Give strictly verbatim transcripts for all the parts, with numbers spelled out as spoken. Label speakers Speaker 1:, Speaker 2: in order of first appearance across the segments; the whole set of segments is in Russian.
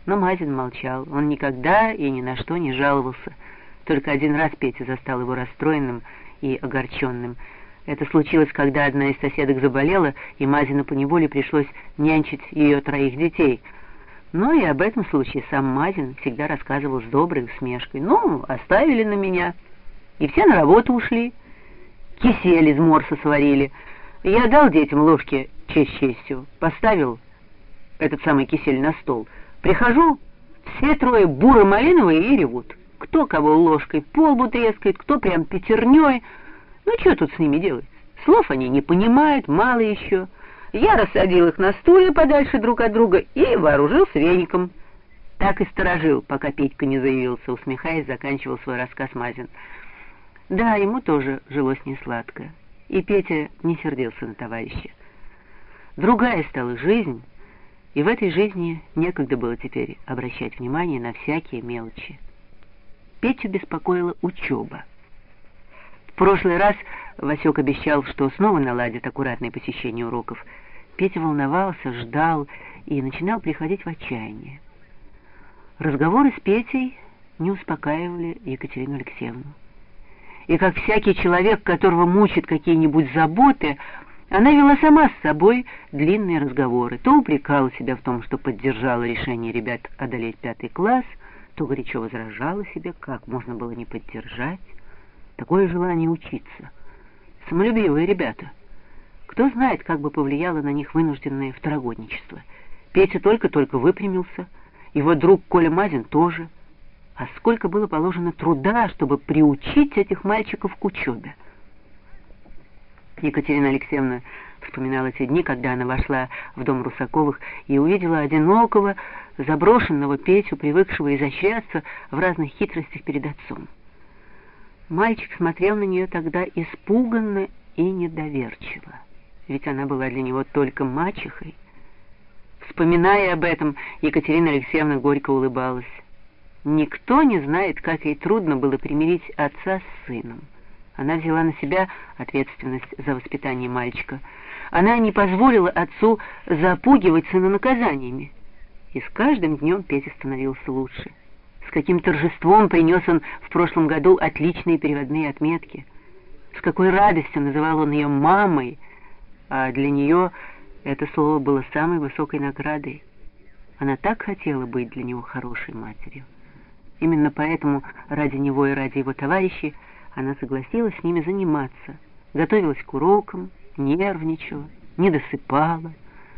Speaker 1: Но Мазин молчал, он никогда и ни на что не жаловался. Только один раз Петя застал его расстроенным и огорченным. Это случилось, когда одна из соседок заболела, и Мазину поневоле пришлось нянчить ее троих детей. Но и об этом случае сам Мазин всегда рассказывал с доброй усмешкой. «Ну, оставили на меня, и все на работу ушли. Кисель из морса сварили. Я дал детям ложки честь честью, поставил этот самый кисель на стол. Прихожу, все трое буро-малиновые и ревут. Кто кого ложкой по лбу трескает, кто прям пятерней. Ну, что тут с ними делать? Слов они не понимают, мало еще. Я рассадил их на стуле подальше друг от друга и вооружился веником». Так и сторожил, пока Петька не заявился, усмехаясь, заканчивал свой рассказ Мазин. Да, ему тоже жилось несладко, и Петя не сердился на товарища. Другая стала жизнь, и в этой жизни некогда было теперь обращать внимание на всякие мелочи. Петю беспокоила учеба. В прошлый раз Васек обещал, что снова наладит аккуратное посещение уроков. Петя волновался, ждал и начинал приходить в отчаяние. Разговоры с Петей не успокаивали Екатерину Алексеевну. И как всякий человек, которого мучат какие-нибудь заботы, она вела сама с собой длинные разговоры. То упрекала себя в том, что поддержала решение ребят одолеть пятый класс, то горячо возражала себе, как можно было не поддержать. Такое желание учиться. Самолюбивые ребята. Кто знает, как бы повлияло на них вынужденное второгодничество. Петя только-только выпрямился, его друг Коля Мазин тоже. А сколько было положено труда, чтобы приучить этих мальчиков к учебе. Екатерина Алексеевна вспоминала те дни, когда она вошла в дом Русаковых и увидела одинокого, заброшенного Петю, привыкшего изощряться в разных хитростях перед отцом. Мальчик смотрел на нее тогда испуганно и недоверчиво, ведь она была для него только мачехой. Вспоминая об этом, Екатерина Алексеевна горько улыбалась. Никто не знает, как ей трудно было примирить отца с сыном. Она взяла на себя ответственность за воспитание мальчика. Она не позволила отцу запугивать сына наказаниями. И с каждым днем Петя становился лучше. С каким торжеством принес он в прошлом году отличные переводные отметки. С какой радостью называл он ее мамой, а для нее это слово было самой высокой наградой. Она так хотела быть для него хорошей матерью. Именно поэтому ради него и ради его товарищей она согласилась с ними заниматься, готовилась к урокам, нервничала, не досыпала.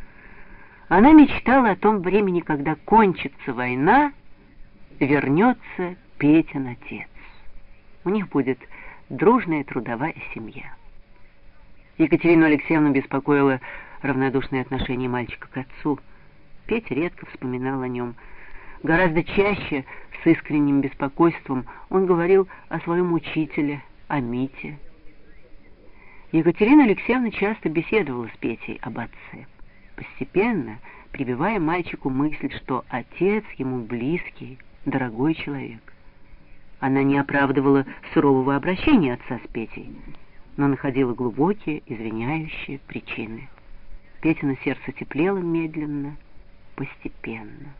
Speaker 1: Она мечтала о том времени, когда кончится война, вернется Петин отец. У них будет дружная трудовая семья. Екатерину Алексеевну беспокоило равнодушное отношение мальчика к отцу. Петя редко вспоминал о нем. Гораздо чаще, с искренним беспокойством, он говорил о своем учителе, о Мите. Екатерина Алексеевна часто беседовала с Петей об отце, постепенно прививая мальчику мысль, что отец ему близкий, дорогой человек. Она не оправдывала сурового обращения отца с Петей, но находила глубокие, извиняющие причины. Петино сердце теплело медленно, постепенно.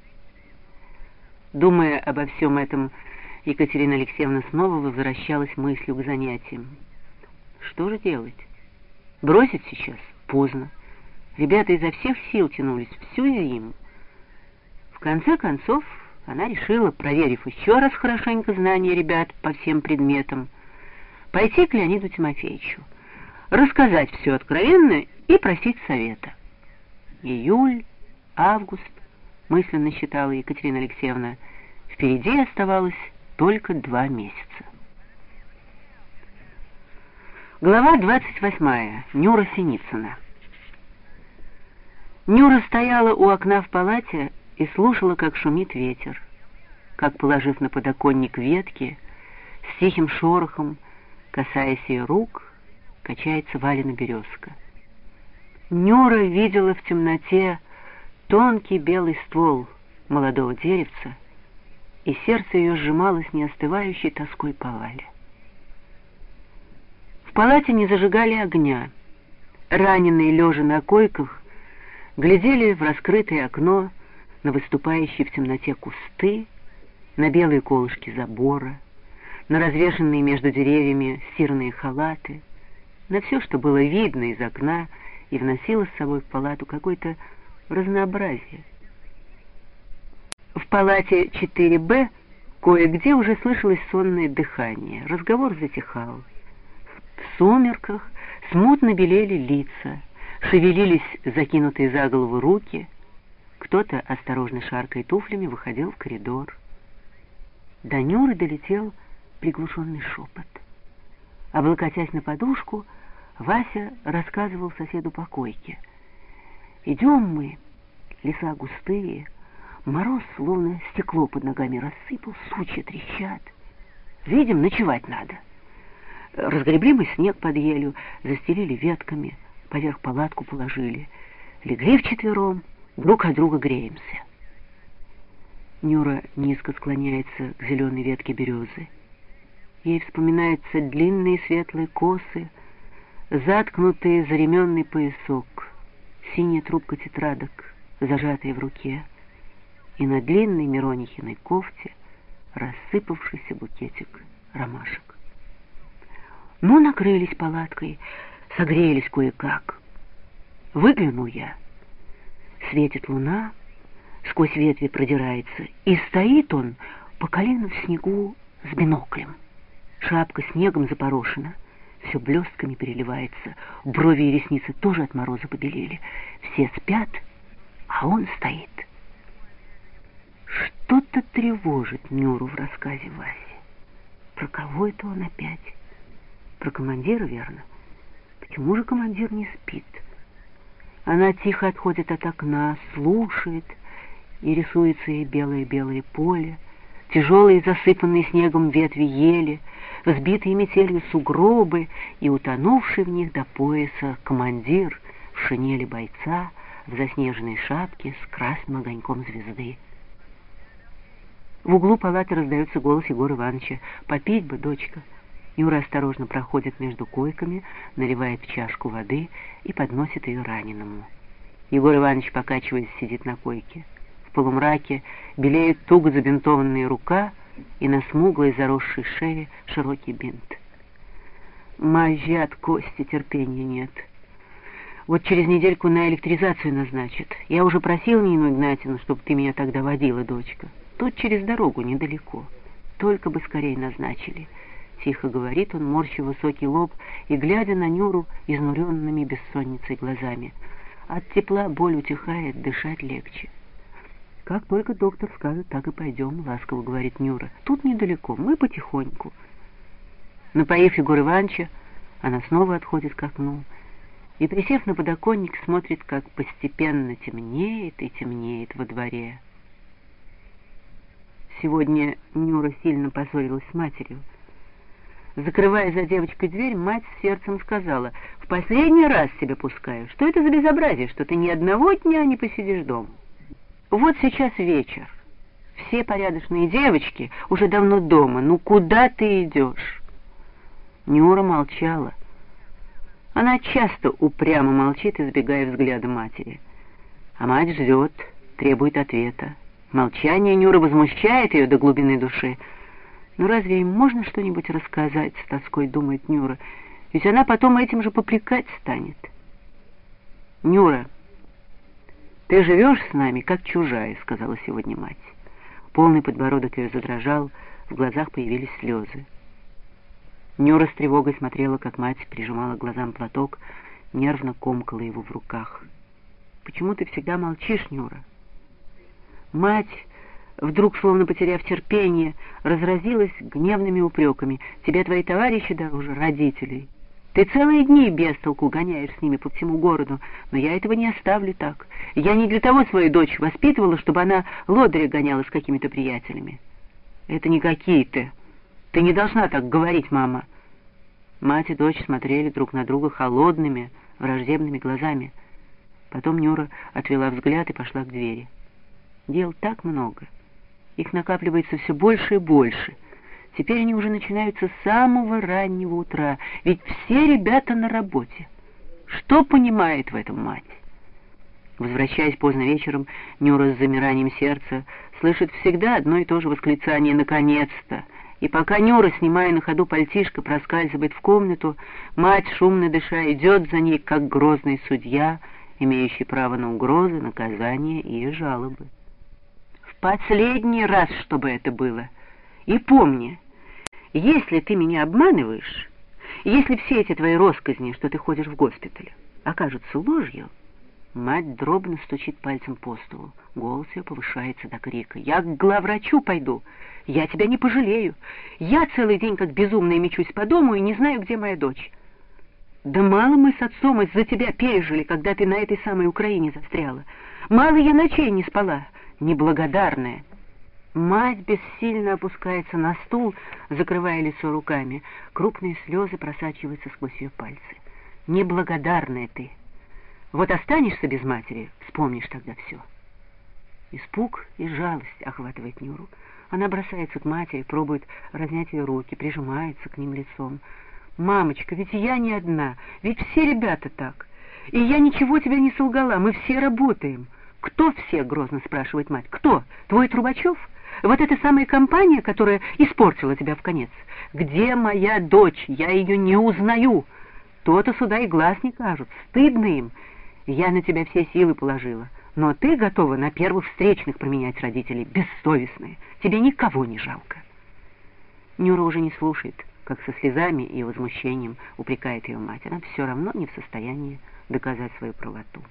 Speaker 1: Думая обо всем этом, Екатерина Алексеевна снова возвращалась мыслью к занятиям. Что же делать? Бросить сейчас поздно. Ребята изо всех сил тянулись всю зиму. В конце концов, она решила, проверив еще раз хорошенько знания ребят по всем предметам, пойти к Леониду Тимофеевичу, рассказать все откровенно и просить совета. Июль, август, мысленно считала Екатерина Алексеевна, впереди оставалось только два месяца. Глава двадцать восьмая. Нюра Синицына. Нюра стояла у окна в палате и слушала, как шумит ветер, как, положив на подоконник ветки, с тихим шорохом, касаясь ее рук, качается Валина березка. Нюра видела в темноте тонкий белый ствол молодого деревца, и сердце ее сжималось неостывающей тоской по Вале. В палате не зажигали огня. Раненые, лежа на койках, глядели в раскрытое окно, на выступающие в темноте кусты, на белые колышки забора, на развешанные между деревьями стиранные халаты, на все, что было видно из окна и вносило с собой в палату какое-то разнообразие. В палате четыре Б кое-где уже слышалось сонное дыхание, разговор затихал. В сумерках смутно белели лица, шевелились закинутые за голову руки, кто-то, осторожно шаркая туфлями, выходил в коридор. До Нюры долетел приглушенный шепот. Облокотясь на подушку, Вася рассказывал соседу по койке. «Идем мы, леса густые, мороз словно стекло под ногами рассыпал, сучья трещат. Видим, ночевать надо. Разгребли мы снег под елью, застелили ветками, поверх палатку положили. Легли вчетвером, друг от друга греемся». Нюра низко склоняется к зеленой ветке березы. Ей вспоминаются длинные светлые косы, заткнутые за ременный поясок, синяя трубка тетрадок, зажатая в руке, и на длинной Миронихиной кофте рассыпавшийся букетик ромашек. Ну, накрылись палаткой, согрелись кое-как. Выглянул я. Светит луна, сквозь ветви продирается, и стоит он по колено в снегу с биноклем. Шапка снегом запорошена, все блестками переливается, брови и ресницы тоже от мороза побелели. Все спят, а он стоит. Что-то тревожит Нюру в рассказе Васи. Про кого это он опять? Про командира, верно? Почему же командир не спит? Она тихо отходит от окна, слушает, и рисуется ей белое-белое поле, тяжелые засыпанные снегом ветви ели, взбитые метелью сугробы и утонувший в них до пояса командир в шинели бойца, в заснеженной шапке с красным огоньком звезды. В углу палаты раздается голос Егора Ивановича: «Попить бы, дочка». Юра осторожно проходит между койками, наливает в чашку воды и подносит ее раненому. Егор Иванович, покачиваясь, сидит на койке. В полумраке белеет туго забинтованная рука, и на смуглой заросшей шее широкий бинт. Мозжат кости, терпения нет. Вот через недельку на электризацию назначат. Я уже просил Нину Игнатьевну, чтобы ты меня тогда водила, дочка. Тут через дорогу недалеко. Только бы скорее назначили. Тихо говорит он, морща высокий лоб и глядя на Нюру изнуренными бессонницей глазами. От тепла боль утихает, дышать легче. «Как только доктор скажет, так и пойдем», — ласково говорит Нюра. «Тут недалеко, мы потихоньку». Напоив Егора Ивановича, она снова отходит к окну и, присев на подоконник, смотрит, как постепенно темнеет и темнеет во дворе. Сегодня Нюра сильно поссорилась с матерью. Закрывая за девочкой дверь, мать с сердцем сказала: «В последний раз тебя пускаю. Что это за безобразие, что ты ни одного дня не посидишь дома? Вот сейчас вечер. Все порядочные девочки уже давно дома. Ну куда ты идешь?» Нюра молчала. Она часто упрямо молчит, избегая взгляда матери. А мать ждет, требует ответа. Молчание Нюры возмущает ее до глубины души. «Ну разве им можно что-нибудь рассказать?» — с тоской думает Нюра. «Ведь она потом этим же попрекать станет». «Нюра, ты живешь с нами, как чужая», — сказала сегодня мать. Полный подбородок ее задрожал, в глазах появились слезы. Нюра с тревогой смотрела, как мать прижимала к глазам платок, нервно комкала его в руках. «Почему ты всегда молчишь, Нюра?» Мать, вдруг, словно потеряв терпение, разразилась гневными упреками. «Тебе твои товарищи дороже родителей. Ты целые дни без толку гоняешь с ними по всему городу, но я этого не оставлю так. Я не для того свою дочь воспитывала, чтобы она лодыря гоняла с какими-то приятелями». «Это не какие-то. Ты не должна так говорить, мама». Мать и дочь смотрели друг на друга холодными, враждебными глазами. Потом Нюра отвела взгляд и пошла к двери. Дел так много. Их накапливается все больше и больше. Теперь они уже начинаются с самого раннего утра, ведь все ребята на работе. Что понимает в этом мать? Возвращаясь поздно вечером, Нюра с замиранием сердца слышит всегда одно и то же восклицание «наконец-то!». И пока Нюра, снимая на ходу пальтишко, проскальзывает в комнату, мать, шумно дыша, идет за ней, как грозный судья, имеющий право на угрозы, наказания и жалобы. В последний раз, чтобы это было. И помни, если ты меня обманываешь, если все эти твои россказни, что ты ходишь в госпиталь, окажутся ложью. Мать дробно стучит пальцем по столу. Голос ее повышается до крика. «Я к главврачу пойду! Я тебя не пожалею! Я целый день как безумная мечусь по дому и не знаю, где моя дочь! Да мало мы с отцом из-за тебя пережили, когда ты на этой самой Украине застряла! Мало я ночей не спала! Неблагодарная!» Мать бессильно опускается на стул, закрывая лицо руками. Крупные слезы просачиваются сквозь ее пальцы. «Неблагодарная ты! Вот останешься без матери, вспомнишь тогда все». Испуг и жалость охватывает Нюру. Она бросается к матери, пробует разнять ее руки, прижимается к ним лицом. «Мамочка, ведь я не одна, ведь все ребята так. И я ничего тебе не солгала, мы все работаем». «Кто все?» — грозно спрашивает мать. «Кто? Твой Трубачев? Вот эта самая компания, которая испортила тебя в конец? Где моя дочь? Я ее не узнаю. То-то сюда и глаз не кажут. Стыдно им. Я на тебя все силы положила. Но ты готова на первых встречных променять родителей, бессовестная. Тебе никого не жалко». Нюра уже не слушает, как со слезами и возмущением упрекает ее мать. Она все равно не в состоянии доказать свою правоту.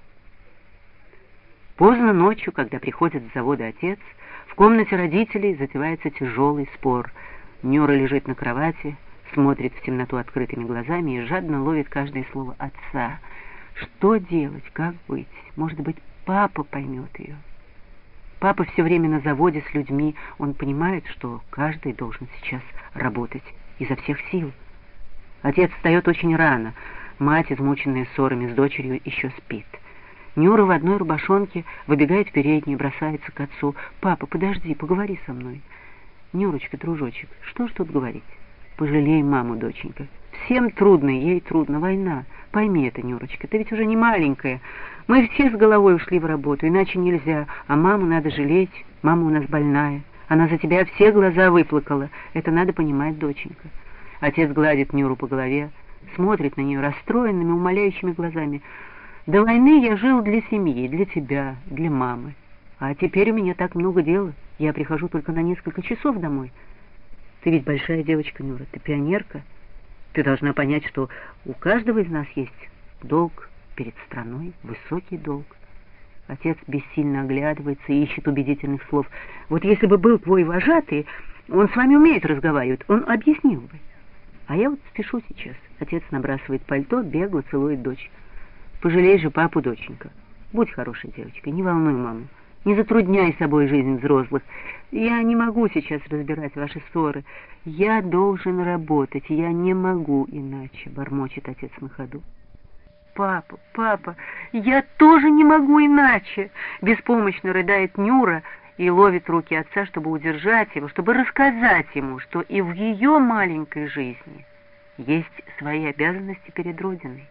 Speaker 1: Поздно ночью, когда приходит с завода отец, в комнате родителей затевается тяжелый спор. Нюра лежит на кровати, смотрит в темноту открытыми глазами и жадно ловит каждое слово отца. Что делать, как быть? Может быть, папа поймет ее? Папа все время на заводе с людьми, он понимает, что каждый должен сейчас работать изо всех сил. Отец встает очень рано, мать, измученная ссорами с дочерью, еще спит. Нюра в одной рубашонке выбегает в переднюю, бросается к отцу. «Папа, подожди, поговори со мной». «Нюрочка, дружочек, что ж тут говорить? Пожалей маму, доченька. Всем трудно, ей трудно, война. Пойми это, Нюрочка, ты ведь уже не маленькая. Мы все с головой ушли в работу, иначе нельзя. А маму надо жалеть, мама у нас больная. Она за тебя все глаза выплакала. Это надо понимать, доченька». Отец гладит Нюру по голове, смотрит на нее расстроенными, умоляющими глазами. «До войны я жил для семьи, для тебя, для мамы. А теперь у меня так много дела. Я прихожу только на несколько часов домой. Ты ведь большая девочка, Нюра, ты пионерка. Ты должна понять, что у каждого из нас есть долг перед страной, высокий долг». Отец бессильно оглядывается и ищет убедительных слов. «Вот если бы был твой вожатый, он с вами умеет разговаривать, он объяснил бы. А я вот спешу сейчас». Отец набрасывает пальто, бегло целует дочь. «Пожалей же папу, доченька. Будь хорошей девочкой, не волнуй маму. Не затрудняй собой жизнь взрослых. Я не могу сейчас разбирать ваши ссоры. Я должен работать, я не могу иначе», — бормочет отец на ходу. «Папа, папа, я тоже не могу иначе!» — беспомощно рыдает Нюра и ловит руки отца, чтобы удержать его, чтобы рассказать ему, что и в ее маленькой жизни есть свои обязанности перед Родиной.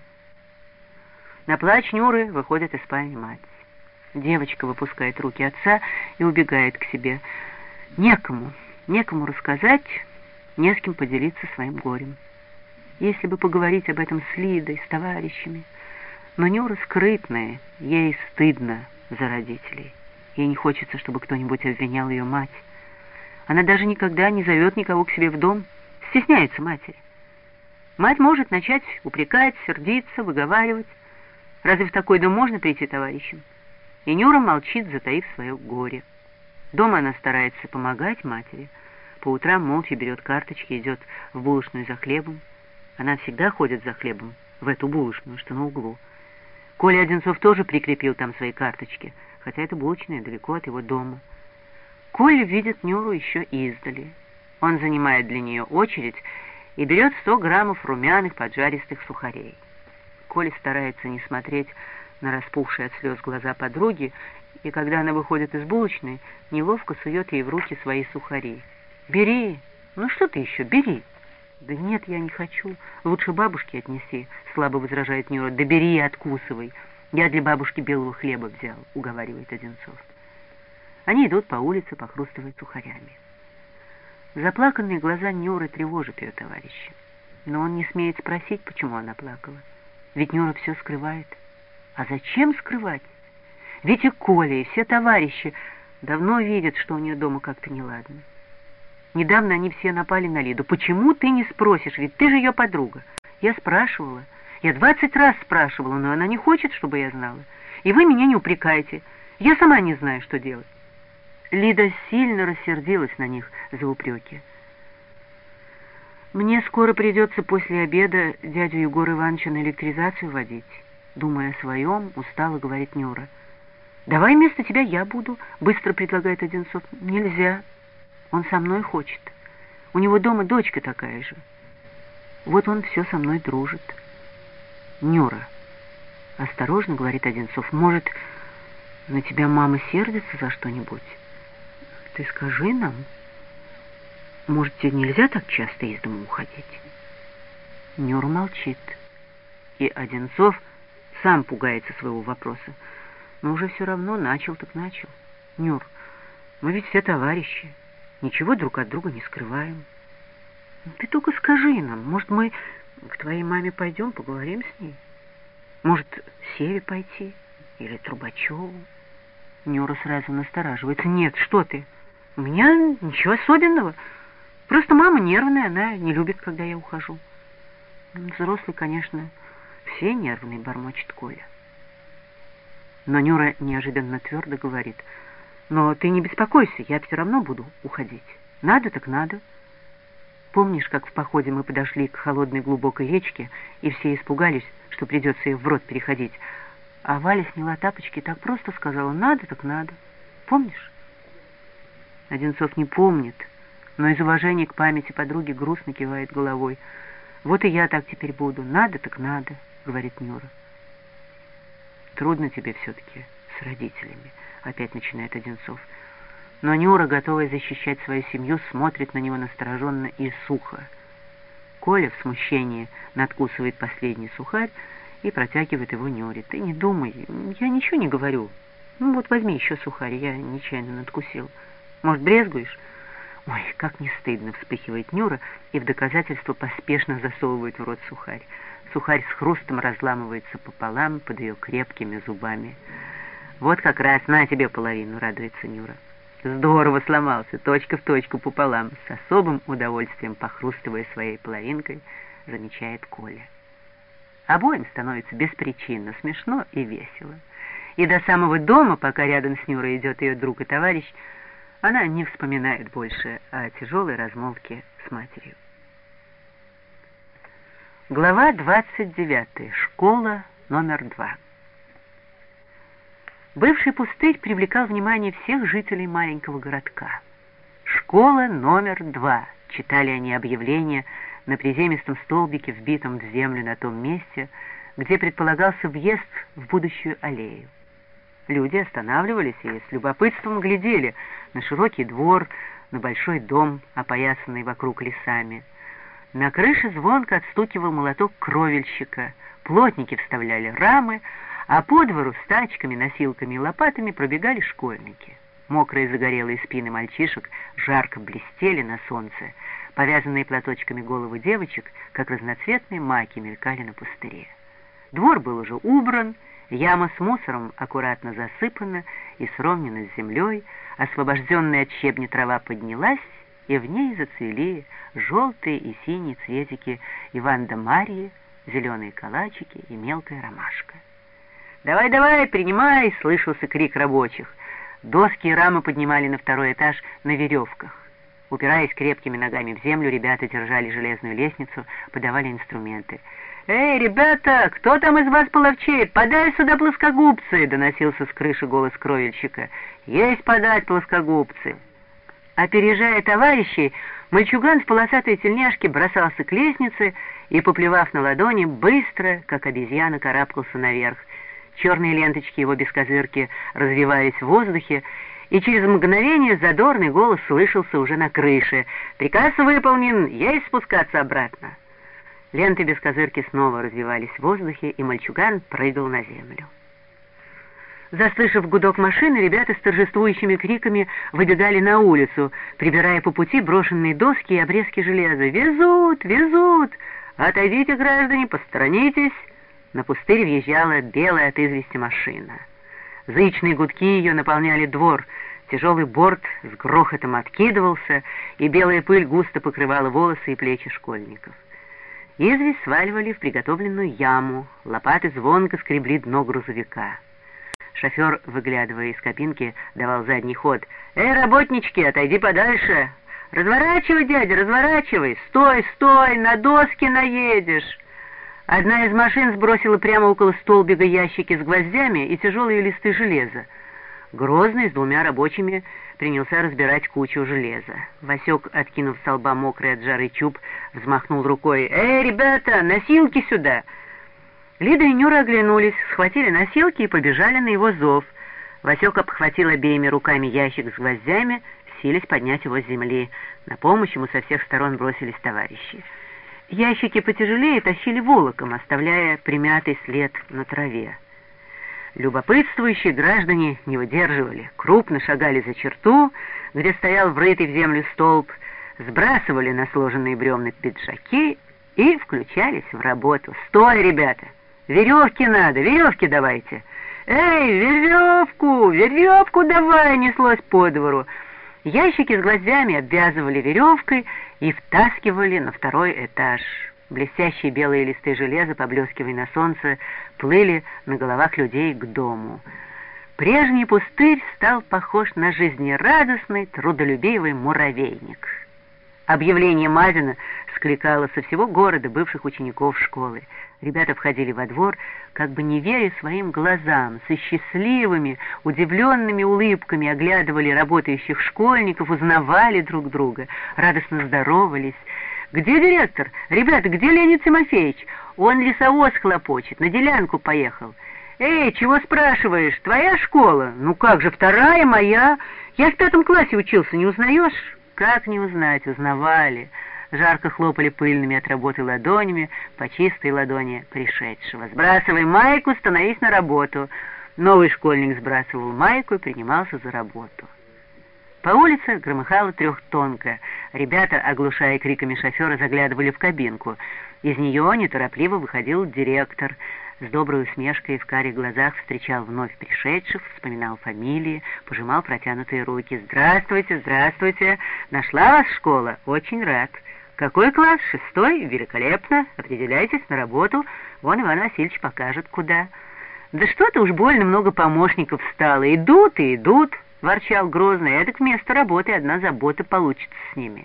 Speaker 1: На плач Нюры выходит из спальни мать. Девочка выпускает руки отца и убегает к себе. Некому, некому рассказать, не с кем поделиться своим горем. Если бы поговорить об этом с Лидой, с товарищами. Но Нюра скрытная, ей стыдно за родителей. Ей не хочется, чтобы кто-нибудь обвинял ее мать. Она даже никогда не зовет никого к себе в дом, стесняется матери. Мать может начать упрекать, сердиться, выговаривать. Разве в такой дом можно прийти товарищем? И Нюра молчит, затаив свое горе. Дома она старается помогать матери. По утрам молча берет карточки, идет в булочную за хлебом. Она всегда ходит за хлебом в эту булочную, что на углу. Коля Одинцов тоже прикрепил там свои карточки, хотя эта булочная далеко от его дома. Коля видит Нюру еще издали. Он занимает для нее очередь и берет сто граммов румяных поджаристых сухарей. Коля старается не смотреть на распухшие от слез глаза подруги, и когда она выходит из булочной, неловко сует ей в руки свои сухари. «Бери! Ну что ты еще, бери!» «Да нет, я не хочу. Лучше бабушке отнеси», — слабо возражает Нюра. «Да бери и откусывай. «Я для бабушки белого хлеба взял», — уговаривает Одинцов. Они идут по улице, похрустывая сухарями. Заплаканные глаза Нюры тревожат ее товарища. Но он не смеет спросить, почему она плакала. Ведь Нюра все скрывает. А зачем скрывать? Ведь и Коля, и все товарищи давно видят, что у нее дома как-то неладно. Недавно они все напали на Лиду. «Почему ты не спросишь? Ведь ты же ее подруга». Я спрашивала. Я двадцать раз спрашивала, но она не хочет, чтобы я знала. И вы меня не упрекайте. Я сама не знаю, что делать. Лида сильно рассердилась на них за упреки. «Мне скоро придется после обеда дядю Егора Ивановича на электризацию водить», — думая о своем, устало говорит Нюра. «Давай вместо тебя я буду», — быстро предлагает Одинцов. «Нельзя. Он со мной хочет. У него дома дочка такая же. Вот он все со мной дружит». «Нюра», — осторожно говорит Одинцов, — «может, на тебя мама сердится за что-нибудь? Ты скажи нам. Может, тебе нельзя так часто из дома уходить?» Нюра молчит. И Одинцов сам пугается своего вопроса. Но уже все равно начал так начал. «Нюр, мы ведь все товарищи. Ничего друг от друга не скрываем. Ты только скажи нам, может, мы к твоей маме пойдем, поговорим с ней? Может, Севе пойти? Или Трубачеву?» Нюра сразу настораживается. «Нет, что ты? У меня ничего особенного. Просто мама нервная, она не любит, когда я ухожу». Взрослый, конечно, все нервные, бормочет Коля. Но Нюра неожиданно твердо говорит: «Но ты не беспокойся, я все равно буду уходить. Надо так надо. Помнишь, как в походе мы подошли к холодной глубокой речке, и все испугались, что придется ее вброд переходить? А Валя сняла тапочки и так просто сказала: надо так надо. Помнишь?» Одинцов не помнит, но из уважения к памяти подруги грустно кивает головой. «Вот и я так теперь буду. Надо так надо», — говорит Нюра. «Трудно тебе все-таки с родителями», — опять начинает Одинцов. Но Нюра, готовая защищать свою семью, смотрит на него настороженно и сухо. Коля в смущении надкусывает последний сухарь и протягивает его Нюре. «Ты не думай, я ничего не говорю. Ну вот возьми еще сухарь, я нечаянно надкусил. Может, брезгуешь?» «Ой, как не стыдно!» — вспыхивает Нюра и в доказательство поспешно засовывает в рот сухарь. Сухарь с хрустом разламывается пополам под ее крепкими зубами. «Вот как раз, на тебе половину!» — радуется Нюра. «Здорово сломался, точка в точку пополам!» — с особым удовольствием, похрустывая своей половинкой, замечает Коля. Обоим становится беспричинно смешно и весело. И до самого дома, пока рядом с Нюрой идет ее друг и товарищ, она не вспоминает больше о тяжелой размолвке с матерью. Глава двадцать девятая. Школа номер два. Бывший пустырь привлекал внимание всех жителей маленького городка. «Школа номер два», — читали они объявление на приземистом столбике, вбитом в землю на том месте, где предполагался въезд в будущую аллею. Люди останавливались и с любопытством глядели на широкий двор, на большой дом, опоясанный вокруг лесами. На крыше звонко отстукивал молоток кровельщика, плотники вставляли рамы, а по двору с тачками, носилками и лопатами пробегали школьники. Мокрые загорелые спины мальчишек жарко блестели на солнце, повязанные платочками головы девочек, как разноцветные маки, мелькали на пустыре. Двор был уже убран, яма с мусором аккуратно засыпана и сровнена с землей, освобожденная от щебня трава поднялась, и в ней зацвели желтые и синие цветики Иван-да-Марьи, зеленые калачики и мелкая ромашка. «Давай, давай, принимай!» — слышался крик рабочих. Доски и рамы поднимали на второй этаж на веревках. Упираясь крепкими ногами в землю, ребята держали железную лестницу, подавали инструменты. «Эй, ребята, кто там из вас половчей? Подай сюда плоскогубцы!» — доносился с крыши голос кровельщика. «Есть подать плоскогубцы!» Опережая товарищей, мальчуган в полосатой тельняшке бросался к лестнице и, поплевав на ладони, быстро, как обезьяна, карабкался наверх. Черные ленточки его бескозырки развивались в воздухе, и через мгновение задорный голос слышался уже на крыше. «Приказ выполнен, есть спускаться обратно!» Ленты бескозырки снова развивались в воздухе, и мальчуган прыгал на землю. Заслышав гудок машины, ребята с торжествующими криками выбегали на улицу, прибирая по пути брошенные доски и обрезки железа. «Везут! Везут! Отойдите, граждане, посторонитесь!» На пустырь въезжала белая от извести машина. Зычные гудки ее наполняли двор, тяжелый борт с грохотом откидывался, и белая пыль густо покрывала волосы и плечи школьников. Известь сваливали в приготовленную яму, лопаты звонко скребли дно грузовика. Шофер, выглядывая из кабинки, давал задний ход. «Эй, работнички, отойди подальше! Разворачивай, дядя, разворачивай! Стой, стой, на доски наедешь!» Одна из машин сбросила прямо около столбика ящики с гвоздями и тяжелые листы железа. Грозный с двумя рабочими принялся разбирать кучу железа. Васек, откинув с лба мокрый от жары чуб, взмахнул рукой. «Эй, ребята, носилки сюда!» Лида и Нюра оглянулись, схватили носилки и побежали на его зов. Васек обхватил обеими руками ящик с гвоздями, силясь поднять его с земли. На помощь ему со всех сторон бросились товарищи. Ящики потяжелее тащили волоком, оставляя примятый след на траве. Любопытствующие граждане не выдерживали, крупно шагали за черту, где стоял врытый в землю столб, сбрасывали на сложенные бревна пиджаки и включались в работу. «Стой, ребята! Веревки надо, веревки давайте! Эй, веревку, веревку давай!» неслось по двору. Ящики с гвоздями обвязывали веревкой и втаскивали на второй этаж. Блестящие белые листы железа, поблескивая на солнце, плыли на головах людей к дому. Прежний пустырь стал похож на жизнерадостный, трудолюбивый муравейник. Объявление Мазина скликало со всего города бывших учеников школы. Ребята входили во двор, как бы не веря своим глазам, со счастливыми, удивленными улыбками оглядывали работающих школьников, узнавали друг друга, радостно здоровались. «Где директор? Ребята, где Леонид Тимофеевич? Он лесовоз хлопочет, на делянку поехал». «Эй, чего спрашиваешь? Твоя школа?» «Ну как же, вторая моя. Я в пятом классе учился, не узнаешь?» Как не узнать, узнавали. Жарко хлопали пыльными от работы ладонями по чистой ладони пришедшего. «Сбрасывай майку, становись на работу». Новый школьник сбрасывал майку и принимался за работу. По улице громыхала трехтонка. Ребята, оглушая криками шофера, заглядывали в кабинку. Из нее неторопливо выходил директор. С доброй усмешкой в карих глазах встречал вновь пришедших, вспоминал фамилии, пожимал протянутые руки. «Здравствуйте, здравствуйте! Нашла вас школа? Очень рад. Какой класс? Шестой? Великолепно. Определяйтесь на работу. Вон Иван Васильевич покажет, куда». «Да что-то уж больно много помощников стало. Идут и идут», — ворчал Грозный. «Эдак вместо работы одна забота получится с ними».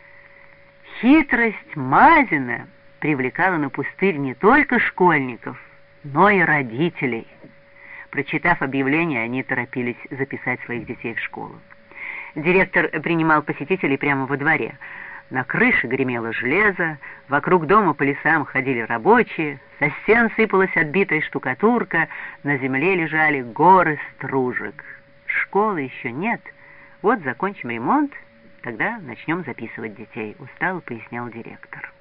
Speaker 1: Хитрость Мазина привлекала на пустырь не только школьников, но и родителей. Прочитав объявление, они торопились записать своих детей в школу. Директор принимал посетителей прямо во дворе. На крыше гремело железо, вокруг дома по лесам ходили рабочие, со стен сыпалась отбитая штукатурка, на земле лежали горы стружек. Школы еще нет, вот закончим ремонт, тогда начнем записывать детей, устало пояснял директор.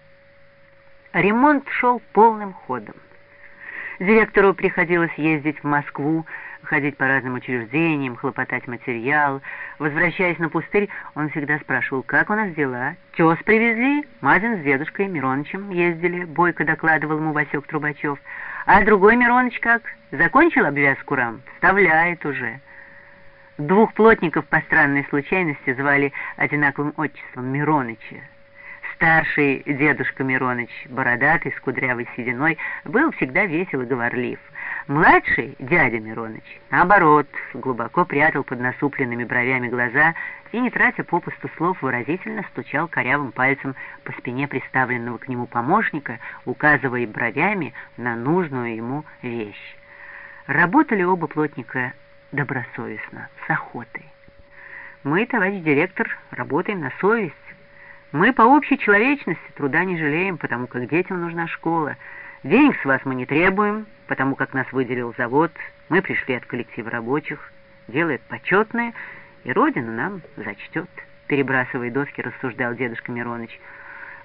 Speaker 1: Ремонт шел полным ходом. Директору приходилось ездить в Москву, ходить по разным учреждениям, хлопотать материал. Возвращаясь на пустырь, он всегда спрашивал, как у нас дела? Тёс привезли? Мазин с дедушкой Миронычем ездили, бойко докладывал ему Васек Трубачев. А другой Мироныч как? Закончил обвязку рам? Вставляет уже. Двух плотников по странной случайности звали одинаковым отчеством Мироныча. Старший дедушка Мироныч, бородатый, с кудрявой сединой, был всегда весел и говорлив. Младший, дядя Мироныч, наоборот, глубоко прятал под насупленными бровями глаза и, не тратя попусту слов, выразительно стучал корявым пальцем по спине приставленного к нему помощника, указывая бровями на нужную ему вещь. Работали оба плотника добросовестно, с охотой. «Мы, товарищ директор, работаем на совесть. Мы по общей человечности труда не жалеем, потому как детям нужна школа. Денег с вас мы не требуем, потому как нас выделил завод. Мы пришли от коллектива рабочих. Дело это почетное, и Родина нам зачтет», — перебрасывая доски, рассуждал дедушка Мироныч.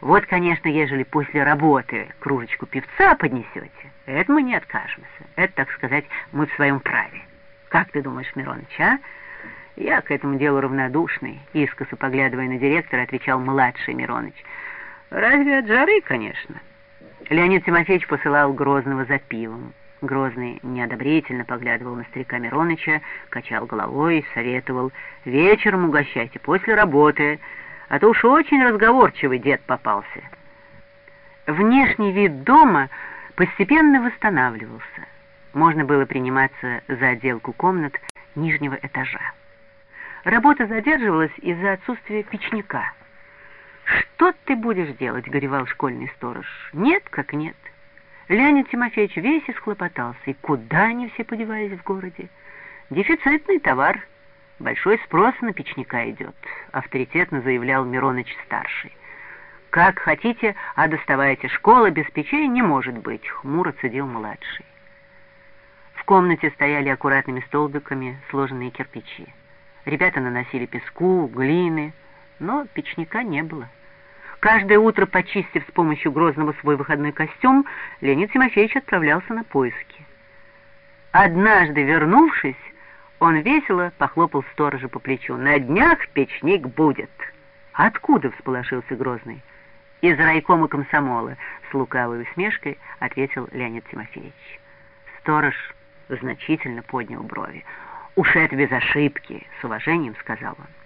Speaker 1: Вот, конечно, ежели после работы кружечку пивца поднесете, это мы не откажемся. Это, так сказать, мы в своем праве. Как ты думаешь, Мироныч, а? Я к этому делу равнодушный, искоса поглядывая на директора, отвечал младший Мироныч. Разве от жары, конечно. Леонид Тимофеевич посылал Грозного за пивом. Грозный неодобрительно поглядывал на старика Мироныча, качал головой, советовал: вечером угощайте, после работы, а то уж очень разговорчивый дед попался. Внешний вид дома постепенно восстанавливался. Можно было приниматься за отделку комнат нижнего этажа. Работа задерживалась из-за отсутствия печника. «Что ты будешь делать?» — горевал школьный сторож. «Нет, как нет». Леонид Тимофеевич весь исхлопотался, и куда они все подевались в городе? Дефицитный товар, большой спрос на печника идет, авторитетно заявлял Мироныч-старший. «Как хотите, а доставайте, школа без печей не может быть», — хмуро цедил младший. В комнате стояли аккуратными столбиками сложенные кирпичи. Ребята наносили песку, глины, но печника не было. Каждое утро, почистив с помощью Грозного свой выходной костюм, Леонид Тимофеевич отправлялся на поиски. Однажды, вернувшись, он весело похлопал сторожа по плечу. «На днях печник будет». «Откуда?» — всполошился Грозный. «Из райкома комсомола», — с лукавой усмешкой ответил Леонид Тимофеевич. Сторож значительно поднял брови. «Уж это без ошибки», — с уважением сказал он.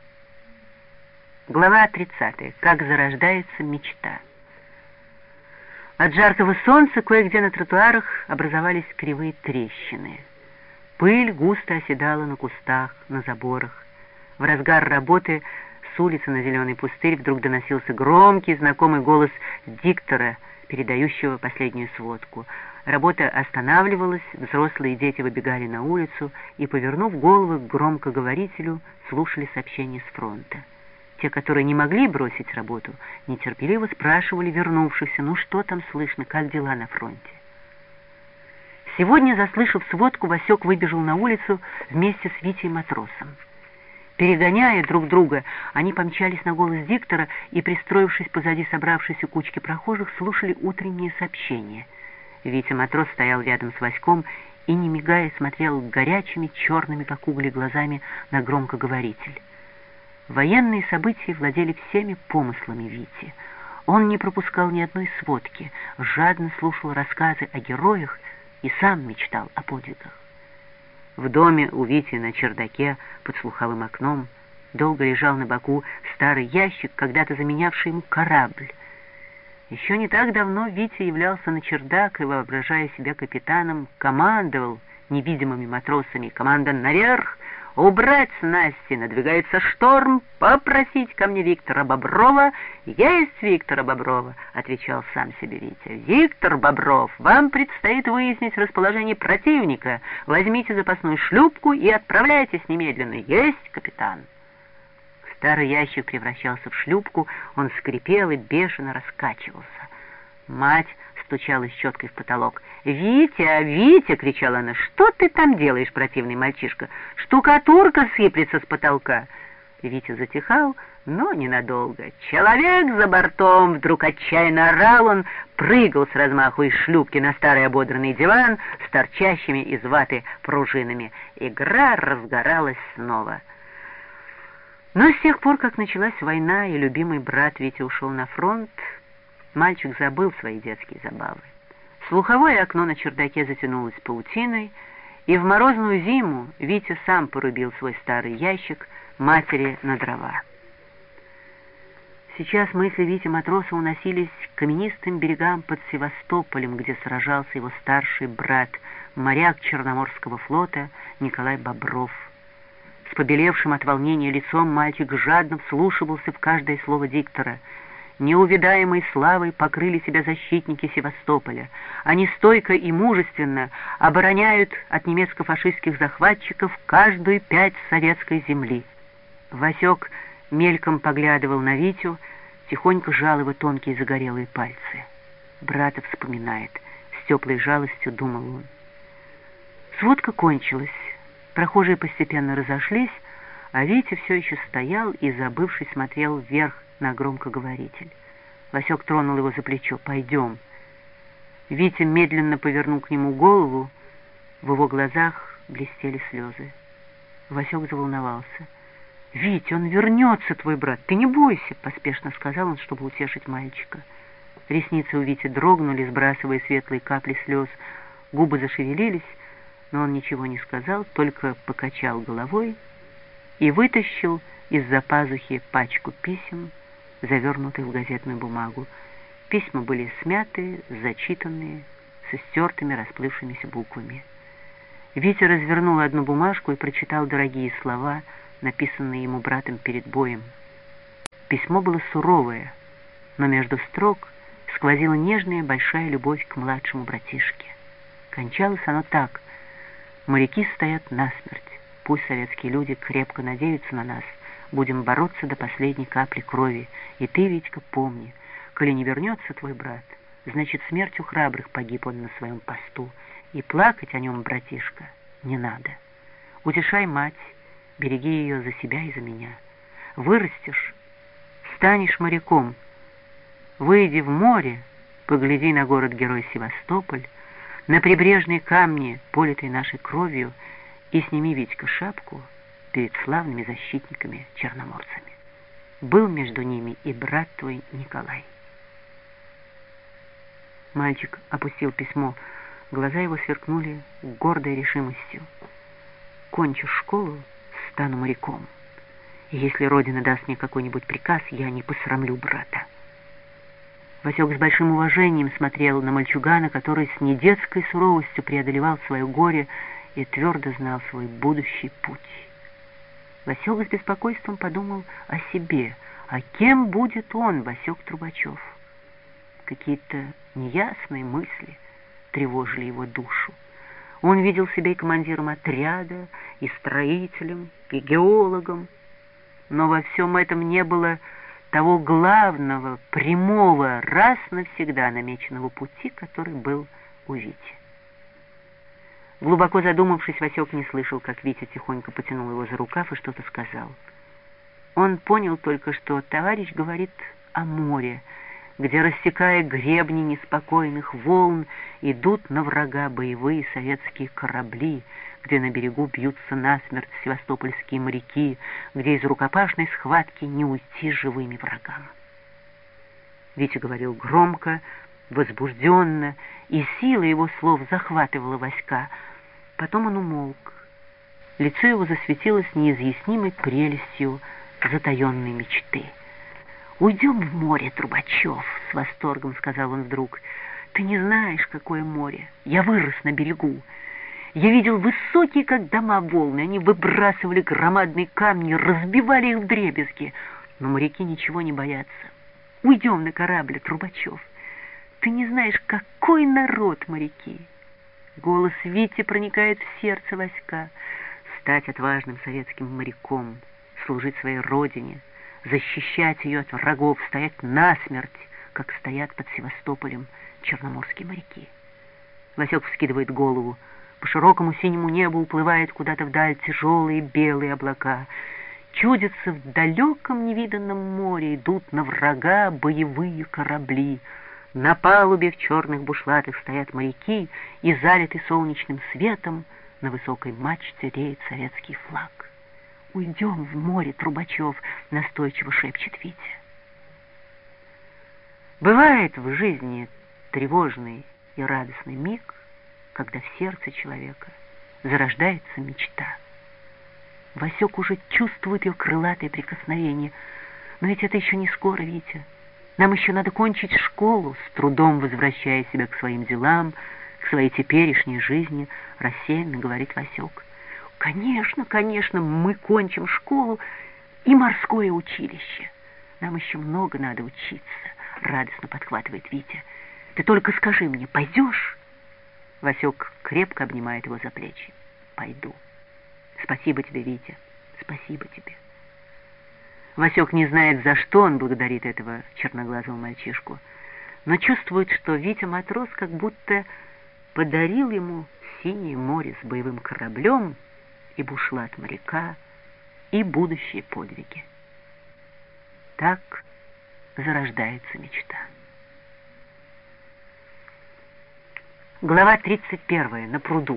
Speaker 1: Глава тридцатая. Как зарождается мечта. От жаркого солнца кое-где на тротуарах образовались кривые трещины. Пыль густо оседала на кустах, на заборах. В разгар работы с улицы на зеленый пустырь вдруг доносился громкий, знакомый голос диктора, передающего последнюю сводку. Работа останавливалась, взрослые и дети выбегали на улицу и, повернув головы к громкоговорителю, слушали сообщения с фронта. Те, которые не могли бросить работу, нетерпеливо спрашивали вернувшихся: «Ну что там слышно, как дела на фронте?» Сегодня, заслышав сводку, Васек выбежал на улицу вместе с Витей Матросом. Перегоняя друг друга, они помчались на голос диктора и, пристроившись позади собравшейся кучки прохожих, слушали утренние сообщения. Витя Матрос стоял рядом с Васьком и, не мигая, смотрел горячими, черными, как угли, глазами на громкоговоритель. Военные события владели всеми помыслами Вити. Он не пропускал ни одной сводки, жадно слушал рассказы о героях и сам мечтал о подвигах. В доме у Вити на чердаке под слуховым окном долго лежал на боку старый ящик, когда-то заменявший ему корабль. Еще не так давно Витя являлся на чердак и, воображая себя капитаном, командовал невидимыми матросами: «Команда наверх! Убрать снасти! Надвигается шторм! Попросить ко мне Виктора Боброва!» «Есть Виктора Боброва!» — отвечал сам себе Витя. «Виктор Бобров, вам предстоит выяснить расположение противника. Возьмите запасную шлюпку и отправляйтесь немедленно. Есть, капитан!» Старый ящик превращался в шлюпку, он скрипел и бешено раскачивался. Мать стучала щеткой в потолок. «Витя, Витя!» — кричала она. «Что ты там делаешь, противный мальчишка? Штукатурка сыплется с потолка!» Витя затихал, но ненадолго. «Человек за бортом!» — вдруг отчаянно орал он, прыгал с размаху из шлюпки на старый ободранный диван с торчащими из ваты пружинами. Игра разгоралась снова. Но с тех пор, как началась война и любимый брат Витя ушел на фронт, мальчик забыл свои детские забавы. Слуховое окно на чердаке затянулось паутиной, и в морозную зиму Витя сам порубил свой старый ящик матери на дрова. Сейчас мысли Вити Матроса уносились к каменистым берегам под Севастополем, где сражался его старший брат, моряк Черноморского флота Николай Бобров. С побелевшим от волнения лицом мальчик жадно вслушивался в каждое слово диктора. Неувидаемой славой покрыли себя защитники Севастополя. Они стойко и мужественно обороняют от немецко-фашистских захватчиков каждую пять советской земли. Васек мельком поглядывал на Витю, тихонько жал его тонкие загорелые пальцы. Брата вспоминает, с теплой жалостью думал он. Сводка кончилась. Прохожие постепенно разошлись, а Витя все еще стоял и, забывшись, смотрел вверх на громкоговоритель. Васек тронул его за плечо. «Пойдем». Витя медленно повернул к нему голову. В его глазах блестели слезы. Васек заволновался. «Витя, он вернется, твой брат, ты не бойся», — поспешно сказал он, чтобы утешить мальчика. Ресницы у Вити дрогнули, сбрасывая светлые капли слез. Губы зашевелились, но он ничего не сказал, только покачал головой и вытащил из-за пазухи пачку писем, завернутых в газетную бумагу. Письма были смятые, зачитанные, со стертыми расплывшимися буквами. Витя развернул одну бумажку и прочитал дорогие слова, написанные ему братом перед боем. Письмо было суровое, но между строк сквозила нежная большая любовь к младшему братишке. Кончалось оно так: «Моряки стоят насмерть. Пусть советские люди крепко надеются на нас. Будем бороться до последней капли крови. И ты, Витька, помни, коли не вернется твой брат, значит, смертью храбрых погиб он на своем посту. И плакать о нем, братишка, не надо. Утешай мать, береги ее за себя и за меня. Вырастешь, станешь моряком. Выйди в море, погляди на город-герой Севастополь, на прибрежные камни, политые нашей кровью, и сними, Витька, шапку перед славными защитниками черноморцами. Был между ними и брат твой Николай». Мальчик опустил письмо. Глаза его сверкнули гордой решимостью. «Кончу школу, стану моряком. И если Родина даст мне какой-нибудь приказ, я не посрамлю брата». Васек с большим уважением смотрел на мальчугана, который с недетской суровостью преодолевал свое горе и твердо знал свой будущий путь. Васек с беспокойством подумал о себе, а кем будет он, Васек Трубачев. Какие-то неясные мысли тревожили его душу. Он видел себя и командиром отряда, и строителем, и геологом, но во всем этом не было того главного, прямого, раз навсегда намеченного пути, который был у Вити. Глубоко задумавшись, Васек не слышал, как Витя тихонько потянул его за рукав и что-то сказал. Он понял только, что товарищ говорит о море, где, рассекая гребни неспокойных волн, идут на врага боевые советские корабли, где на берегу бьются насмерть севастопольские моряки, где из рукопашной схватки не уйти живыми врагам. Витя говорил громко, возбужденно, и сила его слов захватывала Васька. Потом он умолк. Лицо его засветилось неизъяснимой прелестью затаенной мечты. «Уйдем в море, Трубачев!» — с восторгом сказал он вдруг. «Ты не знаешь, какое море! Я вырос на берегу. Я видел высокие, как дома, волны. Они выбрасывали громадные камни, разбивали их вдребезги. Но моряки ничего не боятся. Уйдем на корабль, Трубачев. Ты не знаешь, какой народ моряки!» Голос Вити проникает в сердце Васька. Стать отважным советским моряком, служить своей родине, защищать ее от врагов, стоять насмерть, как стоят под Севастополем черноморские моряки. Васек вскидывает голову. По широкому синему небу уплывает куда-то вдаль тяжелые белые облака. Чудится, в далеком невиданном море идут на врага боевые корабли. На палубе в черных бушлатах стоят моряки, и, залитый солнечным светом, на высокой мачте реет советский флаг. «Уйдем в море, Трубачев!» — настойчиво шепчет Витя. Бывает в жизни тревожный и радостный миг, когда в сердце человека зарождается мечта. Васек уже чувствует ее крылатое прикосновение. Но ведь это еще не скоро, Витя. Нам еще надо кончить школу, с трудом возвращая себя к своим делам, к своей теперешней жизни, рассеянно говорит Васек. «Конечно, конечно, мы кончим школу и морское училище. Нам еще много надо учиться», — радостно подхватывает Витя. «Ты только скажи мне, пойдешь?» Васек крепко обнимает его за плечи. «Пойду. Спасибо тебе, Витя, спасибо тебе». Васек не знает, за что он благодарит этого черноглазого мальчишку, но чувствует, что Витя-матрос как будто подарил ему синее море с боевым кораблем и бушлат моряка, и будущие подвиги. Так зарождается мечта. Глава тридцать первая. На пруду.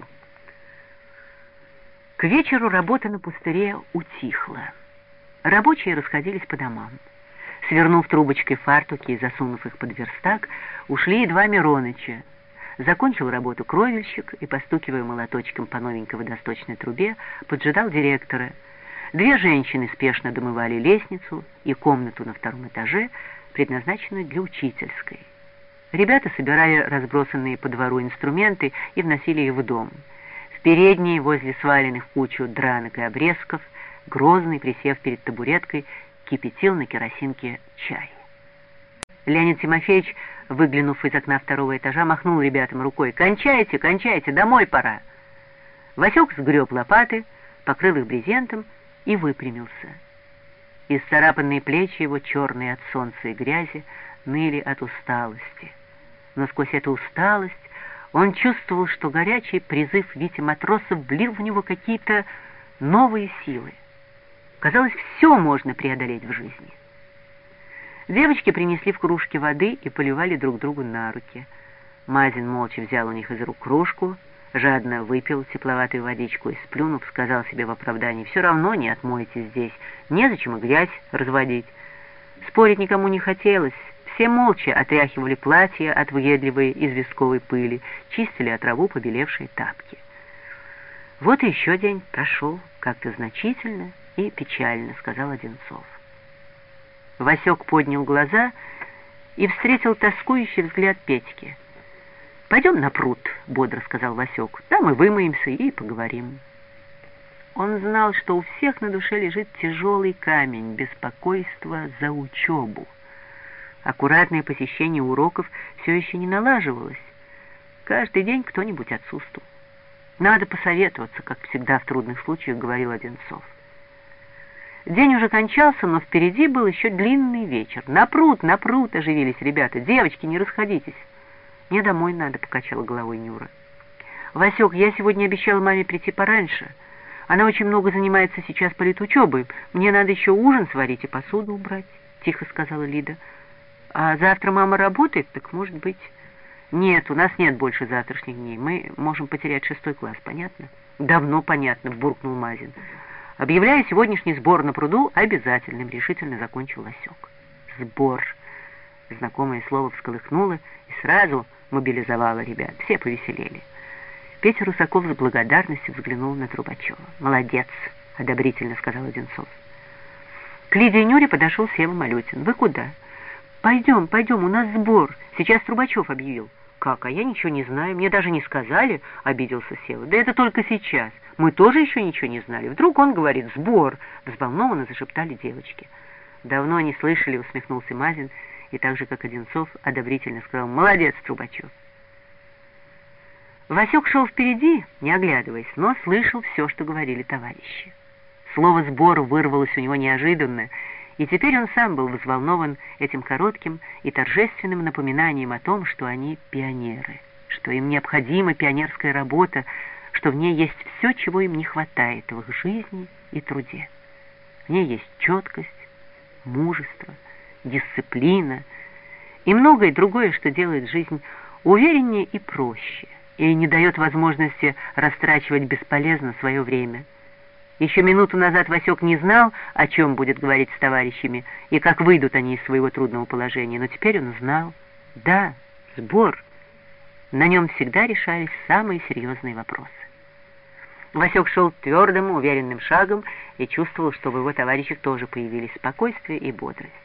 Speaker 1: К вечеру работа на пустыре утихла. Рабочие расходились по домам. Свернув трубочкой фартуки и засунув их под верстак, ушли и два Мироныча. Закончил работу кровельщик и, постукивая молоточком по новенькой водосточной трубе, поджидал директора. Две женщины спешно домывали лестницу и комнату на втором этаже, предназначенную для учительской. Ребята собирали разбросанные по двору инструменты и вносили их в дом. В передней, возле сваленных в кучу дранок и обрезков, Грозный, присев перед табуреткой, кипятил на керосинке чай. Леонид Тимофеевич, выглянув из окна второго этажа, махнул ребятам рукой: «Кончайте, кончайте, домой пора!» Васек сгреб лопаты, покрыл их брезентом и выпрямился. Исцарапанные плечи его, черные от солнца и грязи, ныли от усталости. Но сквозь эту усталость он чувствовал, что горячий призыв Вити Матроса влил в него какие-то новые силы. Казалось, все можно преодолеть в жизни. Девочки принесли в кружке воды и поливали друг другу на руки. Мазин молча взял у них из рук кружку, жадно выпил тепловатую водичку и, сплюнув, сказал себе в оправдании: «Все равно не отмоете здесь, незачем и грязь разводить». Спорить никому не хотелось. Все молча отряхивали платья от въедливой известковой пыли, чистили от траву побелевшие тапки. «Вот и еще день прошел, как-то значительно и печально», — сказал Одинцов. Васек поднял глаза и встретил тоскующий взгляд Петьки. «Пойдем на пруд», — бодро сказал Васек. «Там мы вымоемся и поговорим». Он знал, что у всех на душе лежит тяжелый камень беспокойства за учебу. Аккуратное посещение уроков все еще не налаживалось. Каждый день кто-нибудь отсутствовал. «Надо посоветоваться», как всегда в трудных случаях говорил Одинцов. День уже кончался, но впереди был еще длинный вечер. «На пруд, на пруд!» — оживились ребята. «Девочки, не расходитесь!» «Мне домой надо», — покачала головой Нюра. «Васек, я сегодня обещала маме прийти пораньше. Она очень много занимается сейчас политучебой. Мне надо еще ужин сварить и посуду убрать», — тихо сказала Лида. «А завтра мама работает, так может быть...» «Нет, у нас нет больше завтрашних дней. Мы можем потерять шестой класс, понятно?» «Давно понятно», — буркнул Мазин. «Объявляю сегодняшний сбор на пруду обязательным», — решительно закончил Васек. «Сбор». Знакомое слово всколыхнуло и сразу мобилизовало ребят. Все повеселели. Петя Русаков с благодарностью взглянул на Трубачева. «Молодец», — одобрительно сказал Одинцов. К Лиде и Нюре подошел Сева Малютин. «Вы куда?» «Пойдем, пойдем, у нас сбор. Сейчас Трубачев объявил». «Как? А я ничего не знаю. Мне даже не сказали», — обиделся Сева. «Да это только сейчас. Мы тоже еще ничего не знали. Вдруг он говорит «сбор», — взволнованно зашептали девочки. «Давно не слышали», — усмехнулся Мазин, и так же, как Одинцов, одобрительно сказал: «Молодец, Трубачев». Васек шел впереди, не оглядываясь, но слышал все, что говорили товарищи. Слово «сбор» вырвалось у него неожиданно, и теперь он сам был взволнован этим коротким и торжественным напоминанием о том, что они пионеры, что им необходима пионерская работа, что в ней есть все, чего им не хватает в их жизни и труде. В ней есть четкость, мужество, дисциплина и многое другое, что делает жизнь увереннее и проще, и не дает возможности растрачивать бесполезно свое время. Еще минуту назад Васек не знал, о чем будет говорить с товарищами и как выйдут они из своего трудного положения, но теперь он знал. Да, сбор. На нем всегда решались самые серьезные вопросы. Васек шел твердым, уверенным шагом и чувствовал, что в его товарищах тоже появились спокойствие и бодрость.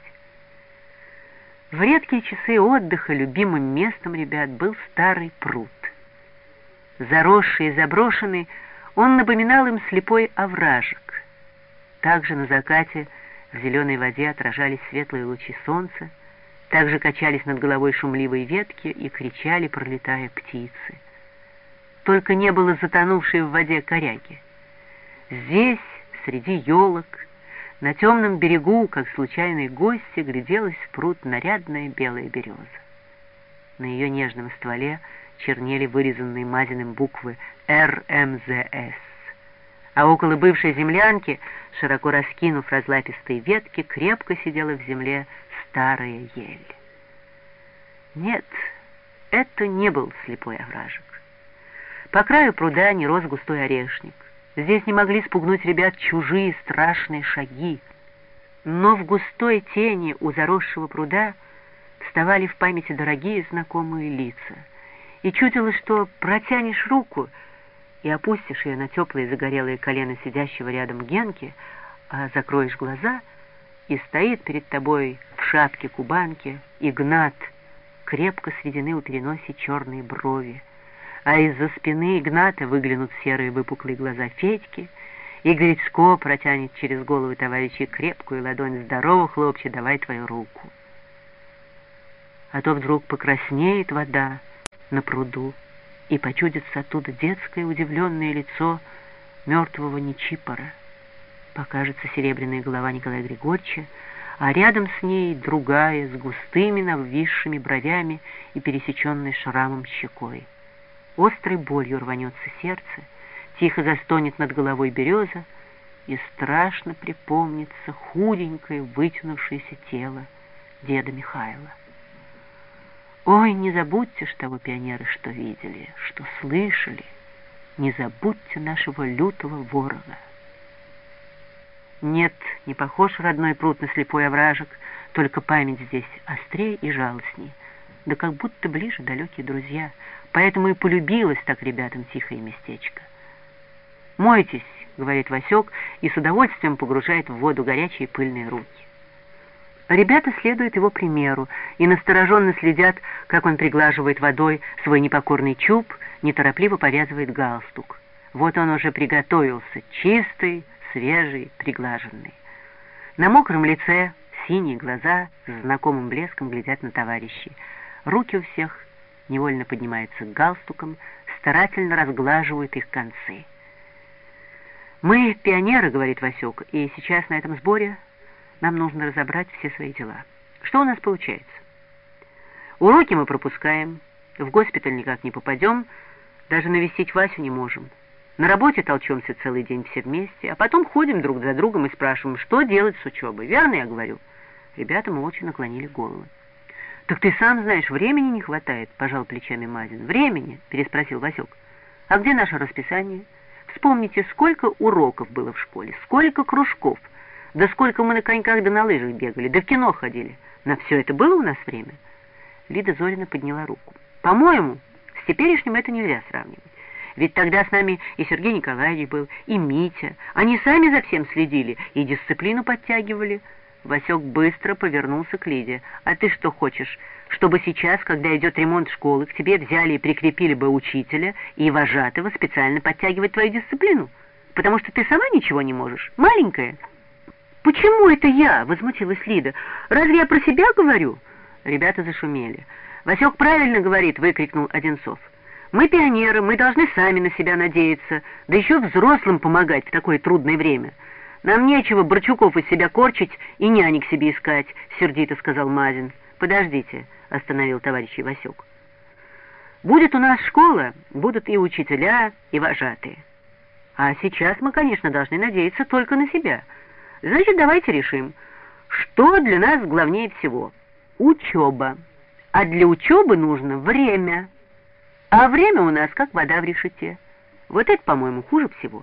Speaker 1: В редкие часы отдыха любимым местом ребят был старый пруд. Заросший и заброшенный, он напоминал им слепой овражек. Также на закате в зеленой воде отражались светлые лучи солнца, также качались над головой шумливые ветки и кричали, пролетая, птицы. Только не было затонувшей в воде коряги. Здесь, среди елок, на темном берегу, как случайные гости, гляделась в пруд нарядная белая береза. На ее нежном стволе чернели вырезанные Мазиным буквы эр эм зэ эс. А около бывшей землянки, широко раскинув разлапистые ветки, крепко сидела в земле старая ель. Нет, это не был слепой овражек. По краю пруда не рос густой орешник. Здесь не могли спугнуть ребят чужие страшные шаги. Но в густой тени у заросшего пруда вставали в памяти дорогие знакомые лица. И чудилось, что протянешь руку и опустишь ее на теплые загорелые колена сидящего рядом Генки, а закроешь глаза, и стоит перед тобой в шапке-кубанке Игнат, крепко сведены у переноси черные брови, а из-за спины Игната выглянут серые выпуклые глаза Федьки, и Грицко протянет через голову товарищей крепкую ладонь: «Здорово, хлопче, давай твою руку». А то вдруг покраснеет вода на пруду, и почудится оттуда детское удивленное лицо мертвого Нечипора. Покажется серебряная голова Николая Григорьевича, а рядом с ней другая, с густыми нависшими бровями и пересеченной шрамом щекой. Острой болью рванется сердце, тихо застонет над головой береза, и страшно припомнится худенькое вытянувшееся тело деда Михайла. Ой, не забудьте ж того, пионеры, что видели, что слышали, не забудьте нашего лютого ворога. Нет, не похож родной пруд на слепой овражек, только память здесь острее и жалостней, да как будто ближе далекие друзья, поэтому и полюбилось так ребятам тихое местечко. «Мойтесь», — говорит Васек, и с удовольствием погружает в воду горячие пыльные руки. Ребята следуют его примеру и настороженно следят, как он приглаживает водой свой непокорный чуб, неторопливо повязывает галстук. Вот он уже приготовился, чистый, свежий, приглаженный. На мокром лице синие глаза с знакомым блеском глядят на товарищей. Руки у всех невольно поднимаются к галстукам, старательно разглаживают их концы. «Мы пионеры», — говорит Васек, — «и сейчас на этом сборе нам нужно разобрать все свои дела. Что у нас получается? Уроки мы пропускаем, в госпиталь никак не попадем, даже навестить Васю не можем. На работе толчемся целый день все вместе, а потом ходим друг за другом и спрашиваем, что делать с учебой. Верно я говорю?» Ребята молча наклонили головы. «Так ты сам знаешь, времени не хватает», — пожал плечами Мазин. «Времени?» — переспросил Васек. «А где наше расписание? Вспомните, сколько уроков было в школе, сколько кружков, да сколько мы на коньках да на лыжах бегали, да в кино ходили. На все это было у нас время?» Лида Зорина подняла руку. «По-моему, с теперешним это нельзя сравнивать. Ведь тогда с нами и Сергей Николаевич был, и Митя. Они сами за всем следили и дисциплину подтягивали». Васек быстро повернулся к Лиде. «А ты что хочешь, чтобы сейчас, когда идет ремонт школы, к тебе взяли и прикрепили бы учителя и вожатого специально подтягивать твою дисциплину? Потому что ты сама ничего не можешь, маленькая». «Почему это я?» — возмутилась Лида. «Разве я про себя говорю?» Ребята зашумели. «Васек правильно говорит», — выкрикнул Одинцов. «Мы пионеры, мы должны сами на себя надеяться, да еще взрослым помогать в такое трудное время. Нам нечего Борчуков из себя корчить и нянек себе искать», — сердито сказал Мазин. «Подождите», — остановил товарищ Васек. «Будет у нас школа, будут и учителя, и вожатые. А сейчас мы, конечно, должны надеяться только на себя. Значит, давайте решим, что для нас главнее всего. Учеба. А для учебы нужно время. А время у нас как вода в решете. Вот это, по-моему, хуже всего».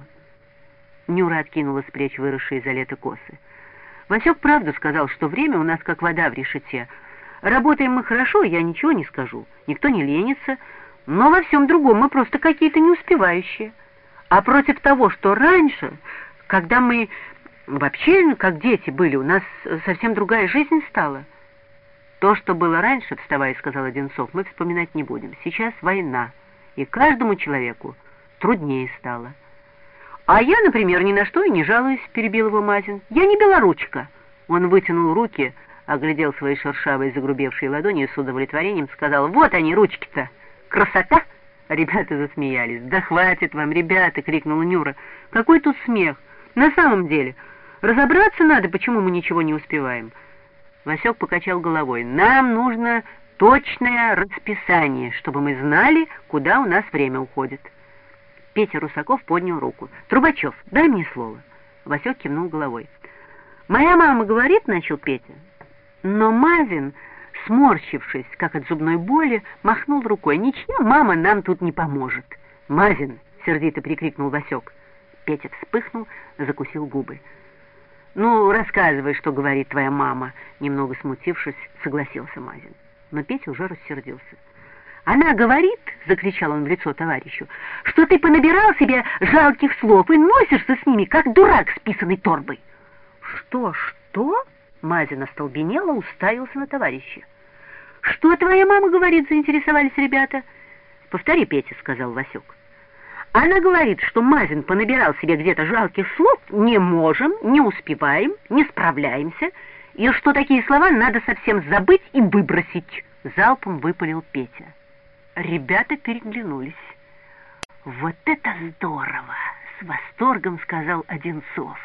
Speaker 1: Нюра откинула с плеч выросшие за лето косы. «Васек правду сказал, что время у нас как вода в решете. Работаем мы хорошо, я ничего не скажу. Никто не ленится, но во всем другом мы просто какие-то неуспевающие. А против того, что раньше, когда мы вообще как дети были, у нас совсем другая жизнь стала». «То, что было раньше, — вставая, сказал Одинцов, — мы вспоминать не будем. Сейчас война, и каждому человеку труднее стало». «А я, например, ни на что и не жалуюсь», — перебил его Мазин. «Я не белоручка». Он вытянул руки, оглядел свои шершавые загрубевшие ладони и с удовлетворением сказал: «Вот они, ручки-то! Красота!» Ребята засмеялись. «Да хватит вам, ребята!» — крикнула Нюра. «Какой тут смех! На самом деле, разобраться надо, почему мы ничего не успеваем». Васек покачал головой. «Нам нужно точное расписание, чтобы мы знали, куда у нас время уходит». Петя Русаков поднял руку. «Трубачев, дай мне слово». Васек кивнул головой. «Моя мама говорит, — начал Петя, — Но Мазин, сморщившись, как от зубной боли, махнул рукой. «Ничья мама нам тут не поможет». «Мазин!» — сердито прикрикнул Васек. Петя вспыхнул, закусил губы. «Ну, рассказывай, что говорит твоя мама», — немного смутившись, согласился Мазин. Но Петя уже рассердился. «Она говорит, — закричал он в лицо товарищу, — что ты понабирал себе жалких слов и носишься с ними, как дурак с писаной торбой». «Что, что?» — Мазин остолбенело уставился на товарища. «Что твоя мама говорит?» — заинтересовались ребята. «Повтори, Петя», — сказал Васек. «Она говорит, что Мазин понабирал себе где-то жалких слов, не можем, не успеваем, не справляемся, и что такие слова надо совсем забыть и выбросить», — залпом выпалил Петя. Ребята переглянулись. «Вот это здорово!» — с восторгом сказал Одинцов.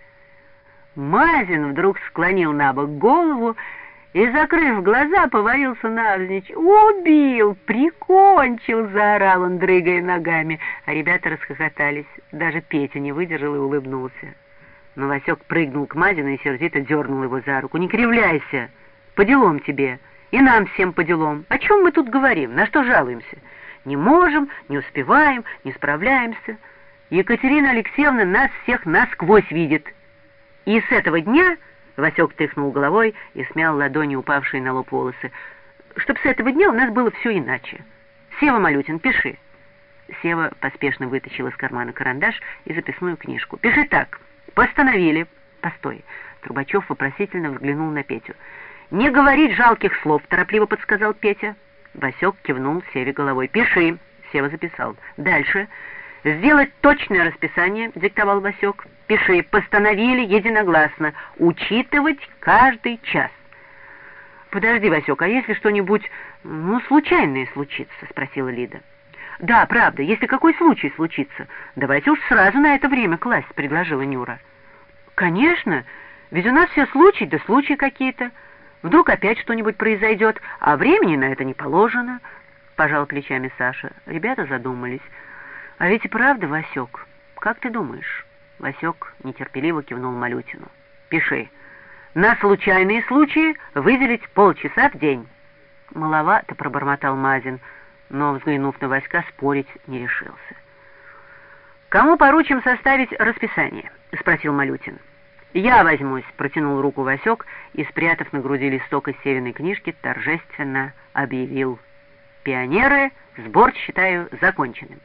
Speaker 1: Мазин вдруг склонил на бок голову и, закрыв глаза, повалился навзничь. «Убил! Прикончил!» — заорал он, дрыгая ногами, а ребята расхохотались. Даже Петя не выдержал и улыбнулся. Но Васек прыгнул к Мазину и сердито дернул его за руку. «Не кривляйся! По делам тебе! И нам всем по делам! О чем мы тут говорим? На что жалуемся? Не можем, не успеваем, не справляемся. Екатерина Алексеевна нас всех насквозь видит. И с этого дня...» Васек тряхнул головой и смял ладони, упавшие на лоб волосы. «Чтоб с этого дня у нас было все иначе. Сева Малютин, пиши». Сева поспешно вытащил из кармана карандаш и записную книжку. «Пиши так. Постановили». «Постой». Трубачев вопросительно взглянул на Петю. «Не говорить жалких слов», — торопливо подсказал Петя. Васек кивнул Севе головой. «Пиши». Сева записал. «Дальше. Сделать точное расписание», — диктовал Васек. «Пиши. Постановили единогласно. Учитывать каждый час». «Подожди, Васек, а если что-нибудь, ну, случайное случится?» — спросила Лида. «Да, правда, если какой случай случится, давайте уж сразу на это время класть», — предложила Нюра. «Конечно, ведь у нас все случаи, да случаи какие-то. Вдруг опять что-нибудь произойдет, а времени на это не положено», — пожал плечами Саша. Ребята задумались. «А ведь и правда, Васек, как ты думаешь?» Васек нетерпеливо кивнул Малютину. «Пиши. На случайные случаи выделить полчаса в день». «Маловато», — пробормотал Мазин, но, взглянув на Васька, спорить не решился. «Кому поручим составить расписание?» — спросил Малютин. «Я возьмусь», — протянул руку Васек и, спрятав на груди листок из Севиной книжки, торжественно объявил: «Пионеры, сбор считаю законченным».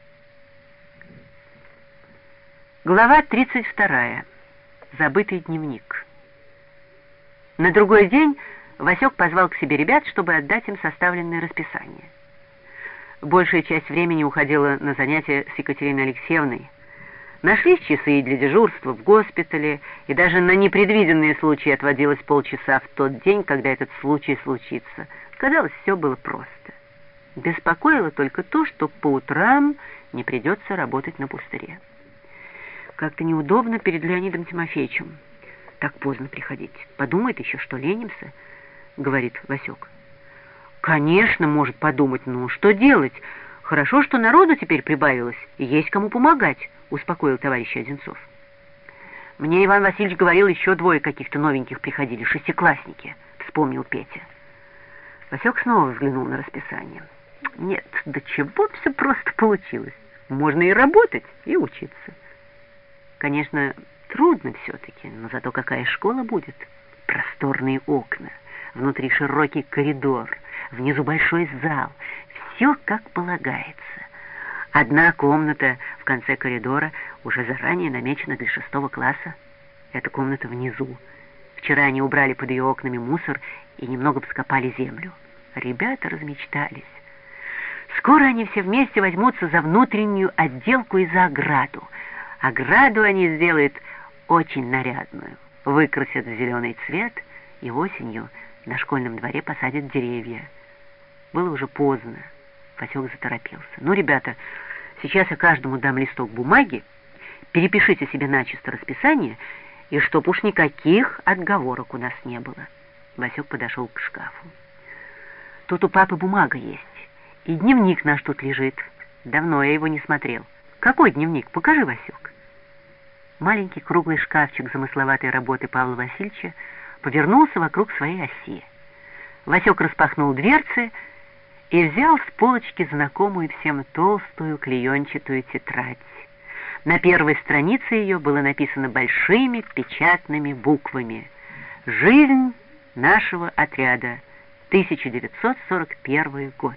Speaker 1: Глава тридцать вторая. Забытый дневник. На другой день Васек позвал к себе ребят, чтобы отдать им составленное расписание. Большая часть времени уходила на занятия с Екатериной Алексеевной. Нашлись часы и для дежурства в госпитале, и даже на непредвиденные случаи отводилось полчаса в тот день, когда этот случай случится. Казалось, все было просто. Беспокоило только то, что по утрам не придется работать на пустыре. Как-то неудобно перед Леонидом Тимофеевичем так поздно приходить. Подумает еще, что ленимся, — говорит Васек. «Конечно, может подумать, но что делать? Хорошо, что народу теперь прибавилось, и есть кому помогать», — успокоил товарищ Одинцов. «Мне Иван Васильевич говорил, еще двое каких-то новеньких приходили, шестиклассники», — вспомнил Петя. Васек снова взглянул на расписание. «Нет, до чего все просто получилось. Можно и работать, и учиться. Конечно, трудно все-таки, но зато какая школа будет. Просторные окна, внутри широкий коридор, внизу большой зал. Все как полагается. Одна комната в конце коридора уже заранее намечена для шестого класса. Эта комната внизу. Вчера они убрали под ее окнами мусор и немного вскопали землю. Ребята размечтались. Скоро они все вместе возьмутся за внутреннюю отделку и за ограду. Ограду они сделают очень нарядную, выкрасят в зеленый цвет и осенью на школьном дворе посадят деревья. Было уже поздно. Васек заторопился. «Ну, ребята, сейчас я каждому дам листок бумаги, перепишите себе начисто расписание, и чтоб уж никаких отговорок у нас не было». Васек подошел к шкафу. «Тут у папы бумага есть, и дневник наш тут лежит. Давно я его не смотрел». «Какой дневник? Покажи, Васек». Маленький круглый шкафчик замысловатой работы Павла Васильевича повернулся вокруг своей оси. Васек распахнул дверцы и взял с полочки знакомую всем толстую клеенчатую тетрадь. На первой странице ее было написано большими печатными буквами «Жизнь нашего отряда, тысяча девятьсот сорок первый год».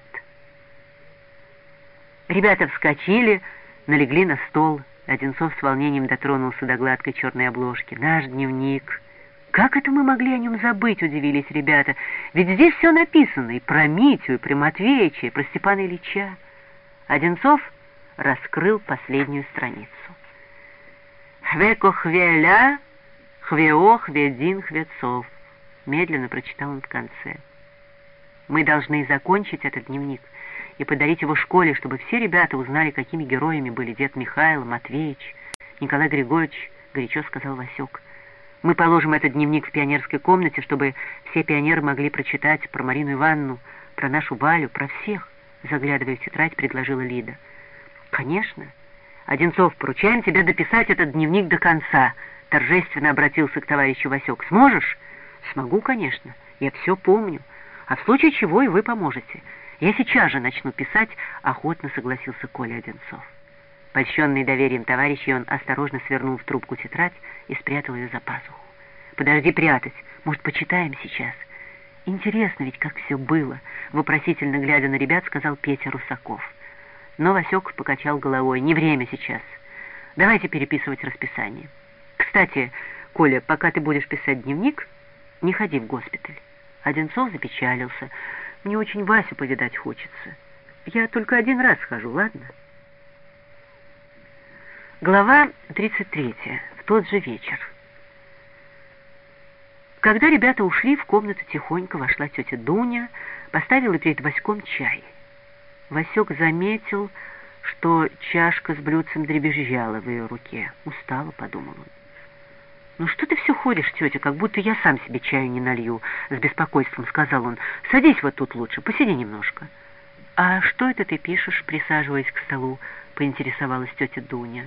Speaker 1: Ребята вскочили, налегли на стол. Одинцов с волнением дотронулся до гладкой черной обложки. «Наш дневник». «Как это мы могли о нем забыть?» — удивились ребята. «Ведь здесь все написано и про Митю, и про Матвеича, и про Степана Ильича». Одинцов раскрыл последнюю страницу. «Хвеко хвеля, хвео хведин хвецов», — медленно прочитал он в конце. «Мы должны закончить этот дневник и подарить его школе, чтобы все ребята узнали, какими героями были дед Михаил, Матвеич, Николай Григорьевич», — горячо сказал Васек. «Мы положим этот дневник в пионерской комнате, чтобы все пионеры могли прочитать про Марину Ивановну, про нашу Валю, про всех», — заглядывая в тетрадь, предложила Лида. «Конечно. Одинцов, поручаем тебе дописать этот дневник до конца», — торжественно обратился к товарищу Васек. «Сможешь?» «Смогу, конечно. Я все помню. А в случае чего и вы поможете. Я сейчас же начну писать», — охотно согласился Коля Одинцов. Польщенный доверием товарищей, он осторожно свернул в трубку тетрадь и спрятал ее за пазуху. «Подожди прятать. Может, почитаем сейчас?» «Интересно ведь, как все было», — вопросительно глядя на ребят, сказал Петя Русаков. Но Васек покачал головой. «Не время сейчас. Давайте переписывать расписание. Кстати, Коля, пока ты будешь писать дневник, не ходи в госпиталь». Одинцов запечалился. «Мне очень Васю повидать хочется. Я только один раз схожу, ладно?» Глава тридцать третья. В тот же вечер. Когда ребята ушли, в комнату тихонько вошла тетя Дуня, поставила перед Васьком чай. Васек заметил, что чашка с блюдцем дребезжала в ее руке. «Устала», — подумал он. «Ну что ты все ходишь, тетя, как будто я сам себе чаю не налью», — с беспокойством сказал он. «Садись вот тут лучше, посиди немножко». «А что это ты пишешь?» — присаживаясь к столу, поинтересовалась тетя Дуня.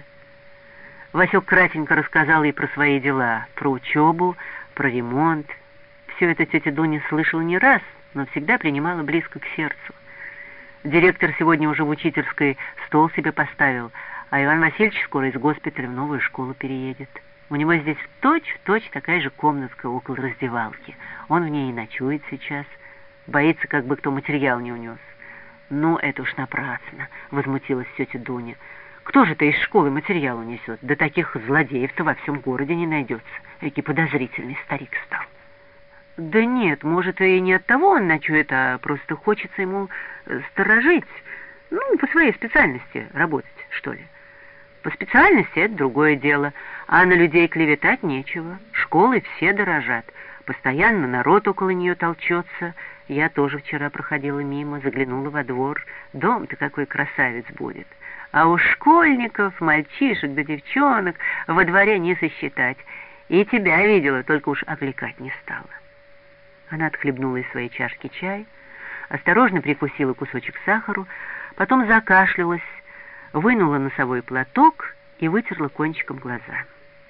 Speaker 1: Васек кратенько рассказал ей про свои дела, про учебу, про ремонт. Все это тетя Дуня слышала не раз, но всегда принимала близко к сердцу. Директор сегодня уже в учительской стол себе поставил, а Иван Васильевич скоро из госпиталя в новую школу переедет. У него здесь в точь-в-точь такая же комнатка около раздевалки. Он в ней и ночует сейчас. Боится, как бы кто материал не унес. «Ну, это уж напрасно», — возмутилась тетя Дуня. «Кто же-то из школы материал унесет? Да таких злодеев-то во всем городе не найдется. Какой подозрительный старик стал». «Да нет, может, и не от того он ночует, а просто хочется ему сторожить. Ну, по своей специальности работать, что ли. По специальности это другое дело, а на людей клеветать нечего. Школы все дорожат, постоянно народ около нее толчется. Я тоже вчера проходила мимо, заглянула во двор. Дом-то какой красавец будет. А у школьников, мальчишек да девчонок во дворе не сосчитать. И тебя видела, только уж окликать не стала». Она отхлебнула из своей чашки чай, осторожно прикусила кусочек сахару, потом закашлялась, вынула носовой платок и вытерла кончиком глаза.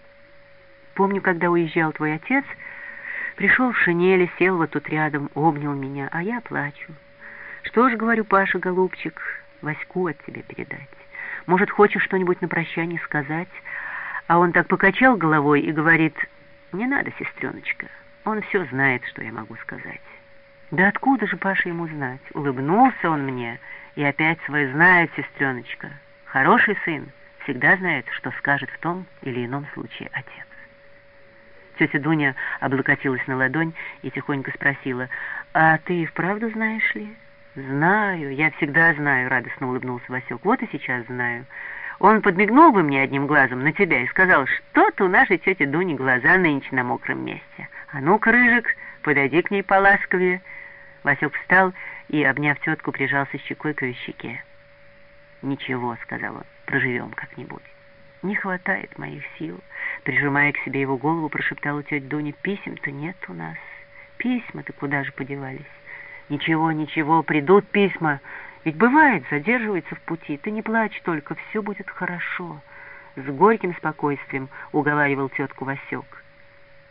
Speaker 1: «Помню, когда уезжал твой отец, пришел в шинели, сел вот тут рядом, обнял меня, а я плачу. Что ж, говорю, Паша, голубчик, Ваську от тебя передать. Может, хочешь что-нибудь на прощание сказать?» А он так покачал головой и говорит: «Не надо, сестреночка, он все знает, что я могу сказать». «Да откуда же, Паша, ему знать?» Улыбнулся он мне и опять свой: «Знает, сестреночка. Хороший сын всегда знает, что скажет в том или ином случае отец». Тетя Дуня облокотилась на ладонь и тихонько спросила: «А ты и вправду знаешь ли?» «Знаю, я всегда знаю», — радостно улыбнулся Васек. «Вот и сейчас знаю. Он подмигнул бы мне одним глазом на тебя и сказал: что-то у нашей тети Дуни глаза нынче на мокром месте. А ну-ка, Рыжик, подойди к ней поласковее». Васек встал и, обняв тетку, прижался щекой к ее щеке. «Ничего», — сказал он, — «проживем как-нибудь». «Не хватает моих сил», — прижимая к себе его голову, прошептала тетя Дуня. «Писем-то нет у нас. Письма-то куда же подевались?» «Ничего, ничего, придут письма. Ведь бывает, задерживается в пути. Ты не плачь только, все будет хорошо», — с горьким спокойствием уговаривал тетку Васек.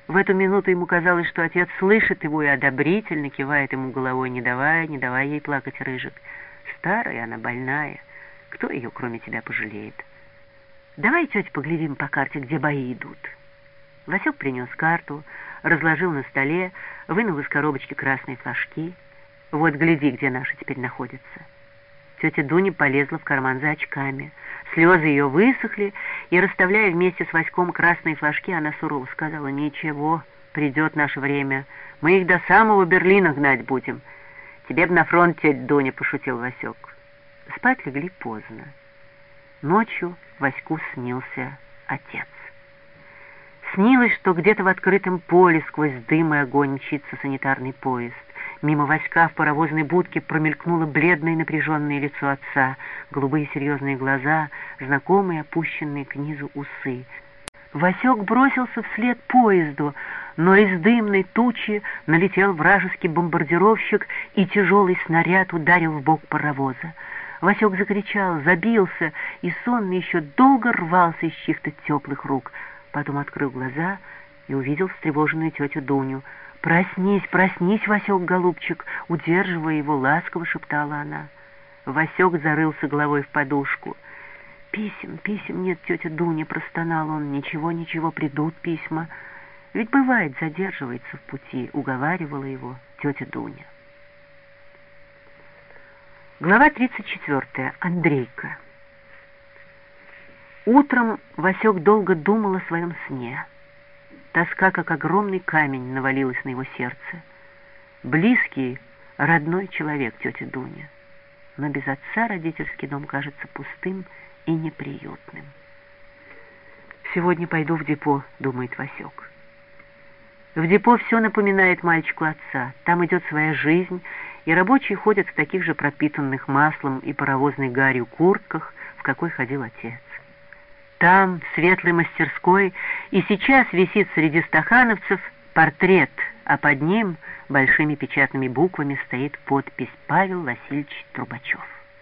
Speaker 1: В эту минуту ему казалось, что отец слышит его и одобрительно кивает ему головой: «Не давай, не давай ей плакать, Рыжик. Старая она, больная. Кто ее, кроме тебя, пожалеет? Давай, тетя, поглядим по карте, где бои идут». Васек принес карту, разложил на столе, вынул из коробочки красные флажки. «Вот, гляди, где наши теперь находятся». Тетя Дуня полезла в карман за очками. Слезы ее высохли, и, расставляя вместе с Васьком красные флажки, она сурово сказала: «Ничего, придет наше время. Мы их до самого Берлина гнать будем. Тебе б на фронт, тетя Дуня», — пошутил Васек. Спать легли поздно. Ночью Ваську снился отец. Снилось, что где-то в открытом поле сквозь дым и огонь мчится санитарный поезд. Мимо Васька в паровозной будке промелькнуло бледное напряженное лицо отца, голубые серьезные глаза, знакомые опущенные к низу усы. Васек бросился вслед поезду, но из дымной тучи налетел вражеский бомбардировщик, и тяжелый снаряд ударил в бок паровоза. Васек закричал, забился, и сонный еще долго рвался из чьих-то теплых рук. Потом открыл глаза и увидел встревоженную тетю Дуню. «Проснись, проснись, Васек, голубчик!» Удерживая его, ласково шептала она. Васек зарылся головой в подушку. «Писем, писем нет, тетя Дуня», — простонал он. «Ничего, ничего, придут письма. Ведь бывает, задерживается в пути», — уговаривала его тетя Дуня. Глава тридцать четвёртая. Андрейка. Утром Васек долго думал о своем сне. Тоска, как огромный камень, навалилась на его сердце. Близкий, родной человек тетя Дуня. Но без отца родительский дом кажется пустым и неприютным. «Сегодня пойду в депо», — думает Васек. В депо все напоминает мальчику отца. Там идет своя жизнь, и рабочие ходят в таких же пропитанных маслом и паровозной гарью куртках, в какой ходил отец. Там, в светлой мастерской, и сейчас висит среди стахановцев портрет, а под ним большими печатными буквами стоит подпись: «Павел Васильевич Трубачев».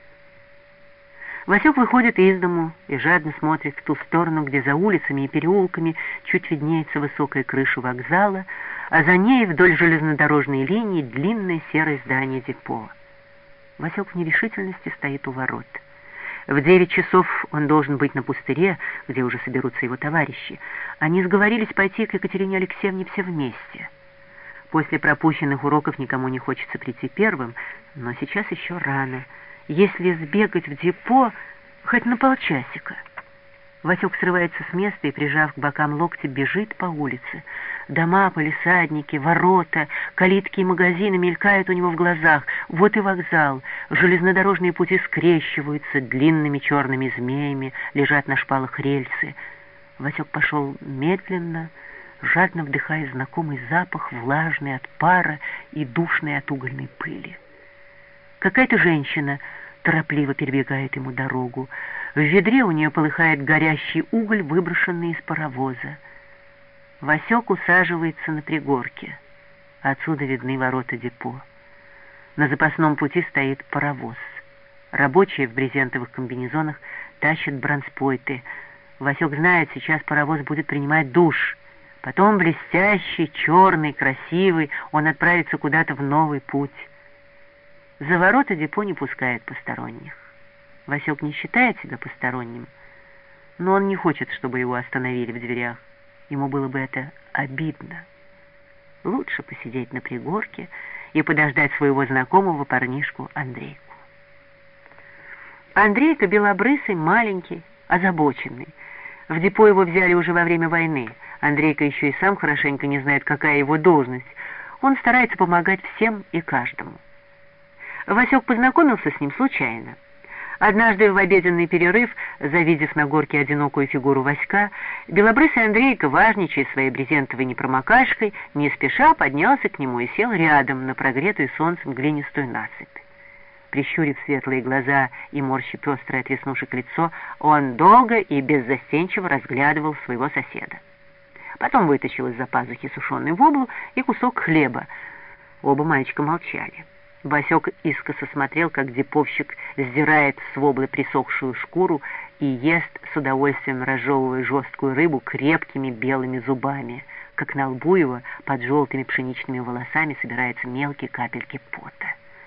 Speaker 1: Васек выходит из дому и жадно смотрит в ту сторону, где за улицами и переулками чуть виднеется высокая крыша вокзала, а за ней вдоль железнодорожной линии длинное серое здание депо. Васек в нерешительности стоит у ворот. В девять часов он должен быть на пустыре, где уже соберутся его товарищи. Они сговорились пойти к Екатерине Алексеевне все вместе. После пропущенных уроков никому не хочется прийти первым, но сейчас еще рано. Если сбегать в депо хоть на полчасика. Васек срывается с места и, прижав к бокам локти, бежит по улице. Дома, палисадники, ворота, калитки и магазины мелькают у него в глазах. Вот и вокзал. Железнодорожные пути скрещиваются, длинными черными змеями лежат на шпалах рельсы. Васек пошел медленно, жадно вдыхая знакомый запах, влажный от пара и душный от угольной пыли. Какая-то женщина торопливо перебегает ему дорогу. В ведре у нее полыхает горящий уголь, выброшенный из паровоза. Васек усаживается на пригорке. Отсюда видны ворота депо. На запасном пути стоит паровоз. Рабочие в брезентовых комбинезонах тащат бронспойты. Васек знает, сейчас паровоз будет принимать душ. Потом блестящий, черный, красивый, он отправится куда-то в новый путь. За ворота депо не пускает посторонних. Васек не считает себя посторонним, но он не хочет, чтобы его остановили в дверях. Ему было бы это обидно. Лучше посидеть на пригорке и подождать своего знакомого парнишку Андрейку. Андрейка белобрысый, маленький, озабоченный. В депо его взяли уже во время войны. Андрейка еще и сам хорошенько не знает, какая его должность. Он старается помогать всем и каждому. Васек познакомился с ним случайно. Однажды в обеденный перерыв, завидев на горке одинокую фигуру Васька, белобрысый Андрейка, важничая своей брезентовой непромокашкой, не спеша поднялся к нему и сел рядом на прогретую солнцем глинистую насыпь. Прищурив светлые глаза и морща пестрое от веснушек лицо, он долго и беззастенчиво разглядывал своего соседа. Потом вытащил из-за пазухи сушеный воблу и кусок хлеба. Оба мальчика молчали. Васек искоса смотрел, как деповщик сдирает с воблы присохшую шкуру и ест, с удовольствием разжевывая жесткую рыбу крепкими белыми зубами. как на лбу его под желтыми пшеничными волосами собираются мелкие капельки пота.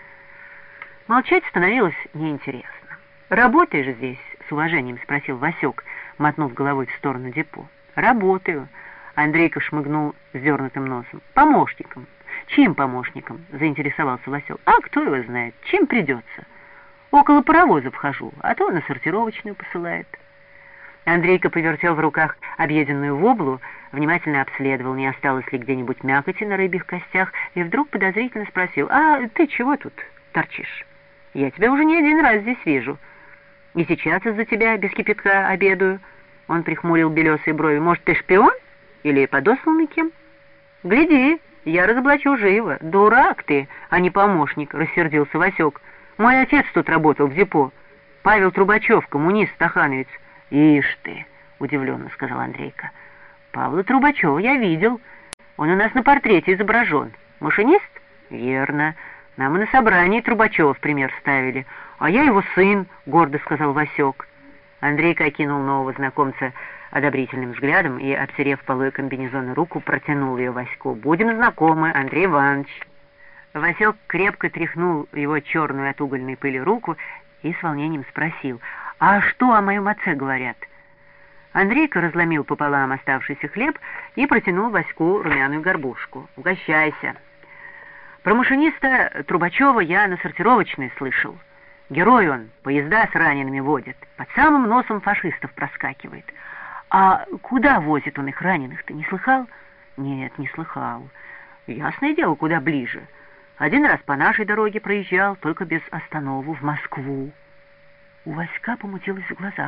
Speaker 1: Молчать становилось неинтересно. «Работаешь здесь?» — с уважением спросил Васек, мотнув головой в сторону депо. «Работаю». Андрейка шмыгнул сдернутым носом. «Помощником». «Чьим помощником?» — заинтересовался Васек. «А кто его знает? Чем придется? Около паровозов хожу, а то на сортировочную посылает». Андрейка повертел в руках объеденную воблу, внимательно обследовал, не осталось ли где-нибудь мякоти на рыбьих костях, и вдруг подозрительно спросил: «А ты чего тут торчишь? Я тебя уже не один раз здесь вижу. И сейчас из-за тебя без кипятка обедаю». Он прихмурил белесые брови. «Может, ты шпион? Или подосланный кем?» «Гляди, я разоблачу живо. Дурак ты, а не помощник», — рассердился Васек. «Мой отец тут работал в депо. Павел Трубачев, коммунист-стахановец». «Ишь ты!» — удивленно сказал Андрейка. «Павла Трубачева я видел. Он у нас на портрете изображен. Машинист?» «Верно. Нам и на собрании Трубачева в пример ставили. А я его сын», — гордо сказал Васек. Андрейка окинул нового знакомца одобрительным взглядом и, обтерев полой комбинезона руку, протянул ее Ваську. «Будем знакомы, Андрей Иванович». Васек крепко тряхнул его черную от угольной пыли руку и с волнением спросил: «А что о моем отце говорят?» Андрейка разломил пополам оставшийся хлеб и протянул Ваську румяную горбушку. «Угощайся. Про машиниста Трубачева я на сортировочной слышал. Герой он, поезда с ранеными водит, под самым носом фашистов проскакивает. А куда возит он их раненых-то, не слыхал?» «Нет, не слыхал. Ясное дело, куда ближе. Один раз по нашей дороге проезжал, только без останову, в Москву». У Васька помутилось в глазах.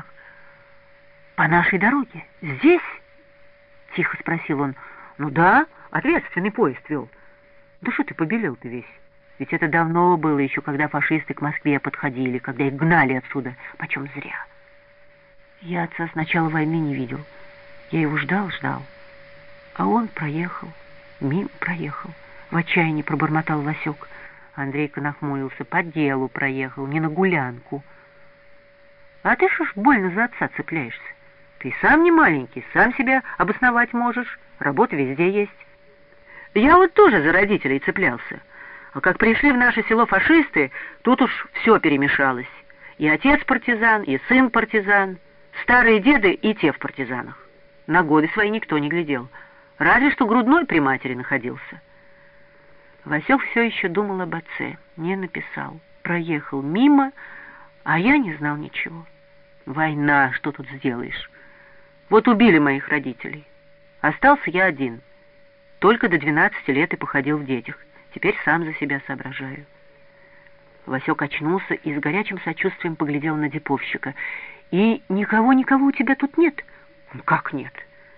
Speaker 1: «По нашей дороге? Здесь?» — тихо спросил он. «Ну да, ответственный поезд вел». «Да что ты побелел-то весь? Ведь это давно было, еще когда фашисты к Москве подходили, когда их гнали отсюда, почем зря. Я отца с начала войны не видел. Я его ждал, ждал. А он проехал, мимо проехал». В отчаянии пробормотал Васек. Андрейка нахмурился. «По делу проехал, не на гулянку». «А ты что ж больно за отца цепляешься? Ты сам не маленький, сам себя обосновать можешь. Работа везде есть. Я вот тоже за родителей цеплялся. А как пришли в наше село фашисты, тут уж все перемешалось. И отец партизан, и сын партизан. Старые деды и те в партизанах. На годы свои никто не глядел. Разве что грудной при матери находился». Васек все еще думал об отце. Не написал. Проехал мимо, а я не знал ничего. Война, что тут сделаешь? Вот убили моих родителей. Остался я один. Только до двенадцати лет и походил в детях. Теперь сам за себя соображаю. Васек очнулся и с горячим сочувствием поглядел на деповщика. «И никого-никого у тебя тут нет?» «Как нет?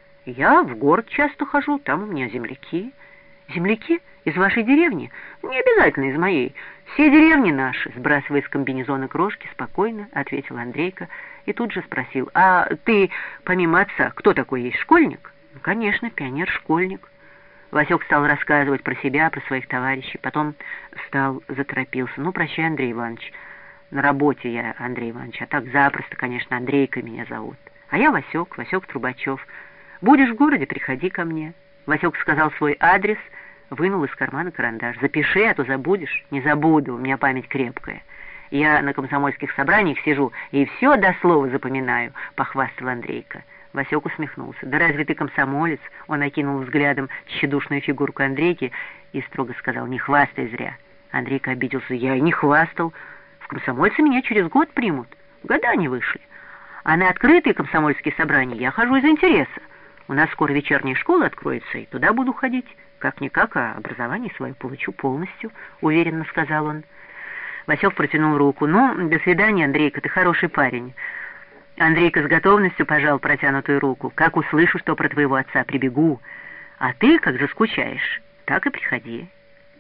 Speaker 1: Я в город часто хожу, там у меня земляки». «Земляки? Из вашей деревни?» «Не обязательно из моей. Все деревни наши», — сбрасывая с комбинезона крошки, спокойно ответил Андрейка и тут же спросил: «А ты, помимо отца, кто такой есть, школьник?» «Ну, конечно, пионер-школьник». Васек стал рассказывать про себя, про своих товарищей, потом встал, заторопился. «Ну, прощай, Андрей Иванович. На работе я, Андрей Иванович, а так запросто, конечно, Андрейка меня зовут. А я Васек, Васек Трубачев. Будешь в городе, приходи ко мне». Васек сказал свой адрес, вынул из кармана карандаш. «Запиши, а то забудешь». «Не забуду, у меня память крепкая. Я на комсомольских собраниях сижу и все до слова запоминаю», — похвастал Андрейка. Васек усмехнулся. «Да разве ты комсомолец?» Он окинул взглядом тщедушную фигурку Андрейки и строго сказал: «Не хвастай зря». Андрейка обиделся. «Я и не хвастал. В комсомольцы меня через год примут. Года не вышли. А на открытые комсомольские собрания я хожу из интереса. У нас скоро вечерняя школа откроется, и туда буду ходить. Как-никак, а образование свое получу полностью», — уверенно сказал он. Васек протянул руку. «Ну, до свидания, Андрейка, ты хороший парень». Андрейка с готовностью пожал протянутую руку. «Как услышу, что про твоего отца, прибегу. А ты, как заскучаешь, так и приходи».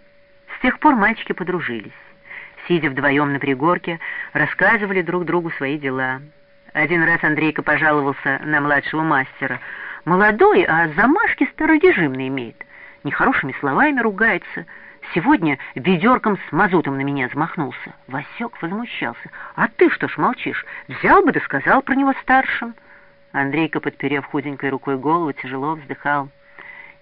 Speaker 1: С тех пор мальчики подружились. Сидя вдвоем на пригорке, рассказывали друг другу свои дела. Один раз Андрейка пожаловался на младшего мастера. «Молодой, а замашки старорежимные имеет. Нехорошими словами ругается. Сегодня ведерком с мазутом на меня замахнулся». Васек возмущался. «А ты что ж молчишь? Взял бы да сказал про него старшим». Андрейка, подперев худенькой рукой голову, тяжело вздыхал.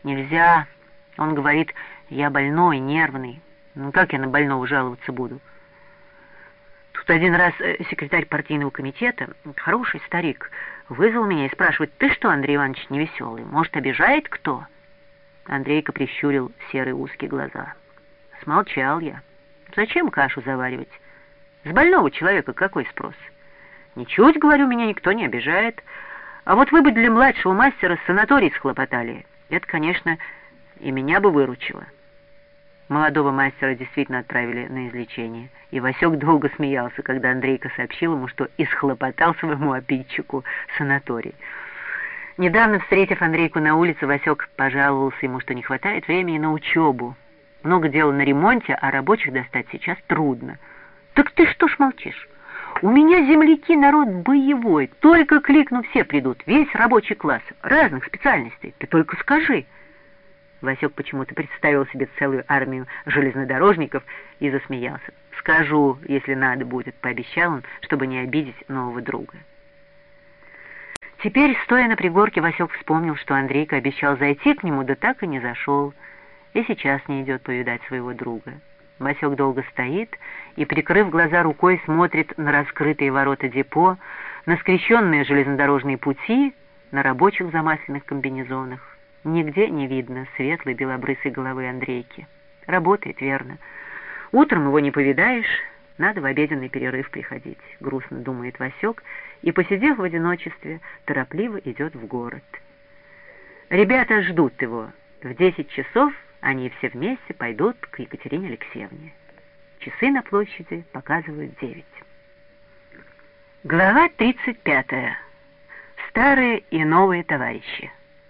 Speaker 1: Нельзя. Он говорит, я больной, нервный. Ну как я на больного жаловаться буду? Тут один раз секретарь партийного комитета, хороший старик, вызвал меня и спрашивает, ты что, Андрей Иванович, невеселый? Может, обижает кто? Андрейка прищурил серые узкие глаза. Смолчал я. Зачем кашу заваривать? С больного человека какой спрос? Ничуть, говорю, меня никто не обижает. А вот вы бы для младшего мастера санаторий схлопотали. Это, конечно, и меня бы выручило. Молодого мастера действительно отправили на излечение. И Васек долго смеялся, когда Андрейка сообщил ему, что исхлопотал своему обидчику санаторий. Недавно, встретив Андрейку на улице, Васек пожаловался ему, что не хватает времени на учебу. Много дела на ремонте, а рабочих достать сейчас трудно. Так ты что ж молчишь? У меня земляки народ боевой. Только кликну, все придут. Весь рабочий класс, разных специальностей. Ты только скажи. Васек почему-то представил себе целую армию железнодорожников и засмеялся. «Скажу, если надо будет», — пообещал он, чтобы не обидеть нового друга. Теперь, стоя на пригорке, Васек вспомнил, что Андрейка обещал зайти к нему, да так и не зашел. И сейчас не идет повидать своего друга. Васек долго стоит и, прикрыв глаза рукой, смотрит на раскрытые ворота депо, на скрещенные железнодорожные пути, на рабочих в замасленных комбинезонах. Нигде не видно светлой белобрысой головы Андрейки. Работает, верно. Утром его не повидаешь, надо в обеденный перерыв приходить, грустно думает Васек, и, посидев в одиночестве, торопливо идет в город. Ребята ждут его. В десять часов они все вместе пойдут к Екатерине Алексеевне. Часы на площади показывают девять. Глава тридцать пятая. Старые и новые товарищи.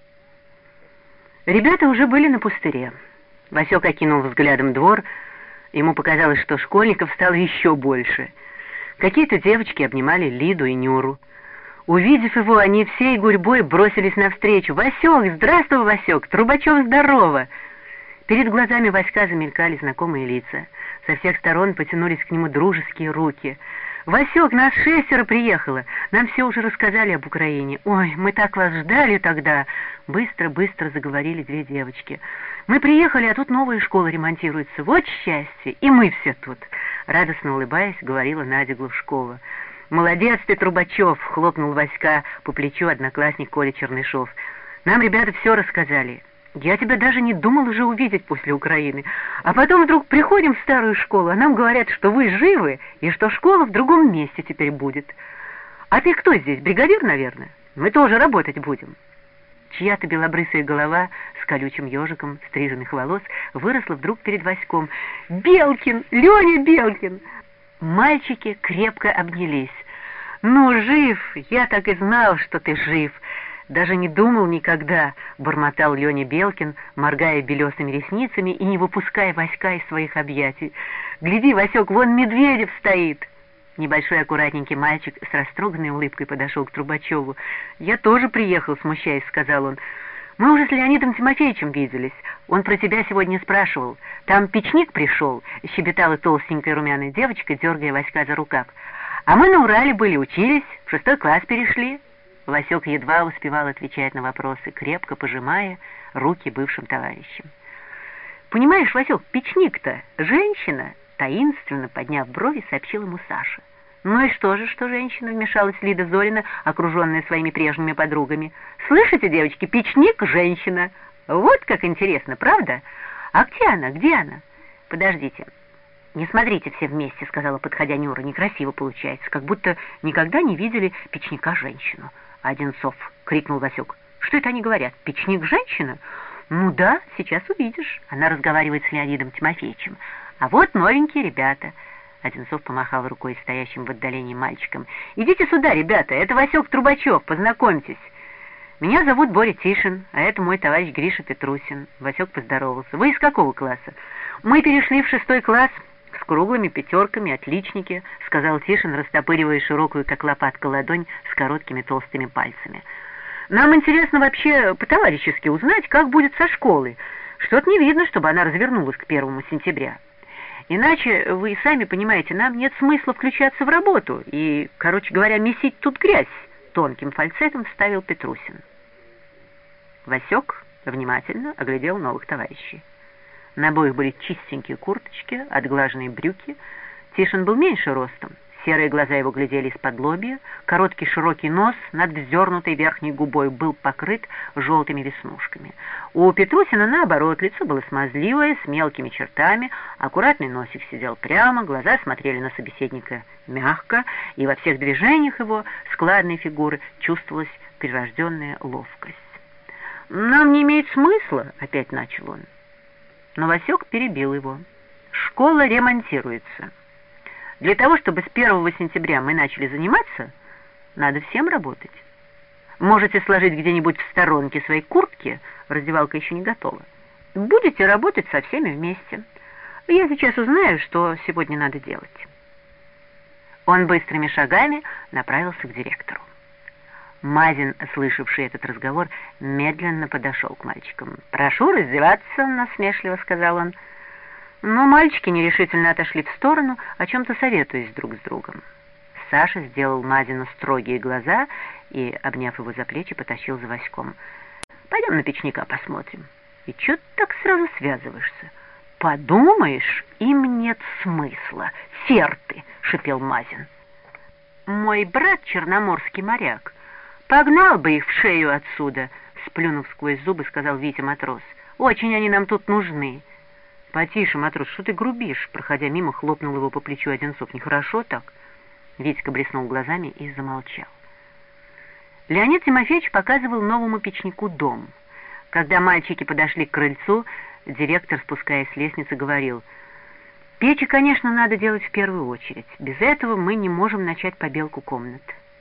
Speaker 1: Ребята уже были на пустыре. Васек окинул взглядом двор. Ему показалось, что школьников стало еще больше. Какие-то девочки обнимали Лиду и Нюру. Увидев его, они всей гурьбой бросились навстречу. «Васек! Здравствуй, Васек! Трубачев, здорово!» Перед глазами Васька замелькали знакомые лица. Со всех сторон потянулись к нему дружеские руки. «Васек, нас шестеро приехало. Нам все уже рассказали об Украине. Ой, мы так вас ждали тогда!» Быстро-быстро заговорили две девочки. «Мы приехали, а тут новая школа ремонтируется. Вот счастье! И мы все тут!» Радостно улыбаясь, говорила Надя Глушкова. «Молодец ты, Трубачев!» — хлопнул Васька по плечу одноклассник Коля Чернышов. «Нам ребята все рассказали. Я тебя даже не думал уже увидеть после Украины. А потом вдруг приходим в старую школу, а нам говорят, что вы живы и что школа в другом месте теперь будет. А ты кто здесь, бригадир, наверное? Мы тоже работать будем». Чья-то белобрысая голова с колючим ежиком стриженных волос выросла вдруг перед Васьком. «Белкин! Леня Белкин!» Мальчики крепко обнялись. «Ну, жив! Я так и знал, что ты жив! Даже не думал никогда!» — бормотал Леня Белкин, моргая белесыми ресницами и не выпуская Васька из своих объятий. «Гляди, Васек, вон Медведев стоит!» Небольшой аккуратненький мальчик с растроганной улыбкой подошел к Трубачеву. «Я тоже приехал», — смущаясь, сказал он. «Мы уже с Леонидом Тимофеевичем виделись. Он про тебя сегодня спрашивал. Там печник пришел», — щебетала толстенькая румяная девочка, дергая Васька за рукав. «А мы на Урале были, учились, в шестой класс перешли». Васек едва успевал отвечать на вопросы, крепко пожимая руки бывшим товарищам. «Понимаешь, Васек, печник-то женщина», — таинственно подняв брови, сообщил ему Саша. «Ну и что же, что женщина?» — вмешалась Лида Зорина, окруженная своими прежними подругами. «Слышите, девочки, печник — женщина. Вот как интересно, правда? А где она, где она?» «Подождите, не смотрите все вместе», — сказала, подходя Нюра. «Некрасиво получается, как будто никогда не видели печника-женщину». «Одинцов!» — крикнул Васек. «Что это они говорят? Печник-женщина?» «Ну да, сейчас увидишь. Она разговаривает с Леонидом Тимофеевичем. А вот новенькие ребята». Одинцов помахал рукой стоящим в отдалении мальчикам. «Идите сюда, ребята, это Васек Трубачев, познакомьтесь. Меня зовут Боря Тишин, а это мой товарищ Гриша Петрусин». Васек поздоровался. «Вы из какого класса?» «Мы перешли в шестой класс с круглыми пятерками, отличники», — сказал Тишин, растопыривая широкую, как лопатка, ладонь с короткими толстыми пальцами. «Нам интересно вообще по-товарищески узнать, как будет со школой. Что-то не видно, чтобы она развернулась к первому сентября. Иначе, вы сами понимаете, нам нет смысла включаться в работу и, короче говоря, месить тут грязь», — тонким фальцетом вставил Петрусин. Васек внимательно оглядел новых товарищей. На обоих были чистенькие курточки, отглаженные брюки. Тишин был меньше ростом. Серые глаза его глядели из-под лобья, короткий широкий нос над вздернутой верхней губой был покрыт желтыми веснушками. У Петрусина, наоборот, лицо было смазливое, с мелкими чертами, аккуратный носик сидел прямо, глаза смотрели на собеседника мягко, и во всех движениях его складной фигуры чувствовалась прирожденная ловкость. «Нам не имеет смысла», — опять начал он. Но Васек перебил его. «Школа ремонтируется. Для того, чтобы с первого сентября мы начали заниматься, надо всем работать. Можете сложить где-нибудь в сторонке свои куртки, раздевалка еще не готова. Будете работать со всеми вместе. Я сейчас узнаю, что сегодня надо делать». Он быстрыми шагами направился к директору. Мазин, слышавший этот разговор, медленно подошел к мальчикам. «Прошу раздеваться», — насмешливо сказал он. Но мальчики нерешительно отошли в сторону, о чем-то советуясь друг с другом. Саша сделал Мазину строгие глаза и, обняв его за плечи, потащил за Васьком. «Пойдем на печника посмотрим». «И чё ты так сразу связываешься?» «Подумаешь, им нет смысла. Ферты!» — шипел Мазин. «Мой брат черноморский моряк погнал бы их в шею отсюда», — сплюнув сквозь зубы, сказал Витя матрос. «Очень они нам тут нужны». «Потише, матрос, что ты грубишь?» Проходя мимо, хлопнул его по плечу Одинцов. «Нехорошо так?» Витька блеснул глазами и замолчал. Леонид Тимофеевич показывал новому печнику дом. Когда мальчики подошли к крыльцу, директор, спускаясь с лестницы, говорил: «Печи, конечно, надо делать в первую очередь. Без этого мы не можем начать побелку комнат».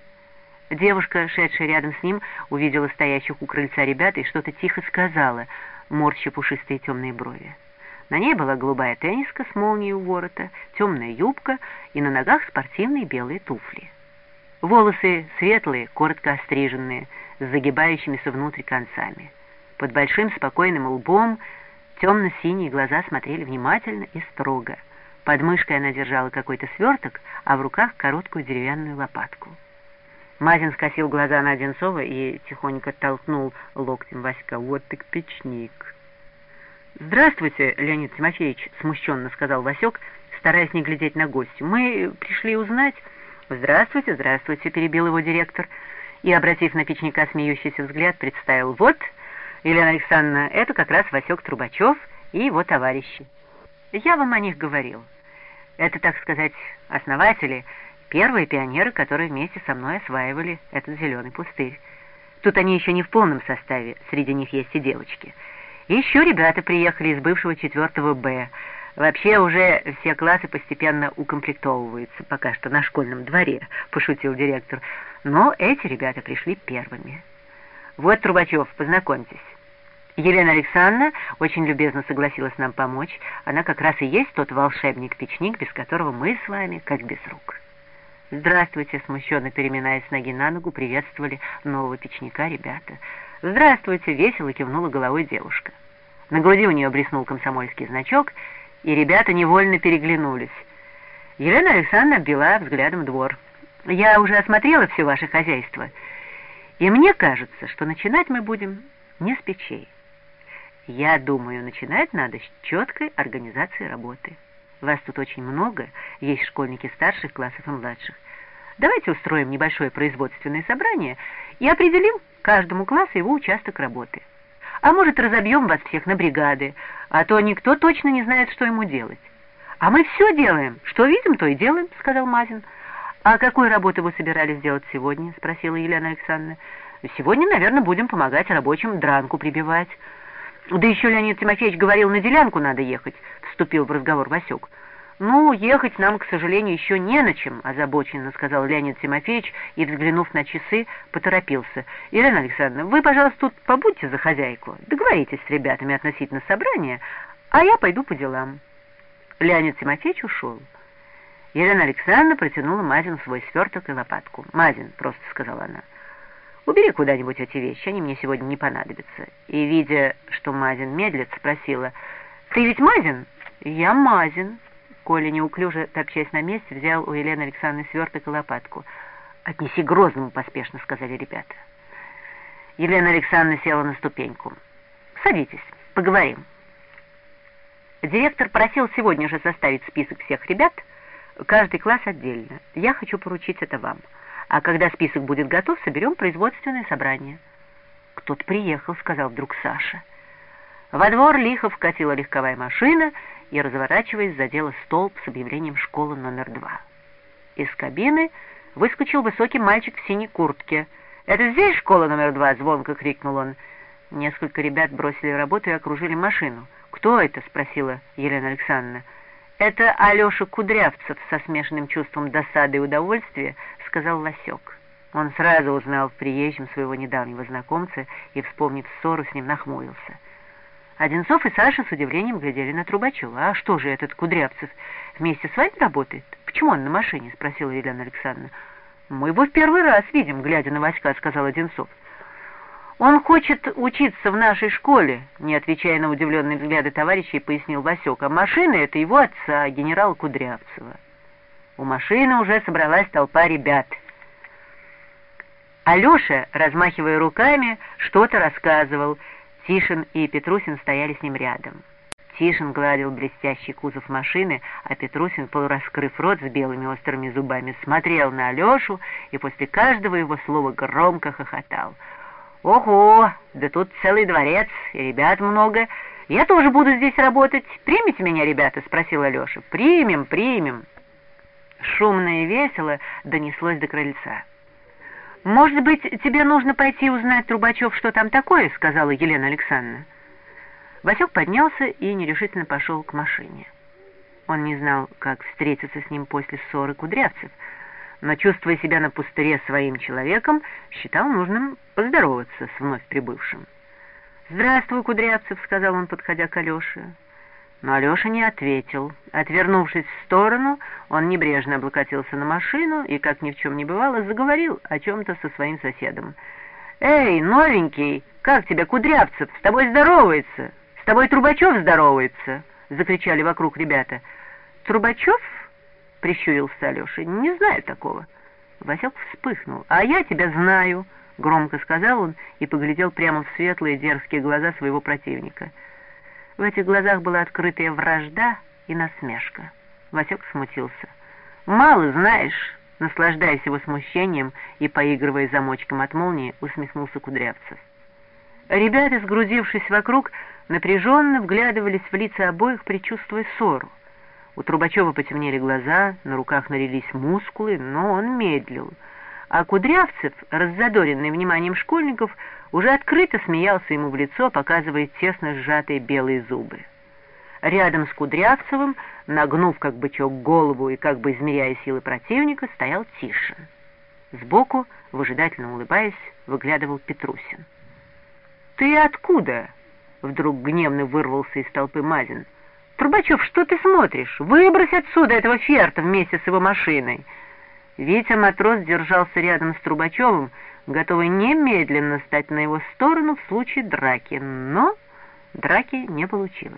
Speaker 1: Девушка, шедшая рядом с ним, увидела стоящих у крыльца ребят и что-то тихо сказала, морща пушистые темные брови. На ней была голубая тенниска с молнией у ворота, темная юбка и на ногах спортивные белые туфли. Волосы светлые, коротко остриженные, с загибающимися внутрь концами. Под большим спокойным лбом темно-синие глаза смотрели внимательно и строго. Под мышкой она держала какой-то сверток, а в руках короткую деревянную лопатку. Мазин скосил глаза на Одинцова и тихонько толкнул локтем Васька. «Вот ты печник!» «Здравствуйте, Леонид Тимофеевич», — смущенно сказал Васек, стараясь не глядеть на гостя. «Мы пришли узнать...» «Здравствуйте, здравствуйте», — перебил его директор и, обратив на печника смеющийся взгляд, представил: «Вот, Елена Александровна, это как раз Васек Трубачев и его товарищи. Я вам о них говорил. Это, так сказать, основатели, первые пионеры, которые вместе со мной осваивали этот зеленый пустырь. Тут они еще не в полном составе, среди них есть и девочки. И еще ребята приехали из бывшего четвертого Б. Вообще уже все классы постепенно укомплектовываются, пока что на школьном дворе», — пошутил директор. «Но эти ребята пришли первыми. Вот, Трубачев, познакомьтесь. Елена Александровна очень любезно согласилась нам помочь. Она как раз и есть тот волшебник-печник, без которого мы с вами как без рук». «Здравствуйте», — смущенно переминаясь с ноги на ногу, приветствовали нового печника ребята. «Здравствуйте», — весело кивнула головой девушка. На груди у нее блеснул комсомольский значок, и ребята невольно переглянулись. Елена Александровна обвела взглядом двор. «Я уже осмотрела все ваше хозяйство, и мне кажется, что начинать мы будем не с печей. Я думаю, начинать надо с четкой организации работы. Вас тут очень много, есть школьники старших классов и младших. Давайте устроим небольшое производственное собрание и определим каждому классу его участок работы. А может, разобьем вас всех на бригады, а то никто точно не знает, что ему делать». «А мы все делаем, что видим, то и делаем», — сказал Мазин. «А какую работу вы собирались делать сегодня?» — спросила Елена Александровна. «Сегодня, наверное, будем помогать рабочим дранку прибивать». «Да еще Леонид Тимофеевич говорил, на делянку надо ехать», — вступил в разговор Васек. «Ну, ехать нам, к сожалению, еще не на чем», — озабоченно сказал Леонид Тимофеевич и, взглянув на часы, поторопился. «Елена Александровна, вы, пожалуйста, тут побудьте за хозяйку, договоритесь с ребятами относительно собрания, а я пойду по делам». Леонид Тимофеевич ушел. Елена Александровна протянула Мазину свой сверток и лопатку. «Мазин», — просто сказала она, — «убери куда-нибудь эти вещи, они мне сегодня не понадобятся». И, видя, что Мазин медлит, спросила: «Ты ведь Мазин?» «Я Мазин». Коля, неуклюже топчась на месте, взял у Елены Александровны сверток и лопатку. «Отнеси Грозному», — поспешно сказали ребята. Елена Александровна села на ступеньку. Садитесь, поговорим». Директор просил сегодня же составить список всех ребят, каждый класс отдельно. Я хочу поручить это вам. А когда список будет готов, соберем производственное собрание. «Кто-то приехал», — сказал вдруг Саша. Во двор лихо вкатила легковая машина и, разворачиваясь, задела столб с объявлением «Школа номер два». Из кабины выскочил высокий мальчик в синей куртке. «Это здесь школа номер два?» — звонко крикнул он. Несколько ребят бросили работу и окружили машину. «Кто это?» — спросила Елена Александровна. «Это Алеша Кудрявцев», — со смешанным чувством досады и удовольствия сказал Васек. Он сразу узнал в приезжем своего недавнего знакомца и, вспомнив ссору, с ним нахмурился. Одинцов и Саша с удивлением глядели на Трубачева. «А что же этот Кудрявцев вместе с вами работает? Почему он на машине?» — спросила Елена Александровна. «Мы его в первый раз видим, глядя на Васька», — сказал Одинцов. «Он хочет учиться в нашей школе», — не отвечая на удивленные взгляды товарищей, пояснил Васек. «А машина — это его отца, генерала Кудрявцева». У машины уже собралась толпа ребят. Алеша, размахивая руками, что-то рассказывал. Тишин и Петрусин стояли с ним рядом. Тишин гладил блестящий кузов машины, а Петрусин, полураскрыв рот с белыми острыми зубами, смотрел на Алешу и после каждого его слова громко хохотал. «Ого, да тут целый дворец, и ребят много. Я тоже буду здесь работать. Примите меня, ребята?» — спросил Алеша. «Примем, примем». Шумно и весело донеслось до крыльца. «Может быть, тебе нужно пойти узнать, Трубачев, что там такое?» — сказала Елена Александровна. Васек поднялся и нерешительно пошел к машине. Он не знал, как встретиться с ним после ссоры Кудрявцев, но, чувствуя себя на пустыре своим человеком, считал нужным поздороваться с вновь прибывшим. «Здравствуй, Кудрявцев», — сказал он, подходя к Алёше. Но Алеша не ответил. Отвернувшись в сторону, он небрежно облокотился на машину и, как ни в чем не бывало, заговорил о чем-то со своим соседом. «Эй, новенький, как тебя, Кудрявцев? С тобой здоровается! С тобой Трубачев здоровается!» — закричали вокруг ребята. «Трубачев?» — прищурился Алеша. «Не знаю такого». Васек вспыхнул. «А я тебя знаю!» — громко сказал он и поглядел прямо в светлые дерзкие глаза своего противника. В этих глазах была открытая вражда и насмешка. Васек смутился. «Мало знаешь», — наслаждаясь его смущением и поигрывая замочком от молнии, усмехнулся Кудрявцев. Ребята, сгрудившись вокруг, напряженно вглядывались в лица обоих, предчувствуя ссору. У Трубачева потемнели глаза, на руках налились мускулы, но он медлил. А Кудрявцев, раззадоренный вниманием школьников, уже открыто смеялся ему в лицо, показывая тесно сжатые белые зубы. Рядом с Кудрявцевым, нагнув как бычок голову и как бы измеряя силы противника, стоял Тишин. Сбоку, выжидательно улыбаясь, выглядывал Петрусин. «Ты откуда?» — вдруг гневно вырвался из толпы Мазин. «Трубачев, что ты смотришь? Выбрось отсюда этого ферта вместе с его машиной!» Витя-матрос держался рядом с Трубачевым, готовый немедленно стать на его сторону в случае драки, но драки не получилось.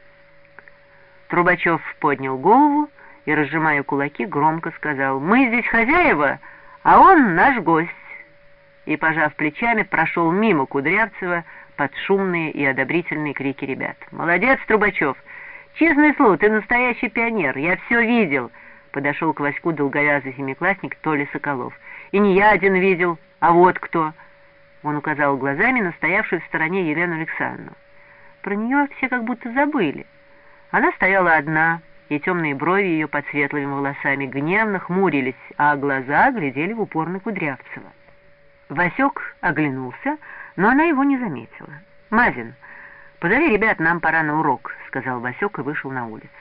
Speaker 1: Трубачев поднял голову и, разжимая кулаки, громко сказал: «Мы здесь хозяева, а он наш гость», и, пожав плечами, прошел мимо Кудрявцева под шумные и одобрительные крики ребят. «Молодец, Трубачев! Честное слово, ты настоящий пионер, я все видел», — подошел к Ваську долговязый семиклассник Толя Соколов. «И не я один видел, а вот кто!» Он указал глазами на стоявшую в стороне Елену Александровну. Про нее все как будто забыли. Она стояла одна, и темные брови ее под светлыми волосами гневно хмурились, а глаза глядели в упор на Кудрявцева. Васек оглянулся, но она его не заметила. «Мазин, позови ребят, нам пора на урок», — сказал Васек и вышел на улицу.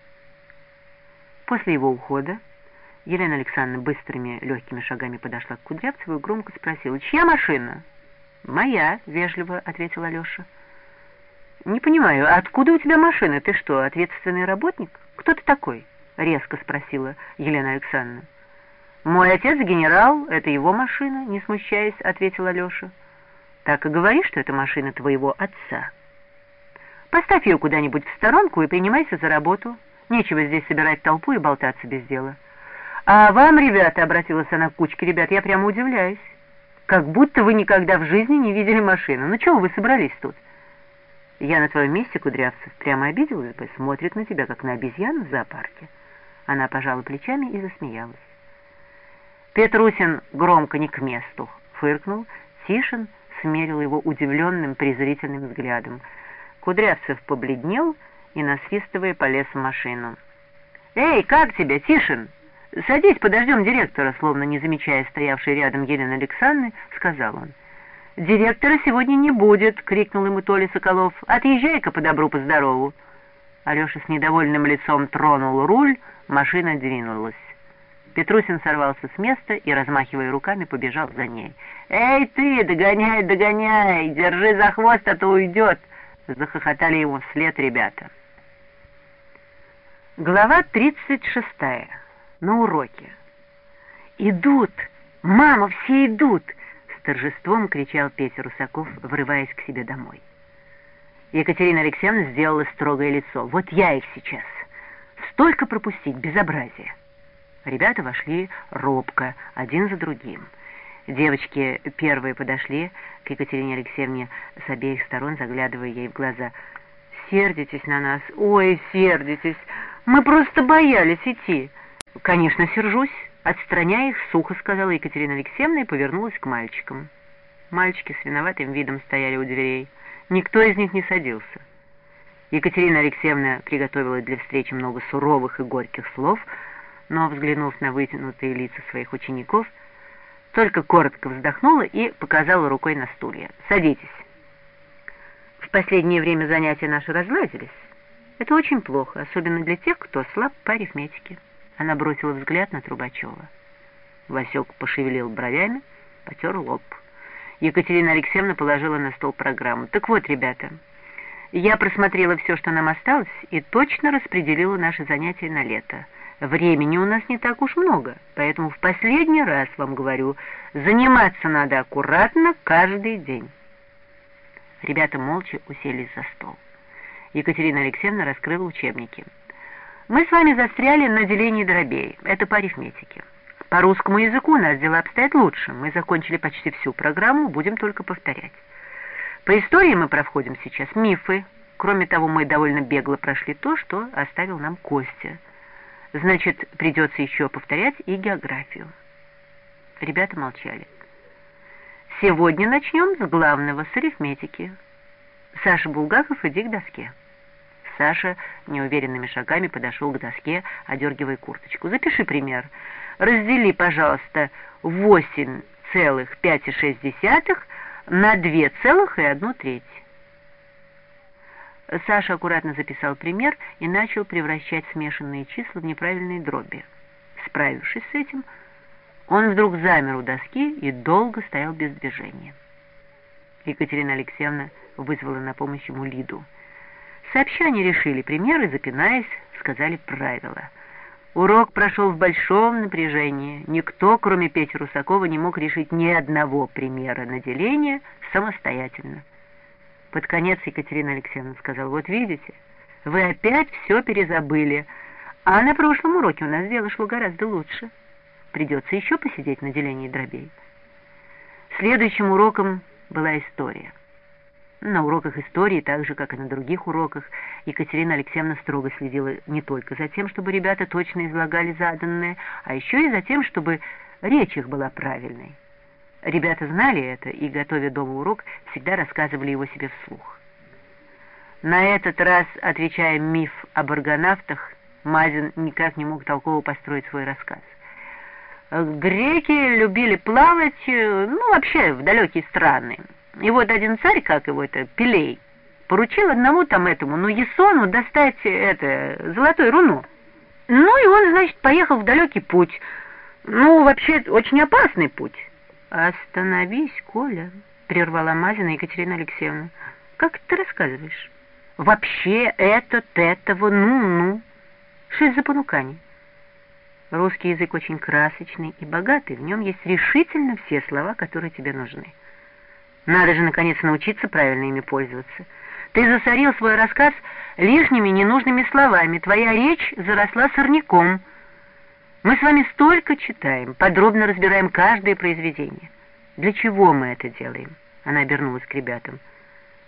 Speaker 1: После его ухода Елена Александровна быстрыми легкими шагами подошла к Кудрявцеву и громко спросила: «Чья машина?» «Моя», — вежливо ответил Алеша. «Не понимаю, откуда у тебя машина? Ты что, ответственный работник? Кто ты такой?» — резко спросила Елена Александровна. «Мой отец генерал, это его машина», — не смущаясь, ответил Алеша. «Так и говори, что это машина твоего отца. Поставь ее куда-нибудь в сторонку и принимайся за работу. Нечего здесь собирать толпу и болтаться без дела». «А вам, ребята», — обратилась она к кучке ребят, — «я прямо удивляюсь. Как будто вы никогда в жизни не видели машину. Ну чего вы собрались тут?» Я на твоем месте, Кудрявцев, прямо обиделась бы, смотрит на тебя, как на обезьяну в зоопарке. Она пожала плечами и засмеялась. Петрусин громко не к месту фыркнул, Тишин смерил его удивленным презрительным взглядом. Кудрявцев побледнел и, насвистывая, полез в машину. «Эй, как тебя, Тишин? Садись, подождем директора», словно не замечая стоявшей рядом Елены Александровны, сказал он. «Директора сегодня не будет», — крикнул ему Толя Соколов. «Отъезжай-ка по добру, по здорову». Алеша с недовольным лицом тронул руль, машина двинулась. Петрусин сорвался с места и, размахивая руками, побежал за ней. «Эй ты, догоняй, догоняй! Держи за хвост, а то уйдет!» — захохотали ему вслед ребята. Глава тридцать шестая. На уроке. «Идут! Мама, все идут!» — с торжеством кричал Петя Русаков, врываясь к себе домой. Екатерина Алексеевна сделала строгое лицо. «Вот я их сейчас! Столько пропустить, безобразие!» Ребята вошли робко, один за другим. Девочки первые подошли к Екатерине Алексеевне с обеих сторон, заглядывая ей в глаза. «Сердитесь на нас? Ой, сердитесь! Мы просто боялись идти!» «Конечно, сержусь!» Отстраняя их, сухо сказала Екатерина Алексеевна и повернулась к мальчикам. Мальчики с виноватым видом стояли у дверей. Никто из них не садился. Екатерина Алексеевна приготовила для встречи много суровых и горьких слов, но, взглянув на вытянутые лица своих учеников, только коротко вздохнула и показала рукой на стулья. «Садитесь. В последнее время занятия наши разладились. Это очень плохо, особенно для тех, кто слаб по арифметике». Она бросила взгляд на Трубачева. Васек пошевелил бровями, потер лоб. Екатерина Алексеевна положила на стол программу. «Так вот, ребята, я просмотрела все, что нам осталось, и точно распределила наши занятия на лето. Времени у нас не так уж много, поэтому в последний раз вам говорю, заниматься надо аккуратно каждый день». Ребята молча уселись за стол. Екатерина Алексеевна раскрыла учебники. «Мы с вами застряли на делении дробей. Это по арифметике. По русскому языку у нас дела обстоят лучше. Мы закончили почти всю программу, будем только повторять. По истории мы проходим сейчас мифы. Кроме того, мы довольно бегло прошли то, что оставил нам Костя. Значит, придется еще повторять и географию». Ребята молчали. «Сегодня начнем с главного, с арифметики. Саша Булгаков, иди к доске». Саша неуверенными шагами подошел к доске, одергивая курточку. «Запиши пример. Раздели, пожалуйста, восемь целых пять и шесть десятых на две целых и одну треть». Саша аккуратно записал пример и начал превращать смешанные числа в неправильные дроби. Справившись с этим, он вдруг замер у доски и долго стоял без движения. Екатерина Алексеевна вызвала на помощь ему Лиду. Сообща они решили примеры, запинаясь, сказали правила. Урок прошел в большом напряжении. Никто, кроме Пети Русакова, не мог решить ни одного примера на деление самостоятельно. Под конец Екатерина Алексеевна сказала: «Вот видите, вы опять все перезабыли, а на прошлом уроке у нас дело шло гораздо лучше. Придется еще посидеть на делении дробей». Следующим уроком была история. На уроках истории, так же, как и на других уроках, Екатерина Алексеевна строго следила не только за тем, чтобы ребята точно излагали заданное, а еще и за тем, чтобы речь их была правильной. Ребята знали это и, готовя дома урок, всегда рассказывали его себе вслух. На этот раз, отвечая миф об аргонавтах, Мазин никак не мог толково построить свой рассказ. Греки любили плавать, ну, вообще, в далекие страны. И вот один царь, как его это, Пелей, поручил одному там этому, ну, Ясону достать это, золотое руно. Ну, и он, значит, поехал в далекий путь. Ну, вообще, очень опасный путь. «Остановись, Коля», — прервала Мазина Екатерина Алексеевна. «Как ты рассказываешь? Вообще, этот, этого, ну-ну. Что это за понукание? Русский язык очень красочный и богатый, в нем есть решительно все слова, которые тебе нужны. Надо же, наконец, научиться правильно ими пользоваться. Ты засорил свой рассказ лишними ненужными словами, твоя речь заросла сорняком. Мы с вами столько читаем, подробно разбираем каждое произведение. Для чего мы это делаем?» Она обернулась к ребятам.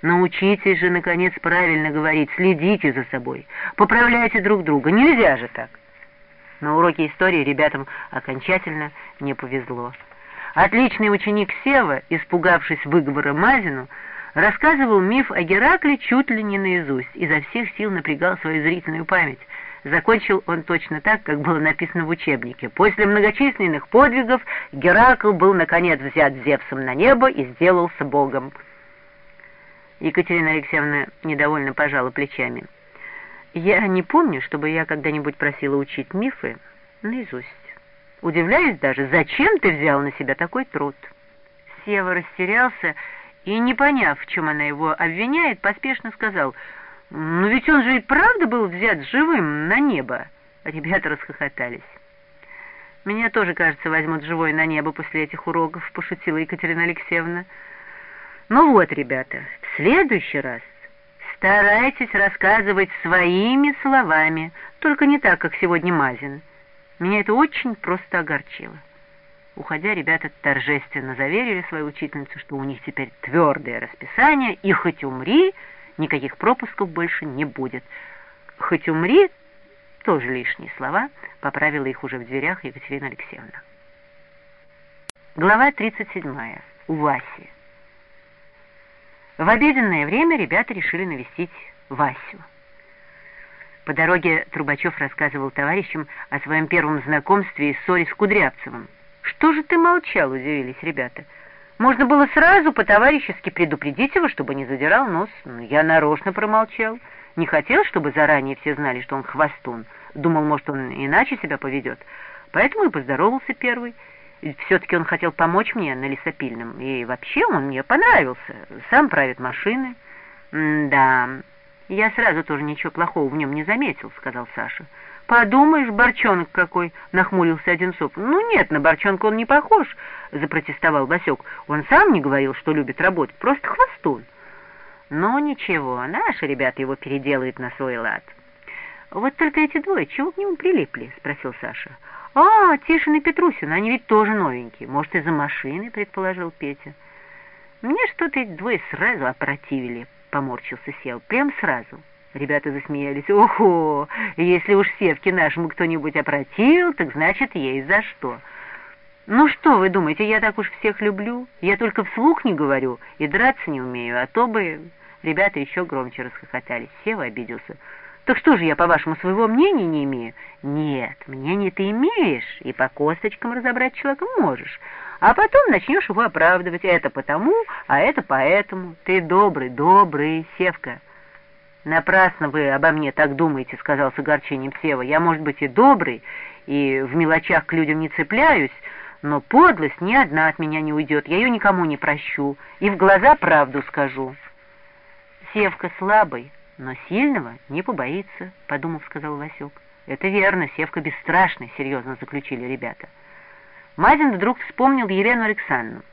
Speaker 1: Научитесь же, наконец, правильно говорить, следите за собой, поправляйте друг друга, нельзя же так. На уроке истории ребятам окончательно не повезло. Отличный ученик Сева, испугавшись выговора Мазину, рассказывал миф о Геракле чуть ли не наизусть, изо всех сил напрягал свою зрительную память. Закончил он точно так, как было написано в учебнике. После многочисленных подвигов Геракл был, наконец, взят Зевсом на небо и сделался богом. Екатерина Алексеевна недовольно пожала плечами. «Я не помню, чтобы я когда-нибудь просила учить мифы наизусть. Удивляюсь даже, зачем ты взял на себя такой труд?» Сева растерялся и, не поняв, в чем она его обвиняет, поспешно сказал: «Ну ведь он же и правда был взят живым на небо!» Ребята расхохотались. «Меня тоже, кажется, возьмут живой на небо после этих уроков», — пошутила Екатерина Алексеевна. «Ну вот, ребята, в следующий раз старайтесь рассказывать своими словами, только не так, как сегодня Мазин. Меня это очень просто огорчило». Уходя, ребята торжественно заверили свою учительницу, что у них теперь твердое расписание, и хоть умри, никаких пропусков больше не будет. «Хоть умри» — тоже лишние слова, поправила их уже в дверях Екатерина Алексеевна. Глава тридцать седьмая. У Васи. В обеденное время ребята решили навестить Васю. По дороге Трубачев рассказывал товарищам о своем первом знакомстве и ссоре с Кудрявцевым. «Что же ты молчал?» — удивились ребята. «Можно было сразу по-товарищески предупредить его, чтобы не задирал нос. Но я нарочно промолчал. Не хотел, чтобы заранее все знали, что он хвостун. Думал, может, он иначе себя поведет. Поэтому и поздоровался первый. Ведь все-таки он хотел помочь мне на лесопильном. И вообще он мне понравился. Сам правит машины». «Да, я сразу тоже ничего плохого в нем не заметил», — сказал Саша. «Подумаешь, борчонок какой!» — нахмурился Одинцов. «Ну нет, на борчонка он не похож», — запротестовал Васек. «Он сам не говорил, что любит работать, просто хвостун». «Ну ничего, наши ребята его переделают на свой лад». «Вот только эти двое, чего к нему прилипли?» — спросил Саша. «А, Тишин и Петрусин, они ведь тоже новенькие. Может, из-за машины?» — предположил Петя. «Мне что-то эти двое сразу опротивили», — поморщился Сев. «Прям сразу». Ребята засмеялись. «Охо! Если уж Севке нашему кто-нибудь опротивил, так значит, есть за что». «Ну что вы думаете, я так уж всех люблю? Я только вслух не говорю и драться не умею, а то бы...» Ребята еще громче расхохотались. Сева обиделся. «Так что же я, по-вашему, своего мнения не имею?» «Нет, мнение ты имеешь, и по косточкам разобрать человека можешь. А потом начнешь его оправдывать. Это потому, а это поэтому. Ты добрый, добрый, Севка». «Напрасно вы обо мне так думаете», — сказал с огорчением Сева. «Я, может быть, и добрый, и в мелочах к людям не цепляюсь, но подлость ни одна от меня не уйдет. Я ее никому не прощу и в глаза правду скажу». «Севка слабый, но сильного не побоится», — подумав, сказал Васек. «Это верно, Севка бесстрашный», — серьезно заключили ребята. Мазин вдруг вспомнил Елену Александровну.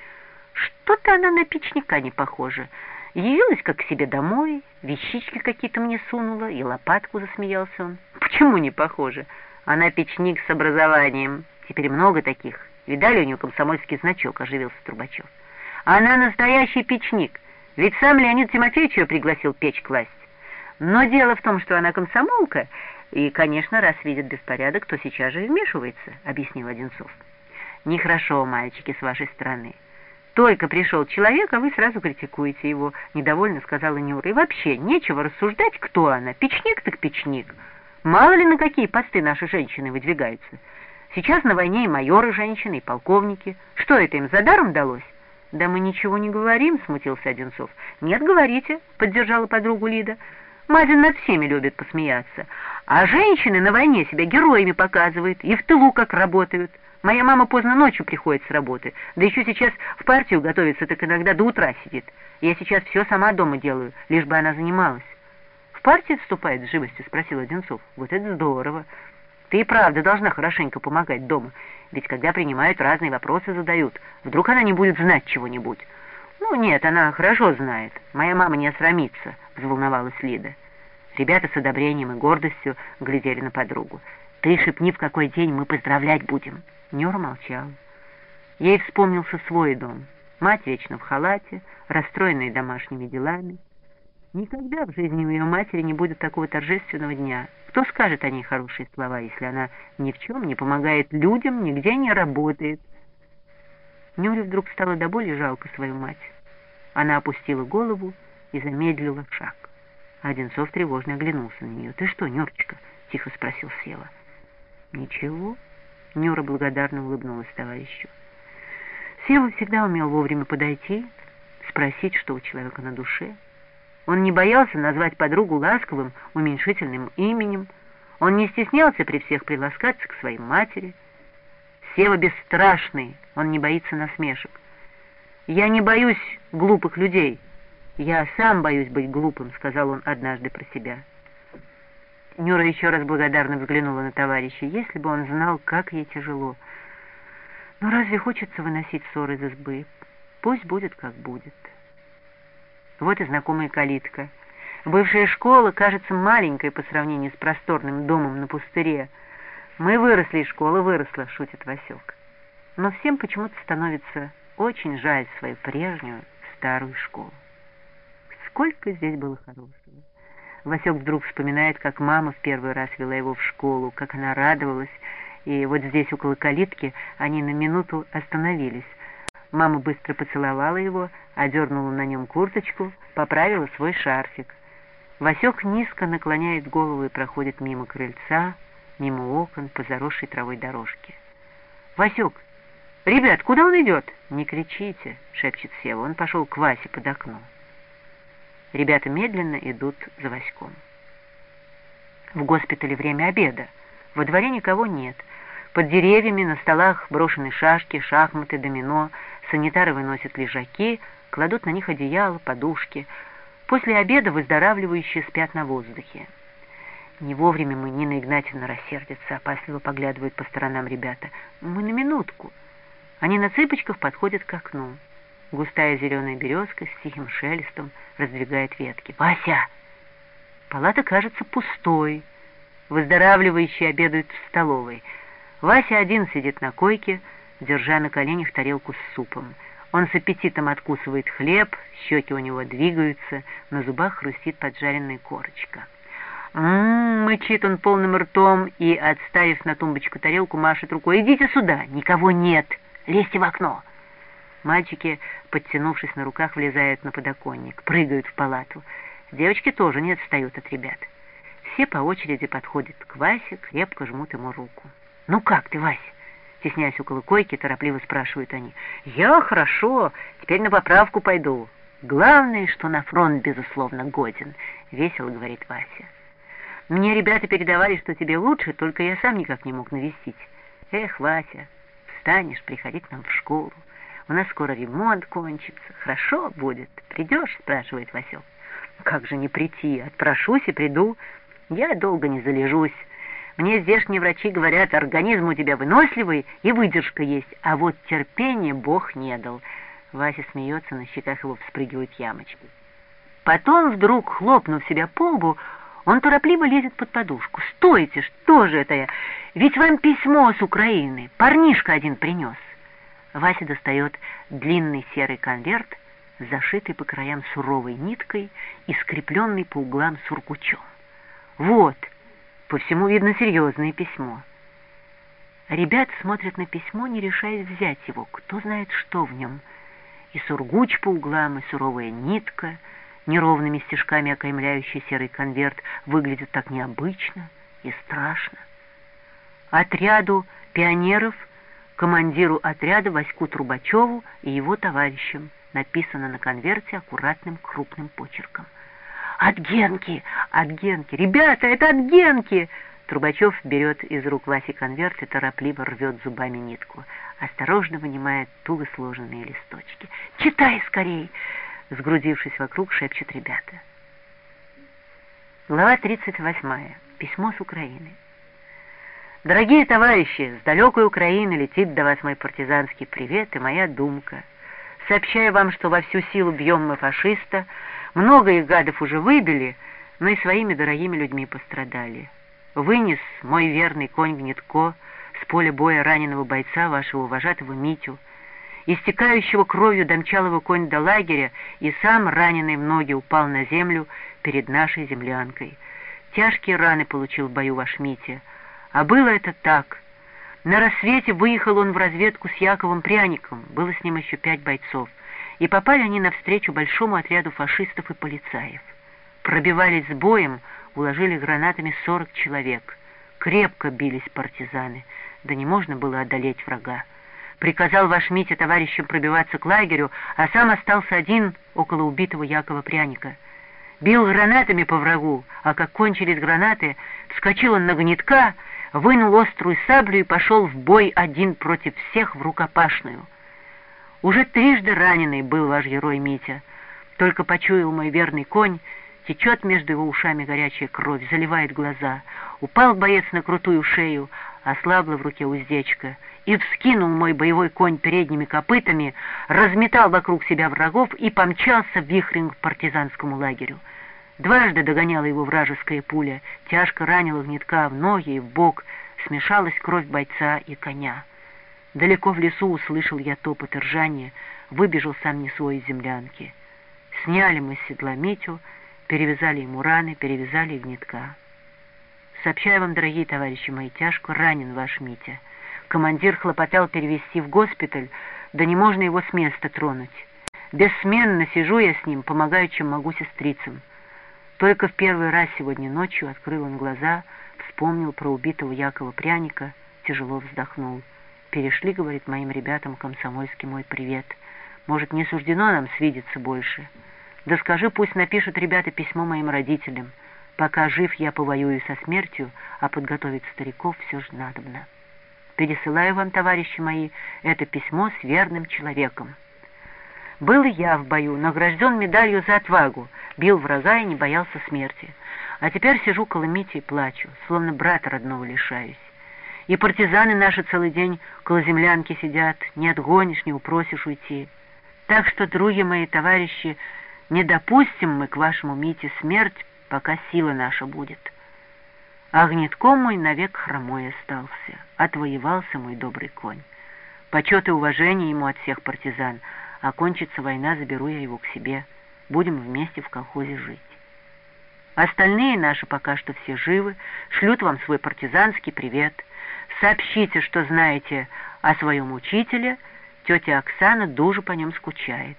Speaker 1: «Что-то она на печника не похожа. Явилась как к себе домой, вещички какие-то мне сунула, и лопатку», — засмеялся он. «Почему не похоже? Она печник с образованием. Теперь много таких. Видали у нее комсомольский значок?» — оживился Трубачев. «Она настоящий печник. Ведь сам Леонид Тимофеевич ее пригласил печь класть. Но дело в том, что она комсомолка, и, конечно, раз видит беспорядок, то сейчас же и вмешивается», — объяснил Одинцов. «Нехорошо, мальчики, с вашей стороны. Только пришел человек, а вы сразу критикуете его», — недовольно сказала Нюра. «И вообще, нечего рассуждать, кто она. Печник так печник. Мало ли на какие посты наши женщины выдвигаются. Сейчас на войне и майоры женщины, и полковники. Что это им, за даром далось?» «Да мы ничего не говорим», — смутился Одинцов. «Нет, говорите», — поддержала подругу Лида. «Мазин над всеми любит посмеяться. А женщины на войне себя героями показывают и в тылу как работают. Моя мама поздно ночью приходит с работы, да еще сейчас в партию готовится, так иногда до утра сидит. Я сейчас все сама дома делаю, лишь бы она занималась». «В партию вступает с живостью?» — спросил Одинцов. «Вот это здорово. Ты и правда должна хорошенько помогать дома, ведь когда принимают, разные вопросы задают. Вдруг она не будет знать чего-нибудь». «Ну нет, она хорошо знает. Моя мама не осрамится», — взволновалась Лида. Ребята с одобрением и гордостью глядели на подругу. «Ты шепни, в какой день мы поздравлять будем». Нюра молчала. Ей вспомнился свой дом. Мать вечно в халате, расстроенная домашними делами. Никогда в жизни у ее матери не будет такого торжественного дня. Кто скажет о ней хорошие слова, если она ни в чем не помогает людям, нигде не работает? Нюре вдруг стало до боли жалко свою мать. Она опустила голову и замедлила шаг. Одинцов тревожно оглянулся на нее. «Ты что, Нюрочка?» — тихо спросил Сева. «Ничего». Нюра благодарно улыбнулась товарищу. Сева всегда умел вовремя подойти, спросить, что у человека на душе. Он не боялся назвать подругу ласковым, уменьшительным именем. Он не стеснялся при всех приласкаться к своей матери. Сева бесстрашный, он не боится насмешек. «Я не боюсь глупых людей. Я сам боюсь быть глупым», — сказал он однажды про себя. Нюра еще раз благодарно взглянула на товарища. Если бы он знал, как ей тяжело. Но разве хочется выносить ссоры из избы? Пусть будет, как будет. Вот и знакомая калитка. Бывшая школа кажется маленькой по сравнению с просторным домом на пустыре. «Мы выросли, и школа выросла», — шутит Васек. Но всем почему-то становится очень жаль свою прежнюю старую школу. Сколько здесь было хорошего. Васек вдруг вспоминает, как мама в первый раз вела его в школу, как она радовалась, и вот здесь, около калитки, они на минуту остановились. Мама быстро поцеловала его, одернула на нем курточку, поправила свой шарфик. Васек низко наклоняет голову и проходит мимо крыльца, мимо окон, по заросшей травой дорожке. «Васек! Ребят, куда он идет?» «Не кричите!» — шепчет Сева. Он пошел к Васе под окно. Ребята медленно идут за Васьком. В госпитале время обеда. Во дворе никого нет. Под деревьями на столах брошены шашки, шахматы, домино. Санитары выносят лежаки, кладут на них одеяло, подушки. После обеда выздоравливающие спят на воздухе. Не вовремя мы, Нина Игнатьевна рассердится, опасливо поглядывают по сторонам ребята. Мы на минутку. Они на цыпочках подходят к окну. Густая зеленая березка с тихим шелестом раздвигает ветки. «Вася!» Палата кажется пустой. Выздоравливающие обедают в столовой. Вася один сидит на койке, держа на коленях тарелку с супом. Он с аппетитом откусывает хлеб, щеки у него двигаются, на зубах хрустит поджаренная корочка. «М-м-м», мычит он полным ртом и, отставив на тумбочку тарелку, машет рукой. «Идите сюда! Никого нет! Лезьте в окно!» Мальчики, подтянувшись на руках, влезают на подоконник, прыгают в палату. Девочки тоже не отстают от ребят. Все по очереди подходят к Васе, крепко жмут ему руку. «Ну как ты, Вася?» Стесняясь около койки, торопливо спрашивают они. «Я хорошо, теперь на поправку пойду. Главное, что на фронт, безусловно, годен», — весело говорит Вася. «Мне ребята передавали, что тебе лучше, только я сам никак не мог навестить. Эх, Вася, встанешь, приходи к нам в школу. У нас скоро ремонт кончится. Хорошо будет. Придешь?» — спрашивает Васек. «Как же не прийти? Отпрошусь и приду. Я долго не залежусь. Мне здешние врачи говорят, организм у тебя выносливый и выдержка есть, а вот терпения Бог не дал». Вася смеется, на щеках его вспрыгивают ямочки. Потом вдруг, хлопнув себя по лбу, он торопливо лезет под подушку. «Стойте, что же это я? Ведь вам письмо с Украины. Парнишка один принес». Вася достает длинный серый конверт, зашитый по краям суровой ниткой и скрепленный по углам сургучом. «Вот, по всему видно серьезное письмо». Ребят смотрят на письмо, не решаясь взять его. Кто знает, что в нем. И сургуч по углам, и суровая нитка, неровными стежками окаймляющий серый конверт, выглядит так необычно и страшно. Отряду пионеров, командиру отряда Ваську Трубачеву и его товарищам, написано на конверте аккуратным крупным почерком. «От Генки! От Генки! Ребята, это от Генки!» Трубачев берет из рук Васи конверт и торопливо рвет зубами нитку. Осторожно вынимает туго сложенные листочки. «Читай скорей!» Сгрудившись вокруг, шепчут ребята. Глава тридцать восьмая. Письмо с Украины. Дорогие товарищи, с далекой Украины летит до вас мой партизанский привет и моя думка. Сообщаю вам, что во всю силу бьем мы фашиста, много их гадов уже выбили, но и своими дорогими людьми пострадали. Вынес мой верный конь Гнетко с поля боя раненого бойца, вашего вожатого Митю, Истекающего кровью домчал его конь до лагеря, и сам, раненый в ноги, упал на землю перед нашей землянкой. Тяжкие раны получил в бою ваш Митя. А было это так. На рассвете выехал он в разведку с Яковом Пряником, было с ним еще пять бойцов, и попали они навстречу большому отряду фашистов и полицаев. Пробивались с боем, уложили гранатами сорок человек. Крепко бились партизаны, да не можно было одолеть врага. Приказал ваш Митя товарищам пробиваться к лагерю, а сам остался один около убитого Якова Пряника. Бил гранатами по врагу, а как кончились гранаты, вскочил он на гнетка, вынул острую саблю и пошел в бой один против всех в рукопашную. Уже трижды раненый был ваш герой Митя. Только почуял мой верный конь, течет между его ушами горячая кровь, заливает глаза. Упал боец на крутую шею, ослабла в руке уздечка, и вскинул мой боевой конь передними копытами, разметал вокруг себя врагов и помчался вихрем к партизанскому лагерю. Дважды догоняла его вражеская пуля, тяжко ранила гнетка в ноги и в бок, смешалась кровь бойца и коня. Далеко в лесу услышал я топот и ржание, выбежал сам не свой из землянки. Сняли мы с седла Митю, перевязали ему раны, перевязали гнетка. Сообщаю вам, дорогие товарищи мои, тяжко ранен ваш Митя. Командир хлопотал перевезти в госпиталь, да не можно его с места тронуть. Бессменно сижу я с ним, помогаю, чем могу сестрицам. Только в первый раз сегодня ночью открыл он глаза, вспомнил про убитого Якова Пряника, тяжело вздохнул. «Перешли, — говорит, — моим ребятам комсомольский мой привет. Может, не суждено нам свидеться больше? Да скажи, пусть напишут ребята письмо моим родителям. Пока жив, я повоюю со смертью, а подготовить стариков все же надобно. Пересылаю вам, товарищи мои, это письмо с верным человеком. Был и я в бою, награжден медалью за отвагу, бил врага и не боялся смерти. А теперь сижу около Мити и плачу, словно брата родного лишаюсь. И партизаны наши целый день около землянки сидят, не отгонишь, не упросишь уйти. Так что, други мои, товарищи, не допустим мы к вашему Мите смерть, пока сила наша будет. А гнетком мой навек хромой остался, отвоевался мой добрый конь. Почет и уважение ему от всех партизан, а кончится война, заберу я его к себе, будем вместе в колхозе жить. Остальные наши пока что все живы, шлют вам свой партизанский привет. Сообщите, что знаете о своем учителе, тетя Оксана дуже по нем скучает.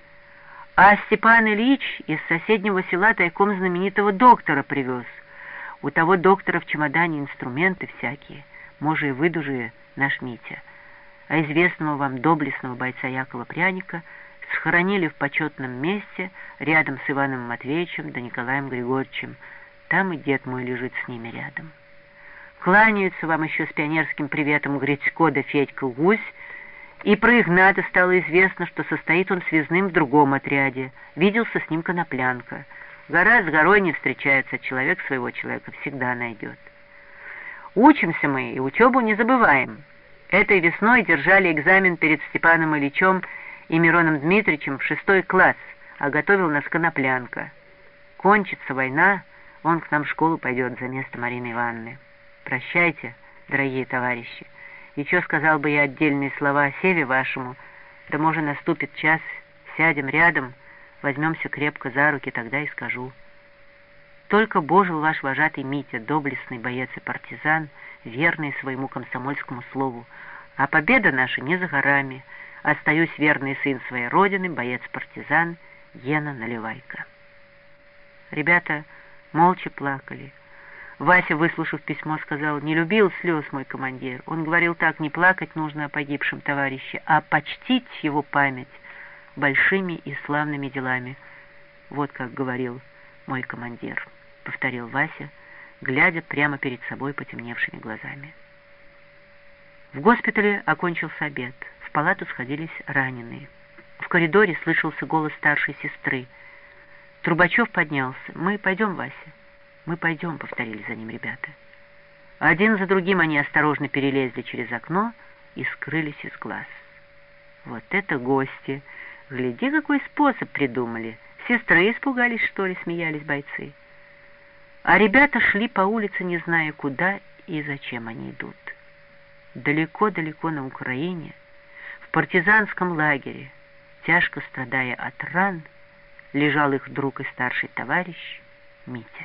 Speaker 1: А Степан Ильич из соседнего села тайком знаменитого доктора привез. У того доктора в чемодане инструменты всякие, може и выдужие наш Митя. А известного вам доблестного бойца Якова Пряника схоронили в почетном месте рядом с Иваном Матвеевичем да Николаем Григорьевичем. Там и дед мой лежит с ними рядом. Кланяются вам еще с пионерским приветом Грицько да Федька Гусь, и про Игната стало известно, что состоит он связным в другом отряде. Виделся с ним Коноплянка. Гора с горой не встречается, человек своего человека всегда найдет. Учимся мы и учебу не забываем. Этой весной держали экзамен перед Степаном Ильичем и Мироном Дмитриевичем в шестой класс, а готовил нас Коноплянка. Кончится война, он к нам в школу пойдет за место Марины Ивановны. Прощайте, дорогие товарищи. Еще сказал бы я отдельные слова о Севе вашему, да, может, наступит час, сядем рядом, возьмемся крепко за руки, тогда и скажу. Только божил ваш вожатый Митя, доблестный боец и партизан, верный своему комсомольскому слову, а победа наша не за горами. Остаюсь верный сын своей родины, боец-партизан Гена Наливайко. Ребята молча плакали. Вася, выслушав письмо, сказал: «Не любил слез мой командир. Он говорил так: не плакать нужно о погибшем товарище, а почтить его память большими и славными делами». Вот как говорил мой командир, — повторил Вася, глядя прямо перед собой потемневшими глазами. В госпитале окончился обед. В палату сходились раненые. В коридоре слышался голос старшей сестры. Трубачев поднялся. «Мы пойдем, Вася?» «Мы пойдем», — повторили за ним ребята. Один за другим они осторожно перелезли через окно и скрылись из глаз. Вот это гости! Гляди, какой способ придумали! Сестры испугались, что ли, смеялись бойцы. А ребята шли по улице, не зная, куда и зачем они идут. Далеко-далеко на Украине, в партизанском лагере, тяжко страдая от ран, лежал их друг и старший товарищ Митя.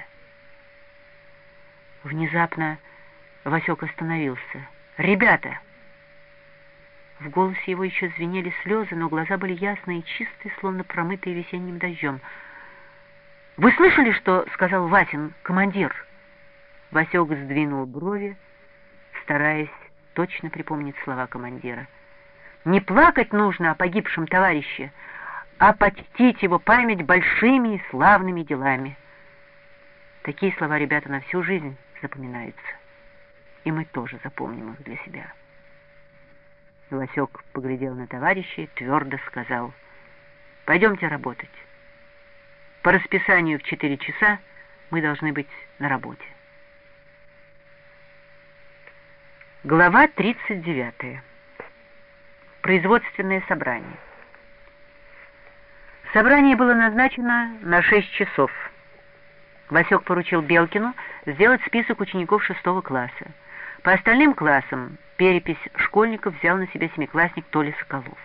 Speaker 1: Внезапно Васек остановился. «Ребята!» В голосе его еще звенели слезы, но глаза были ясные и чистые, словно промытые весенним дождем. «Вы слышали, что сказал Васин командир?» Васек сдвинул брови, стараясь точно припомнить слова командира. «Не плакать нужно о погибшем товарище, а почтить его память большими и славными делами». Такие слова, ребята, на всю жизнь запоминаются, и мы тоже запомним их для себя. Васек поглядел на товарища и твердо сказал: «Пойдемте работать. По расписанию в четыре часа мы должны быть на работе». Глава тридцать девятая. Производственное собрание. Собрание было назначено на шесть часов. Васек поручил Белкину сделать список учеников шестого класса. По остальным классам перепись школьников взял на себя семиклассник Толя Соколов.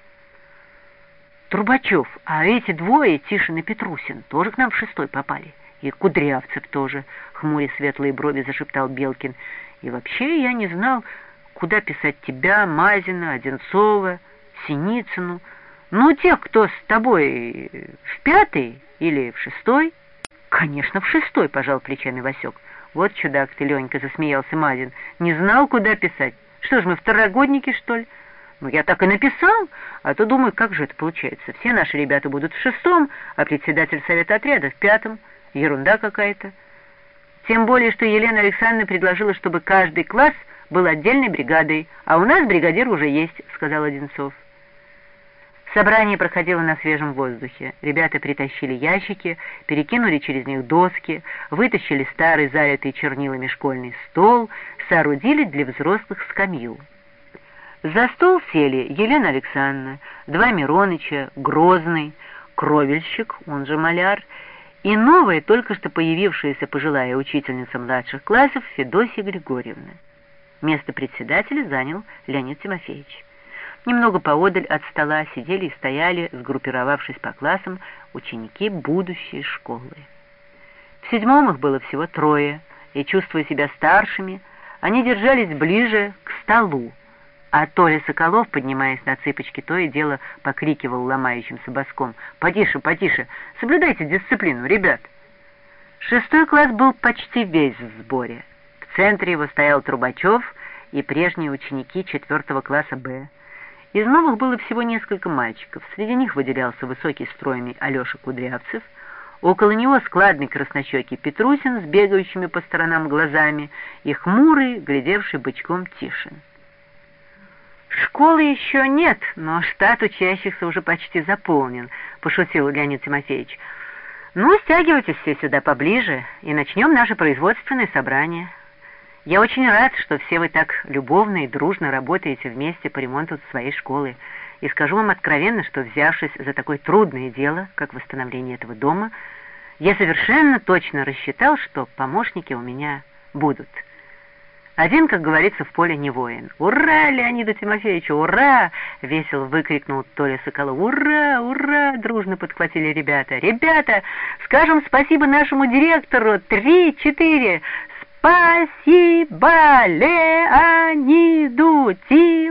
Speaker 1: «Трубачев, а эти двое, Тишин и Петрусин, тоже к нам в шестой попали. И Кудрявцев тоже», — хмуря светлые брови зашептал Белкин. «И вообще я не знал, куда писать тебя, Мазина, Одинцова, Синицыну. Ну, тех, кто с тобой в пятый или в шестой?» «Конечно, в шестой», — пожал плечами Васек. «Вот чудак ты, Ленька», — засмеялся Мазин. «Не знал, куда писать. Что ж, мы второгодники, что ли?» «Ну, я так и написал, а то думаю, как же это получается. Все наши ребята будут в шестом, а председатель совета отряда в пятом. Ерунда какая-то». «Тем более, что Елена Александровна предложила, чтобы каждый класс был отдельной бригадой, а у нас бригадир уже есть», — сказал Одинцов. Собрание проходило на свежем воздухе. Ребята притащили ящики, перекинули через них доски, вытащили старый залитый чернилами школьный стол, соорудили для взрослых скамью. За стол сели Елена Александровна, два Мироныча, Грозный, Кровельщик, он же маляр, и новая, только что появившаяся пожилая учительница младших классов Федосия Григорьевна. Место председателя занял Леонид Тимофеевич. Немного поодаль от стола сидели и стояли, сгруппировавшись по классам, ученики будущей школы. В седьмом их было всего трое, и, чувствуя себя старшими, они держались ближе к столу, а Толя Соколов, поднимаясь на цыпочки, то и дело покрикивал ломающимся боском: «Потише, потише! Соблюдайте дисциплину, ребят!» Шестой класс был почти весь в сборе. В центре его стоял Трубачев и прежние ученики четвертого класса Б. Из новых было всего несколько мальчиков. Среди них выделялся высокий стройный Алеша Кудрявцев, около него складный краснощекий Петрусин с бегающими по сторонам глазами и хмурый, глядевший бычком Тишин. «Школы еще нет, но штат учащихся уже почти заполнен», — пошутил Леонид Тимофеевич. «Ну, стягивайтесь все сюда поближе, и начнем наше производственное собрание. Я очень рад, что все вы так любовно и дружно работаете вместе по ремонту своей школы, и скажу вам откровенно, что, взявшись за такое трудное дело, как восстановление этого дома, я совершенно точно рассчитал, что помощники у меня будут. Один, как говорится, в поле не воин. «Ура, Леониду Тимофеевичу, ура!» — весело выкрикнул Толя Соколов. «Ура, ура!» — дружно подхватили ребята. «Ребята, скажем спасибо нашему директору! Три, четыре! Спасибо Леониду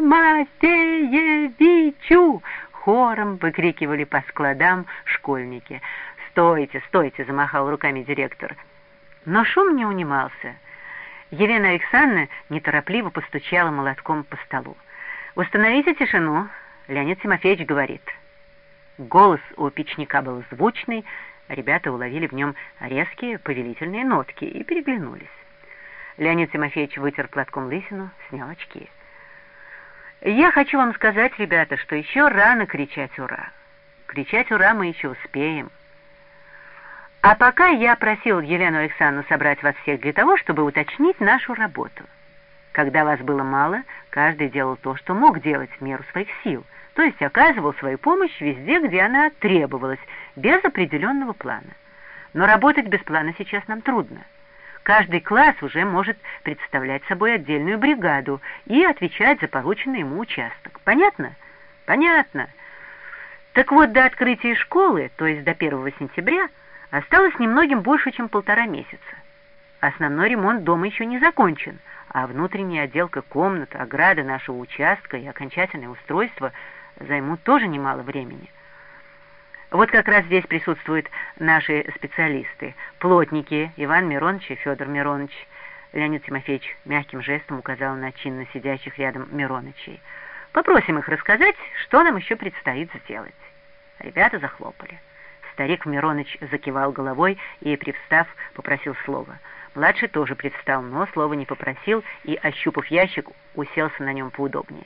Speaker 1: Тимофеевичу!» Хором выкрикивали по складам школьники. «Стойте, стойте!» — замахал руками директор. Но шум не унимался. Елена Александровна неторопливо постучала молотком по столу. «Установите тишину», — Леонид Тимофеевич говорит. Голос у печника был звучный, ребята уловили в нем резкие повелительные нотки и переглянулись. Леонид Тимофеевич вытер платком лысину, снял очки. «Я хочу вам сказать, ребята, что еще рано кричать «Ура!». Кричать «Ура!» мы еще успеем. А пока я просил Елену Александровну собрать вас всех для того, чтобы уточнить нашу работу. Когда вас было мало, каждый делал то, что мог делать в меру своих сил, то есть оказывал свою помощь везде, где она требовалась, без определенного плана. Но работать без плана сейчас нам трудно. Каждый класс уже может представлять собой отдельную бригаду и отвечать за порученный ему участок. Понятно? Понятно. Так вот, до открытия школы, то есть до первого сентября, осталось немногим больше, чем полтора месяца. Основной ремонт дома еще не закончен, а внутренняя отделка комнат, ограды нашего участка и окончательное устройство займут тоже немало времени. Вот как раз здесь присутствуют наши специалисты, плотники Иван Миронович и Федор Миронович. Леонид Тимофеевич мягким жестом указал на чинно сидящих рядом Миронычей. Попросим их рассказать, что нам еще предстоит сделать. Ребята захлопали. Старик Мироныч закивал головой и, привстав, попросил слова. Младший тоже привстал, но слова не попросил и, ощупав ящик, уселся на нем поудобнее.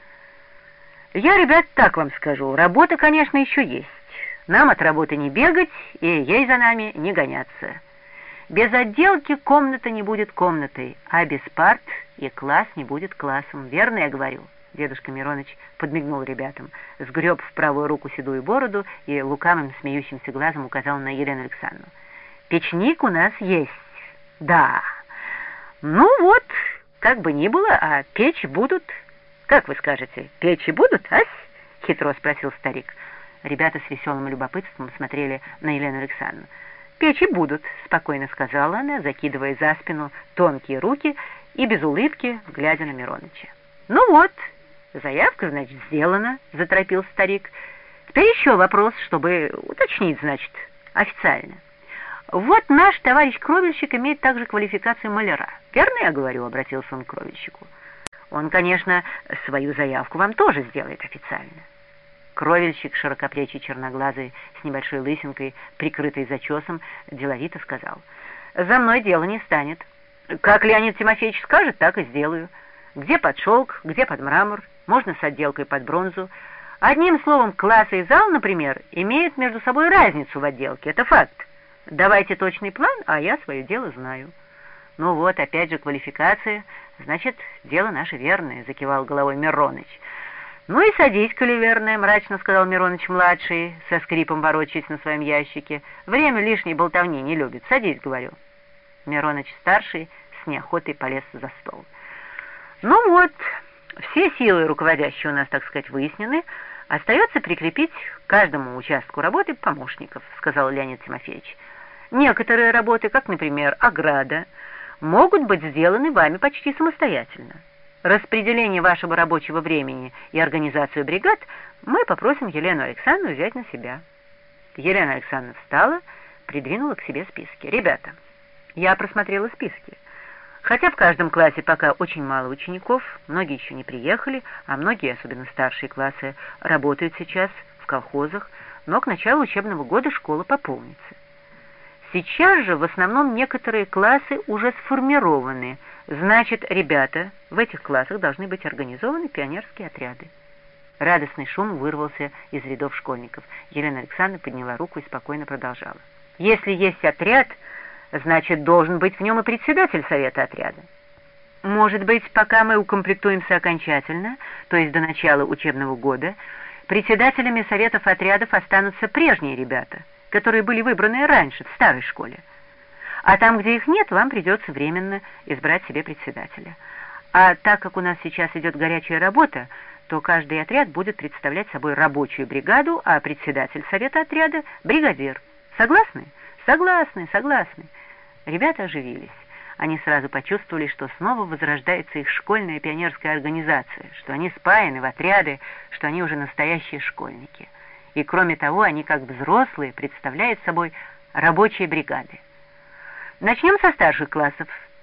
Speaker 1: «Я, ребят, так вам скажу, работа, конечно, еще есть. Нам от работы не бегать, и ей за нами не гоняться. Без отделки комната не будет комнатой, а без парт и класс не будет классом. Верно я говорю?» Дедушка Мироныч подмигнул ребятам, сгреб в правую руку седую бороду и лукавым смеющимся глазом указал на Елену Александровну. «Печник у нас есть. Да. Ну вот, как бы ни было, а печи будут. Как вы скажете, печи будут, ась?» — хитро спросил старик. Ребята с веселым любопытством смотрели на Елену Александровну. «Печи будут», — спокойно сказала она, закидывая за спину тонкие руки и без улыбки, глядя на Мироныча. «Ну вот, заявка, значит, сделана», — заторопил старик. «Теперь еще вопрос, чтобы уточнить, значит, официально. Вот наш товарищ кровельщик имеет также квалификацию маляра. Верно я говорю?» — обратился он к кровельщику. «Он, конечно, свою заявку вам тоже сделает официально». Кровельщик, широкоплечий черноглазый, с небольшой лысинкой, прикрытой зачесом, деловито сказал: «За мной дело не станет. Как Леонид Тимофеевич скажет, так и сделаю. Где под шелк, где под мрамор, можно с отделкой под бронзу. Одним словом, класс и зал, например, имеют между собой разницу в отделке. Это факт. Давайте точный план, а я свое дело знаю». «Ну вот, опять же квалификация. Значит, дело наше верное», — закивал головой Мироныч. «Ну и садись, коли верное», — мрачно сказал Мироныч-младший, со скрипом ворочаясь на своем ящике. «Время лишней болтовни не любит. Садись, говорю». Мироныч-старший с неохотой полез за стол. «Ну вот, все силы руководящие у нас, так сказать, выяснены. Остается прикрепить к каждому участку работы помощников», — сказал Леонид Тимофеевич. «Некоторые работы, как, например, ограда, могут быть сделаны вами почти самостоятельно. Распределение вашего рабочего времени и организацию бригад мы попросим Елену Александровну взять на себя». Елена Александровна встала, придвинула к себе списки. «Ребята, я просмотрела списки. Хотя в каждом классе пока очень мало учеников, многие еще не приехали, а многие, особенно старшие классы, работают сейчас в колхозах, но к началу учебного года школа пополнится. Сейчас же в основном некоторые классы уже сформированы, значит, ребята, в этих классах должны быть организованы пионерские отряды». Радостный шум вырвался из рядов школьников. Елена Александровна подняла руку и спокойно продолжала. «Если есть отряд, значит, должен быть в нем и председатель совета отряда. Может быть, пока мы укомплектуемся окончательно, то есть до начала учебного года, председателями советов отрядов останутся прежние ребята, которые были выбраны раньше, в старой школе. А там, где их нет, вам придется временно избрать себе председателя. А так как у нас сейчас идет горячая работа, то каждый отряд будет представлять собой рабочую бригаду, а председатель совета отряда — бригадир. Согласны? Согласны, согласны». Ребята оживились. Они сразу почувствовали, что снова возрождается их школьная пионерская организация, что они спаяны в отряды, что они уже настоящие школьники. И кроме того, они как взрослые представляют собой рабочие бригады. Начнем со старших классов.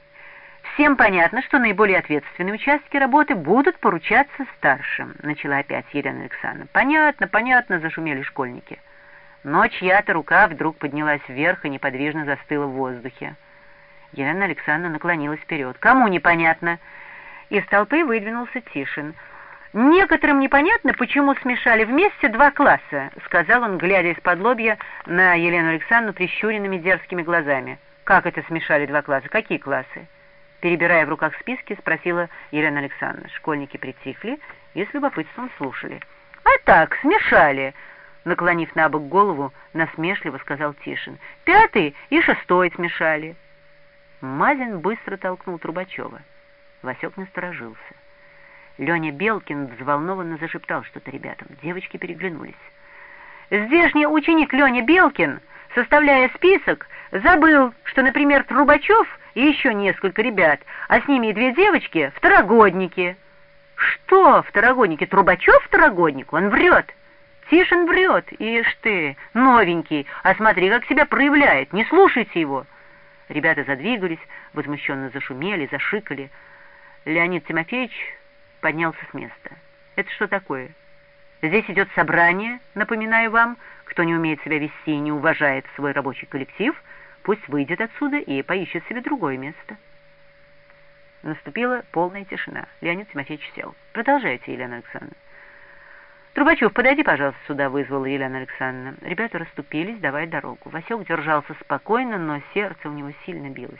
Speaker 1: Всем понятно, что наиболее ответственные участки работы будут поручаться старшим, начала опять Елена Александровна. Понятно, понятно, зашумели школьники. Но чья-то рука вдруг поднялась вверх и неподвижно застыла в воздухе. Елена Александровна наклонилась вперед. «Кому непонятно?» Из толпы выдвинулся Тишин. «Некоторым непонятно, почему смешали вместе два класса», — сказал он, глядя из-под лобья на Елену Александровну прищуренными дерзкими глазами. «Как это смешали два класса? Какие классы?» Перебирая в руках списки, спросила Елена Александровна. Школьники притихли и с любопытством слушали. «А так, смешали», — наклонив на бок голову, насмешливо сказал Тишин. «Пятый и шестой смешали». Мазин быстро толкнул Трубачева. Васек насторожился. Леня Белкин взволнованно зашептал что-то ребятам. Девочки переглянулись. Здешний ученик Леня Белкин, составляя список, забыл, что, например, Трубачев и еще несколько ребят, а с ними и две девочки, второгодники. Что второгодники? Трубачев второгодник? Он врет. Тишин врет. Ишь ты, новенький, а смотри, как себя проявляет. Не слушайте его. Ребята задвигались, возмущенно зашумели, зашикали. Леонид Тимофеевич поднялся с места. Это что такое? Здесь идет собрание, напоминаю вам. Кто не умеет себя вести и не уважает свой рабочий коллектив, пусть выйдет отсюда и поищет себе другое место. Наступила полная тишина. Леонид Тимофеевич сел. Продолжайте, Елена Александровна. Трубачев, подойди, пожалуйста, сюда, вызвала Елена Александровна. Ребята расступились, давая дорогу. Васек держался спокойно, но сердце у него сильно билось.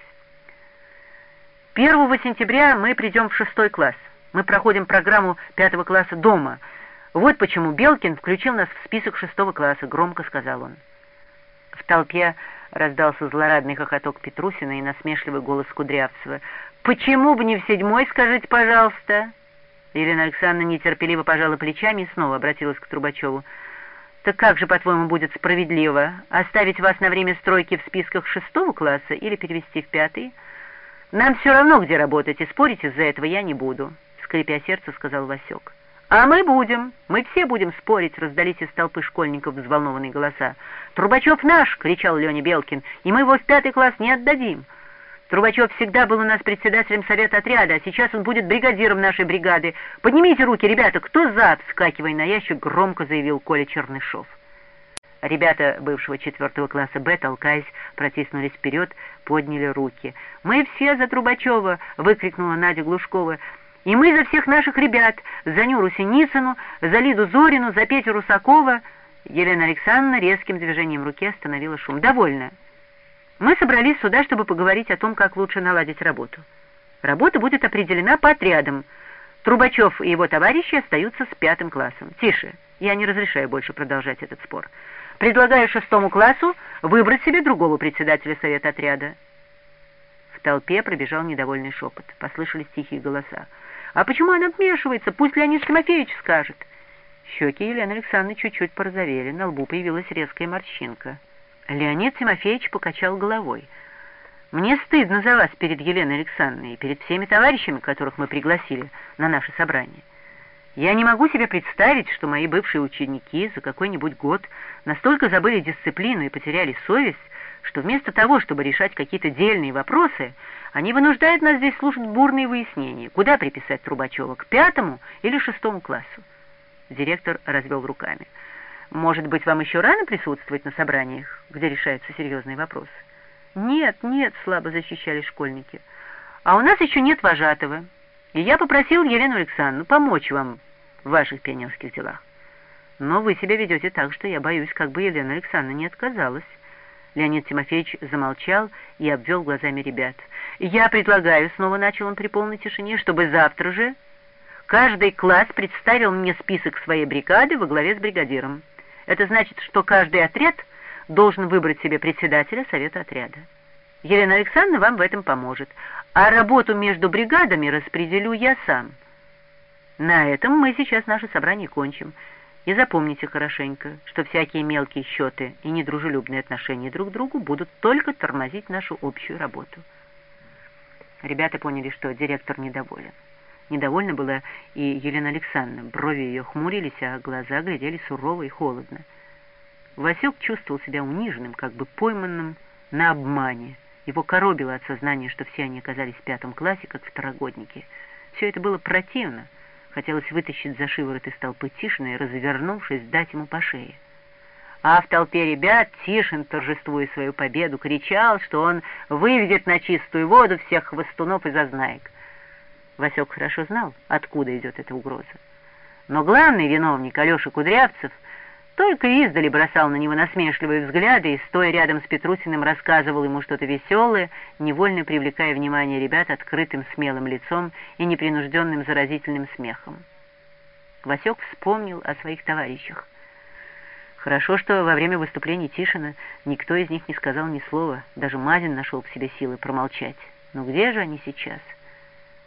Speaker 1: Первого сентября мы придем в шестой класс. Мы проходим программу пятого класса дома. Вот почему Белкин включил нас в список шестого класса, громко сказал он. В толпе раздался злорадный хохоток Петрусина и насмешливый голос Кудрявцева. «Почему бы не в седьмой, скажите, пожалуйста?» Елена Александровна нетерпеливо пожала плечами и снова обратилась к Трубачеву. «Так как же, по-твоему, будет справедливо? Оставить вас на время стройки в списках шестого класса или перевести в пятый? Нам все равно, где работать, и спорить из-за этого я не буду», — скрипя сердце, сказал Васек. «А мы будем, мы все будем спорить», — раздались из толпы школьников взволнованные голоса. «Трубачев наш!» — кричал Леня Белкин, «и мы его в пятый класс не отдадим. Трубачев всегда был у нас председателем совета отряда, а сейчас он будет бригадиром нашей бригады. Поднимите руки, ребята, кто за?» — вскакивая на ящик, громко заявил Коля Чернышов. Ребята бывшего четвертого класса Б, толкаясь, протиснулись вперед, подняли руки. «Мы все за Трубачева!» — выкрикнула Надя Глушкова. «И мы за всех наших ребят, за Нюру Синицыну, за Лиду Зорину, за Петю Русакова». Елена Александровна резким движением руки остановила шум. «Довольно. Мы собрались сюда, чтобы поговорить о том, как лучше наладить работу. Работа будет определена по отрядам. Трубачев и его товарищи остаются с пятым классом. Тише, я не разрешаю больше продолжать этот спор. Предлагаю шестому классу выбрать себе другого председателя совета отряда». В толпе пробежал недовольный шепот. Послышались тихие голоса. «А почему она вмешивается? Пусть Леонид Тимофеевич скажет». Щеки Елены Александровны чуть-чуть порозовели, на лбу появилась резкая морщинка. Леонид Тимофеевич покачал головой. «Мне стыдно за вас перед Еленой Александровной и перед всеми товарищами, которых мы пригласили на наше собрание. Я не могу себе представить, что мои бывшие ученики за какой-нибудь год настолько забыли дисциплину и потеряли совесть, что вместо того, чтобы решать какие-то дельные вопросы, они вынуждают нас здесь слушать бурные выяснения, куда приписать Трубачева, к пятому или шестому классу». Директор развел руками. «Может быть, вам еще рано присутствовать на собраниях, где решаются серьезные вопросы?» «Нет, нет», — слабо защищали школьники. «А у нас еще нет вожатого, и я попросил Елену Александровну помочь вам в ваших пионерских делах. Но вы себя ведете так, что я боюсь, как бы Елена Александровна не отказалась». Леонид Тимофеевич замолчал и обвел глазами ребят. «Я предлагаю», — снова начал он при полной тишине, «чтобы завтра же каждый класс представил мне список своей бригады во главе с бригадиром. Это значит, что каждый отряд должен выбрать себе председателя совета отряда. Елена Александровна вам в этом поможет, а работу между бригадами распределю я сам. На этом мы сейчас наше собрание кончим. И запомните хорошенько, что всякие мелкие счеты и недружелюбные отношения друг к другу будут только тормозить нашу общую работу». Ребята поняли, что директор недоволен. Недовольна была и Елена Александровна. Брови ее хмурились, а глаза глядели сурово и холодно. Васек чувствовал себя униженным, как бы пойманным на обмане. Его коробило от сознания, что все они оказались в пятом классе, как второгодники. Все это было противно. Хотелось вытащить за шиворот из толпы Тишина и, развернувшись, дать ему по шее. А в толпе ребят Тишин, торжествуя свою победу, кричал, что он выведет на чистую воду всех хвостунов и зазнаек. Васек хорошо знал, откуда идет эта угроза. Но главный виновник, Алеша Кудрявцев, только издали бросал на него насмешливые взгляды и, стоя рядом с Петрусиным, рассказывал ему что-то веселое, невольно привлекая внимание ребят открытым смелым лицом и непринужденным заразительным смехом. Васек вспомнил о своих товарищах. Хорошо, что во время выступления Тишина никто из них не сказал ни слова, даже Мазин нашел в себе силы промолчать. Но где же они сейчас?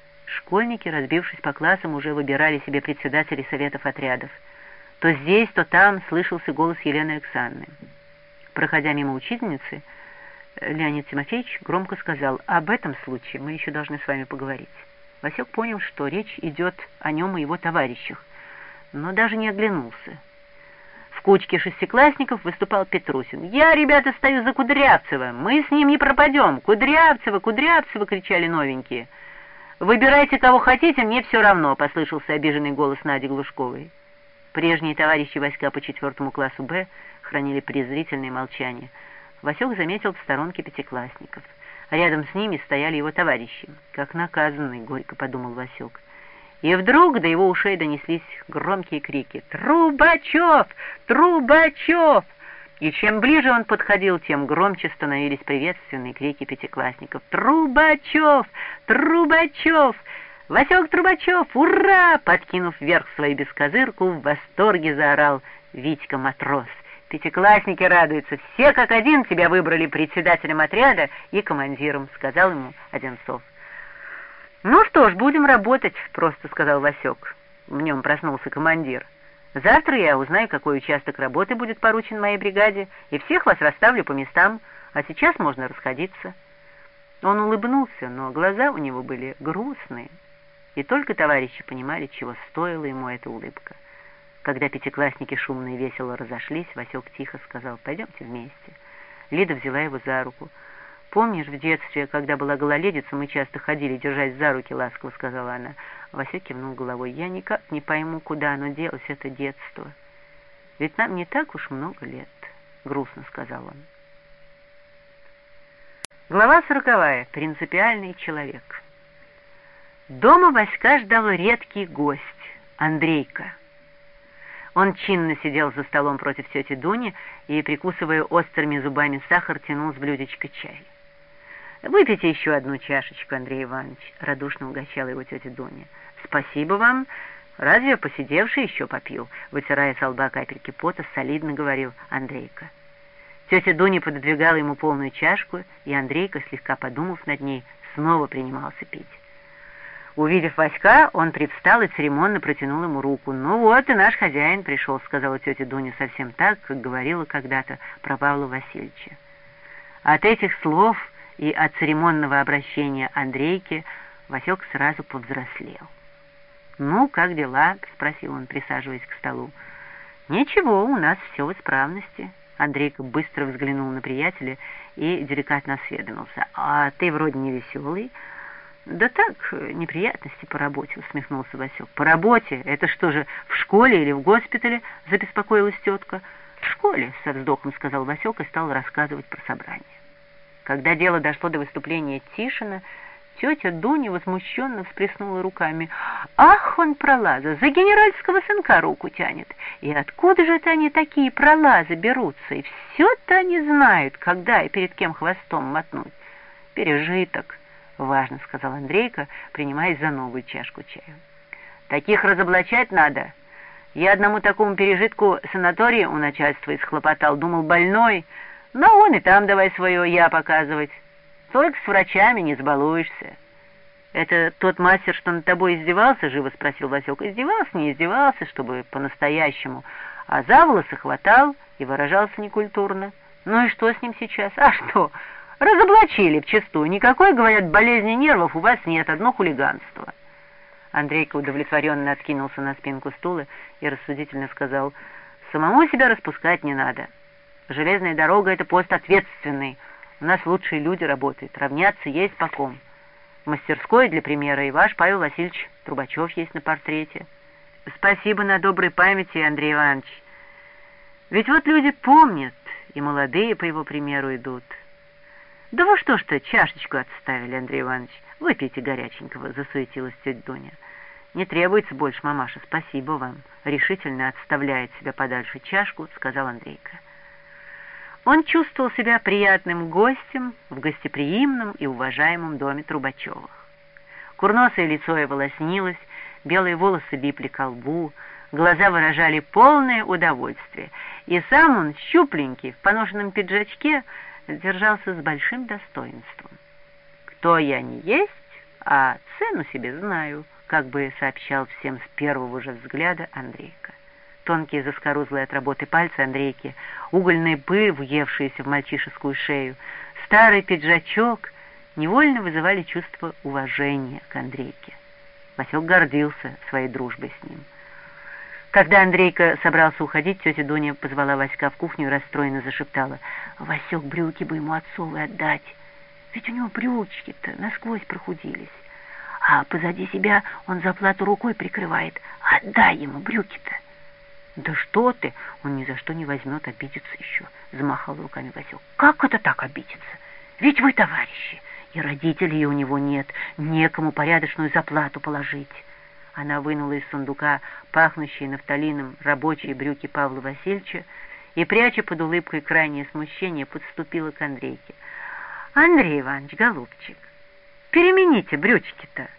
Speaker 1: школьники, разбившись по классам, уже выбирали себе председателей советов отрядов. То здесь, то там слышался голос Елены Александровны. Проходя мимо учительницы, Леонид Тимофеевич громко сказал: «Об этом случае мы еще должны с вами поговорить». Васек понял, что речь идет о нем и его товарищах, но даже не оглянулся. В кучке шестиклассников выступал Петрусин. «Я, ребята, стою за Кудрявцева! Мы с ним не пропадем! Кудрявцева, Кудрявцева!» — кричали новенькие. «Выбирайте, кого хотите, мне все равно!» — послышался обиженный голос Нади Глушковой. Прежние товарищи Васька по четвертому классу Б хранили презрительное молчание. Васек заметил в сторонке пятиклассников. Рядом с ними стояли его товарищи. «Как наказанный!» — горько подумал Васек. И вдруг до его ушей донеслись громкие крики: «Трубачев! Трубачев!» И чем ближе он подходил, тем громче становились приветственные крики пятиклассников: «Трубачев! Трубачев! Васек Трубачев! Ура!» Подкинув вверх свою бескозырку, в восторге заорал Витька Матрос. «Пятиклассники радуются! Все как один тебя выбрали председателем отряда и командиром», — сказал ему Одинцов. «Ну что ж, будем работать», — просто сказал Васек. В нем проснулся командир. «Завтра я узнаю, какой участок работы будет поручен моей бригаде, и всех вас расставлю по местам, а сейчас можно расходиться». Он улыбнулся, но глаза у него были грустные, и только товарищи понимали, чего стоила ему эта улыбка. Когда пятиклассники шумно и весело разошлись, Васек тихо сказал: «Пойдемте вместе». Лида взяла его за руку. «Помнишь, в детстве, когда была гололедица, мы часто ходили, держась за руки?» — ласково сказала она. Васек кивнул головой. «Я никак не пойму, куда оно делось, это детство. Ведь нам не так уж много лет», — грустно сказал он. Глава сороковая. Принципиальный человек. Дома Васька ждал редкий гость — Андрейка. Он чинно сидел за столом против тети Дуни и, прикусывая острыми зубами сахар, тянул с блюдечка чай. «Выпейте еще одну чашечку, Андрей Иванович», — радушно угощала его тетя Дуня. «Спасибо вам. Разве посидевший еще попью?» — вытирая со лба капельки пота, солидно говорил Андрейка. Тетя Дуня пододвигала ему полную чашку, и Андрейка, слегка подумав над ней, снова принимался пить. Увидев Васька, он привстал и церемонно протянул ему руку. «Ну вот и наш хозяин пришел», — сказала тетя Дуня совсем так, как говорила когда-то про Павла Васильевича. От этих слов и от церемонного обращения Андрейки Васек сразу повзрослел. «Ну, как дела?» — спросил он, присаживаясь к столу. «Ничего, у нас все в исправности». Андрейка быстро взглянул на приятеля и деликатно осведомился: «А ты вроде не веселый». «Да так, неприятности по работе», — усмехнулся Васек. «По работе? Это что же, в школе или в госпитале?» — забеспокоилась тетка. «В школе», — со вздохом сказал Васек и стал рассказывать про собрание. Когда дело дошло до выступления Тишина, тетя Дуня возмущенно всплеснула руками. «Ах, он пролаза, за генеральского сынка руку тянет! И откуда же это они такие пролазы берутся? И все-то они знают, когда и перед кем хвостом мотнуть. Пережиток!» — важно сказал Андрейка, принимаясь за новую чашку чая. «Таких разоблачать надо. Я одному такому пережитку санаторий у начальства исхлопотал, думал, больной, но он и там давай свое «я» показывать. Только с врачами не сбалуешься». «Это тот мастер, что над тобой издевался?» — живо спросил Васек. «Издевался, не издевался, чтобы по-настоящему, а за волосы хватал и выражался некультурно. Ну и что с ним сейчас? А что? Разоблачили вчистую. Никакой, говорят, болезни нервов у вас нет, одно хулиганство». Андрейка удовлетворенно откинулся на спинку стула и рассудительно сказал: «Самому себя распускать не надо. Железная дорога — это пост ответственный. У нас лучшие люди работают, равняться есть по ком. В мастерской, для примера, и ваш Павел Васильевич Трубачев есть на портрете». «Спасибо на доброй памяти, Андрей Иванович. Ведь вот люди помнят, и молодые по его примеру идут». «Да вы что ж-то чашечку отставили, Андрей Иванович? Выпейте горяченького», — засуетилась тетя Дуня. «Не требуется больше, мамаша, спасибо вам», — решительно отставляя от себя подальше чашку, сказал Андрейка. Он чувствовал себя приятным гостем в гостеприимном и уважаемом доме Трубачевых. Курносое лицо его лоснилось, белые волосы липли к лбу, глаза выражали полное удовольствие, и сам он, щупленький, в поношенном пиджачке, держался с большим достоинством. «Кто я не есть, а цену себе знаю», как бы сообщал всем с первого же взгляда Андрейка. Тонкие заскорузлые от работы пальцы Андрейки, угольная пыль, въевшаяся в мальчишескую шею, старый пиджачок невольно вызывали чувство уважения к Андрейке. Васек гордился своей дружбой с ним. Когда Андрейка собрался уходить, тетя Дуня позвала Васька в кухню и расстроенно зашептала: «Васек, брюки бы ему отцовы отдать, ведь у него брючки-то насквозь прохудились, а позади себя он заплату рукой прикрывает. Отдай ему брюки-то». «Да что ты, он ни за что не возьмет, обидится еще», — замахал руками Васек. «Как это так обидится? Ведь вы товарищи, и родителей у него нет, некому порядочную заплату положить». Она вынула из сундука пахнущие нафталином рабочие брюки Павла Васильевича и, пряча под улыбкой крайнее смущение, подступила к Андрейке. «Андрей Иванович, голубчик, перемените брючки-то».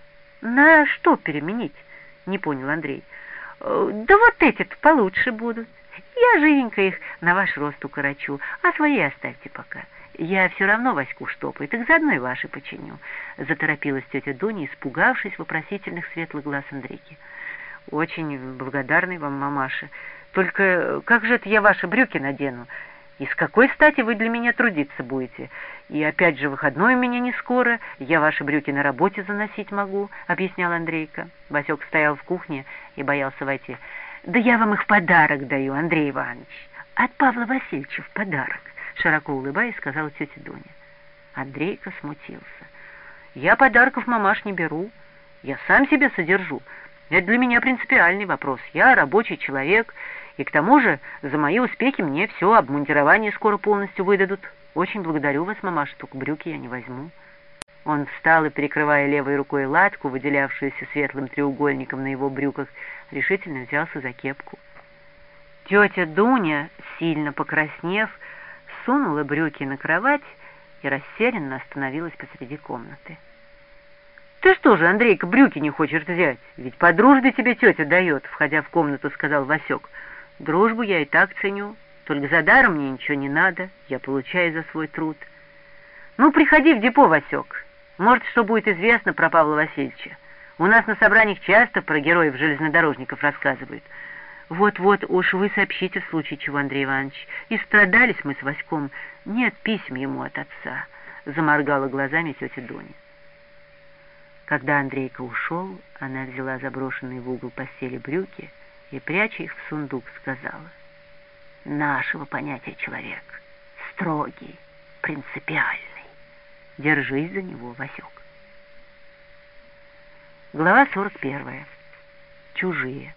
Speaker 1: «На что переменить?» — не понял Андрей. «Да вот эти-то получше будут. Я живенько их на ваш рост укорочу, а свои оставьте пока. Я все равно Ваську штопаю, так заодно и ваши починю», — заторопилась тетя Дуня, испугавшись вопросительных светлых глаз Андрейки. «Очень благодарный вам, мамаша. Только как же это я ваши брюки надену? И с какой стати вы для меня трудиться будете? И опять же, выходной у меня не скоро, я ваши брюки на работе заносить могу», — объяснял Андрейка. Васек стоял в кухне и боялся войти. «Да я вам их в подарок даю, Андрей Иванович. От Павла Васильевича в подарок», — широко улыбаясь, сказала тетя Дуня. Андрейка смутился. «Я подарков, мамаш, не беру. Я сам себя содержу. Это для меня принципиальный вопрос. Я рабочий человек, и к тому же за мои успехи мне все обмундирование скоро полностью выдадут. Очень благодарю вас, мамаша, только брюки я не возьму». Он встал и, перекрывая левой рукой латку, выделявшуюся светлым треугольником на его брюках, решительно взялся за кепку. Тетя Дуня, сильно покраснев, сунула брюки на кровать и растерянно остановилась посреди комнаты. «Ты что же, Андрейка, брюки не хочешь взять? Ведь по дружбе тебе тетя дает», — входя в комнату, сказал Васек. «Дружбу я и так ценю, только за даром мне ничего не надо, я получаю за свой труд». «Ну, приходи в депо, Васек. Может, что будет известно про Павла Васильевича. У нас на собраниях часто про героев-железнодорожников рассказывают. Вот-вот уж вы сообщите в случае чего, Андрей Иванович. И страдались мы с Васьком. Нет писем ему от отца», — заморгала глазами тетя Дуня. Когда Андрейка ушел, она взяла заброшенные в угол постели брюки и, пряча их в сундук, сказала: «Нашего понятия человек. Строгий, принципиальный. Держись за него, Васек». Глава сорок первая. Чужие.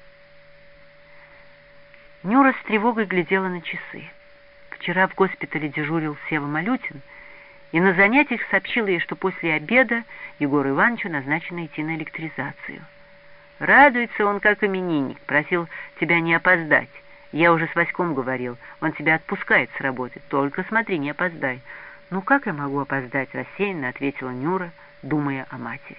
Speaker 1: Нюра с тревогой глядела на часы. Вчера в госпитале дежурил Сева Малютин, и на занятиях сообщил ей, что после обеда Егору Ивановичу назначено идти на электризацию. Радуется он, как именинник, просил тебя не опоздать. Я уже с Васьком говорил, он тебя отпускает с работы, только смотри, не опоздай. «Ну как я могу опоздать?» — рассеянно ответила Нюра, думая о матери.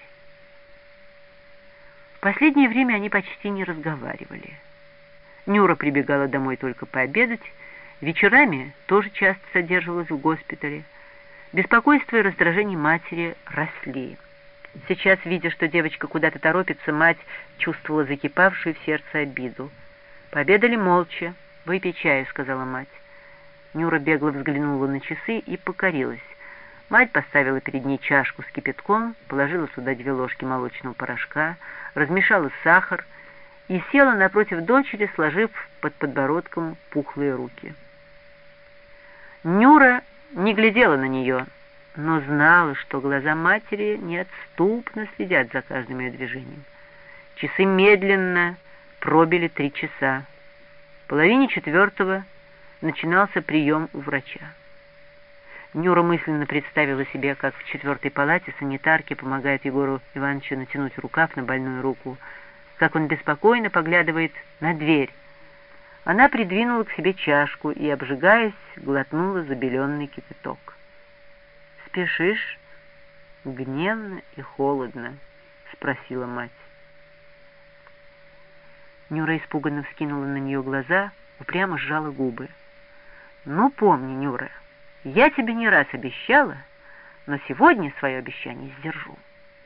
Speaker 1: В последнее время они почти не разговаривали. Нюра прибегала домой только пообедать, вечерами тоже часто содерживалась в госпитале. Беспокойство и раздражение матери росли. Сейчас, видя, что девочка куда-то торопится, мать чувствовала закипавшую в сердце обиду. Пообедали молча. «Выпей чаю», — сказала мать. Нюра бегло взглянула на часы и покорилась. Мать поставила перед ней чашку с кипятком, положила сюда две ложки молочного порошка, размешала сахар и села напротив дочери, сложив под подбородком пухлые руки. Нюра не глядела на нее, но знала, что глаза матери неотступно следят за каждым ее движением. Часы медленно пробили три часа. В половине четвертого начинался прием у врача. Нюра мысленно представила себе, как в четвертой палате санитарки помогают Егору Ивановичу натянуть рукав на больную руку, как он беспокойно поглядывает на дверь. Она придвинула к себе чашку и, обжигаясь, глотнула забеленный кипяток. «Спешишь?» — гневно и холодно спросила мать. Нюра испуганно вскинула на нее глаза, упрямо сжала губы. «Ну, помни, Нюра, я тебе не раз обещала, но сегодня свое обещание сдержу.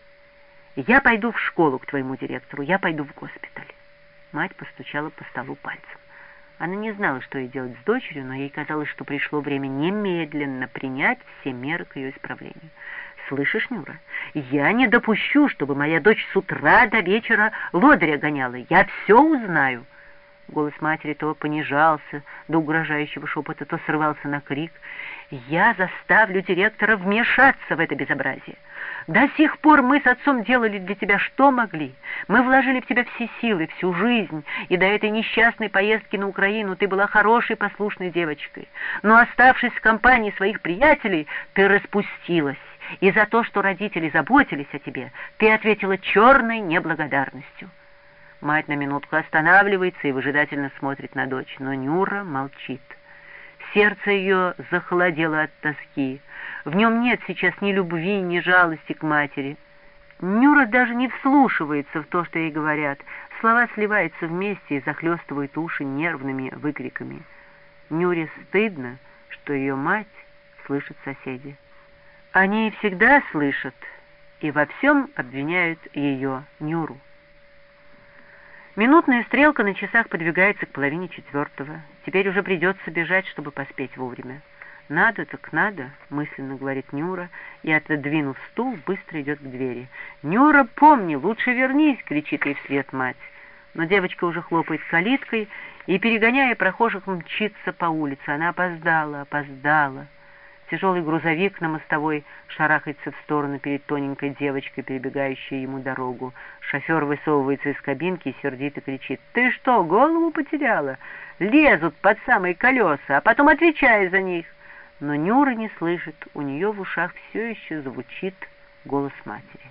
Speaker 1: Я пойду в школу к твоему директору, я пойду в госпиталь. Мать постучала по столу пальцем. Она не знала, что ей делать с дочерью, но ей казалось, что пришло время немедленно принять все меры к ее исправлению. «Слышишь, Нюра, я не допущу, чтобы моя дочь с утра до вечера лодыря гоняла. Я все узнаю». Голос матери то понижался до угрожающего шепота, то срывался на крик. «Я заставлю директора вмешаться в это безобразие. До сих пор мы с отцом делали для тебя что могли. Мы вложили в тебя все силы, всю жизнь, и до этой несчастной поездки на Украину ты была хорошей, послушной девочкой. Но, оставшись в компании своих приятелей, ты распустилась, и за то, что родители заботились о тебе, ты ответила черной неблагодарностью». Мать на минутку останавливается и выжидательно смотрит на дочь, но Нюра молчит. Сердце ее захолодело от тоски. В нем нет сейчас ни любви, ни жалости к матери. Нюра даже не вслушивается в то, что ей говорят. Слова сливаются вместе и захлестывают уши нервными выкриками. Нюре стыдно, что ее мать слышат соседи. Они всегда слышат и во всем обвиняют ее, Нюру. Минутная стрелка на часах подвигается к половине четвертого. Теперь уже придется бежать, чтобы поспеть вовремя. «Надо так надо», — мысленно говорит Нюра, и, отодвинув стул, быстро идет к двери. «Нюра, помни, лучше вернись!» — кричит ей вслед мать. Но девочка уже хлопает калиткой и, перегоняя прохожих, мчится по улице. Она опоздала, опоздала. Тяжелый грузовик на мостовой шарахается в сторону перед тоненькой девочкой, перебегающей ему дорогу. Шофер высовывается из кабинки и сердито кричит: «Ты что, голову потеряла? Лезут под самые колеса, а потом отвечай за них!» Но Нюра не слышит, у нее в ушах все еще звучит голос матери.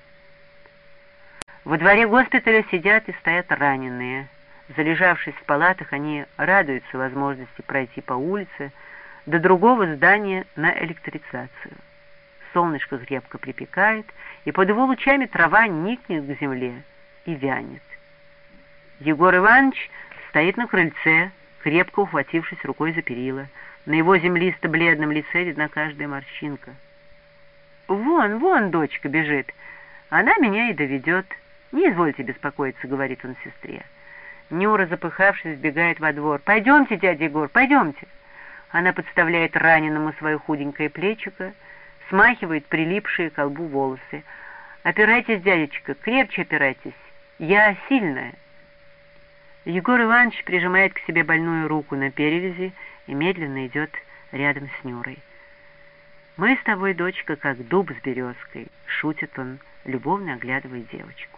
Speaker 1: Во дворе госпиталя сидят и стоят раненые. Залежавшись в палатах, они радуются возможности пройти по улице до другого здания на электризацию. Солнышко крепко припекает, и под его лучами трава никнет к земле и вянет. Егор Иванович стоит на крыльце, крепко ухватившись рукой за перила. На его землисто-бледном лице видна каждая морщинка. «Вон, вон дочка бежит. Она меня и доведет. Не извольте беспокоиться», — говорит он сестре. Нюра, запыхавшись, сбегает во двор. «Пойдемте, дядя Егор, пойдемте». Она подставляет раненому свое худенькое плечико, смахивает прилипшие к колбу волосы. «Опирайтесь, дядечка, крепче опирайтесь. Я сильная». Егор Иванович прижимает к себе больную руку на перевязи и медленно идет рядом с Нюрой. «Мы с тобой, дочка, как дуб с березкой», — шутит он, любовно оглядывая девочку.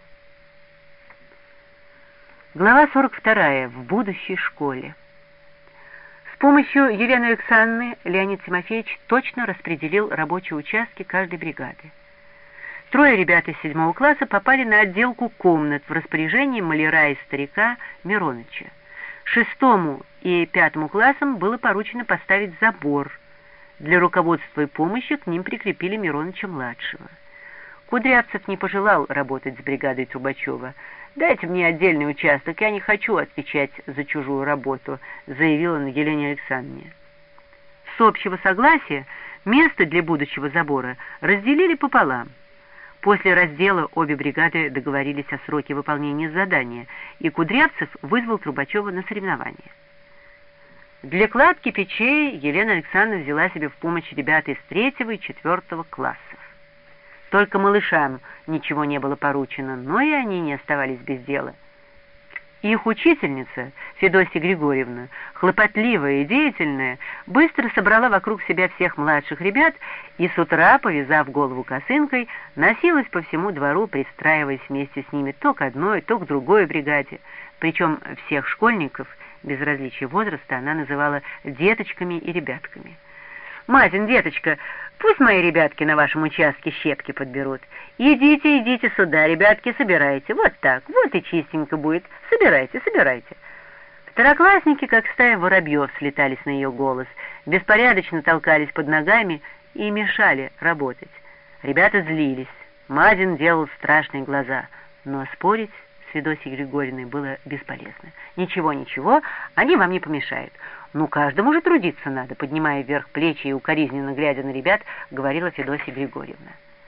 Speaker 1: Глава сорок вторая. В будущей школе. С помощью Елены Александровны Леонид Тимофеевич точно распределил рабочие участки каждой бригады. Трое ребят из седьмого класса попали на отделку комнат в распоряжении маляра и старика Мироныча. Шестому и пятому классам было поручено поставить забор. Для руководства и помощи к ним прикрепили Мироныча-младшего. Кудрявцев не пожелал работать с бригадой Трубачева. «Дайте мне отдельный участок, я не хочу отвечать за чужую работу», — заявил он Елене Александровне. С общего согласия место для будущего забора разделили пополам. После раздела обе бригады договорились о сроке выполнения задания, и Кудрявцев вызвал Трубачева на соревнования. Для кладки печей Елена Александровна взяла себе в помощь ребят из третьего и четвертого классов. Только малышам ничего не было поручено, но и они не оставались без дела. Их учительница, Федосия Григорьевна, хлопотливая и деятельная, быстро собрала вокруг себя всех младших ребят и с утра, повязав голову косынкой, носилась по всему двору, пристраиваясь вместе с ними то к одной, то к другой бригаде. Причем всех школьников, без различия возраста, она называла деточками и ребятками. «Матин, деточка, пусть мои ребятки на вашем участке щепки подберут. Идите, идите сюда, ребятки, собирайте. Вот так, вот и чистенько будет. Собирайте, собирайте». Второклассники, как стая воробьев, слетались на ее голос, беспорядочно толкались под ногами и мешали работать. Ребята злились. Мазин делал страшные глаза, но спорить с Федосией Григорьевной было бесполезно. «Ничего, ничего, они вам не помешают. Ну, каждому же трудиться надо», — поднимая вверх плечи и укоризненно глядя на ребят, говорила Федосия Григорьевна.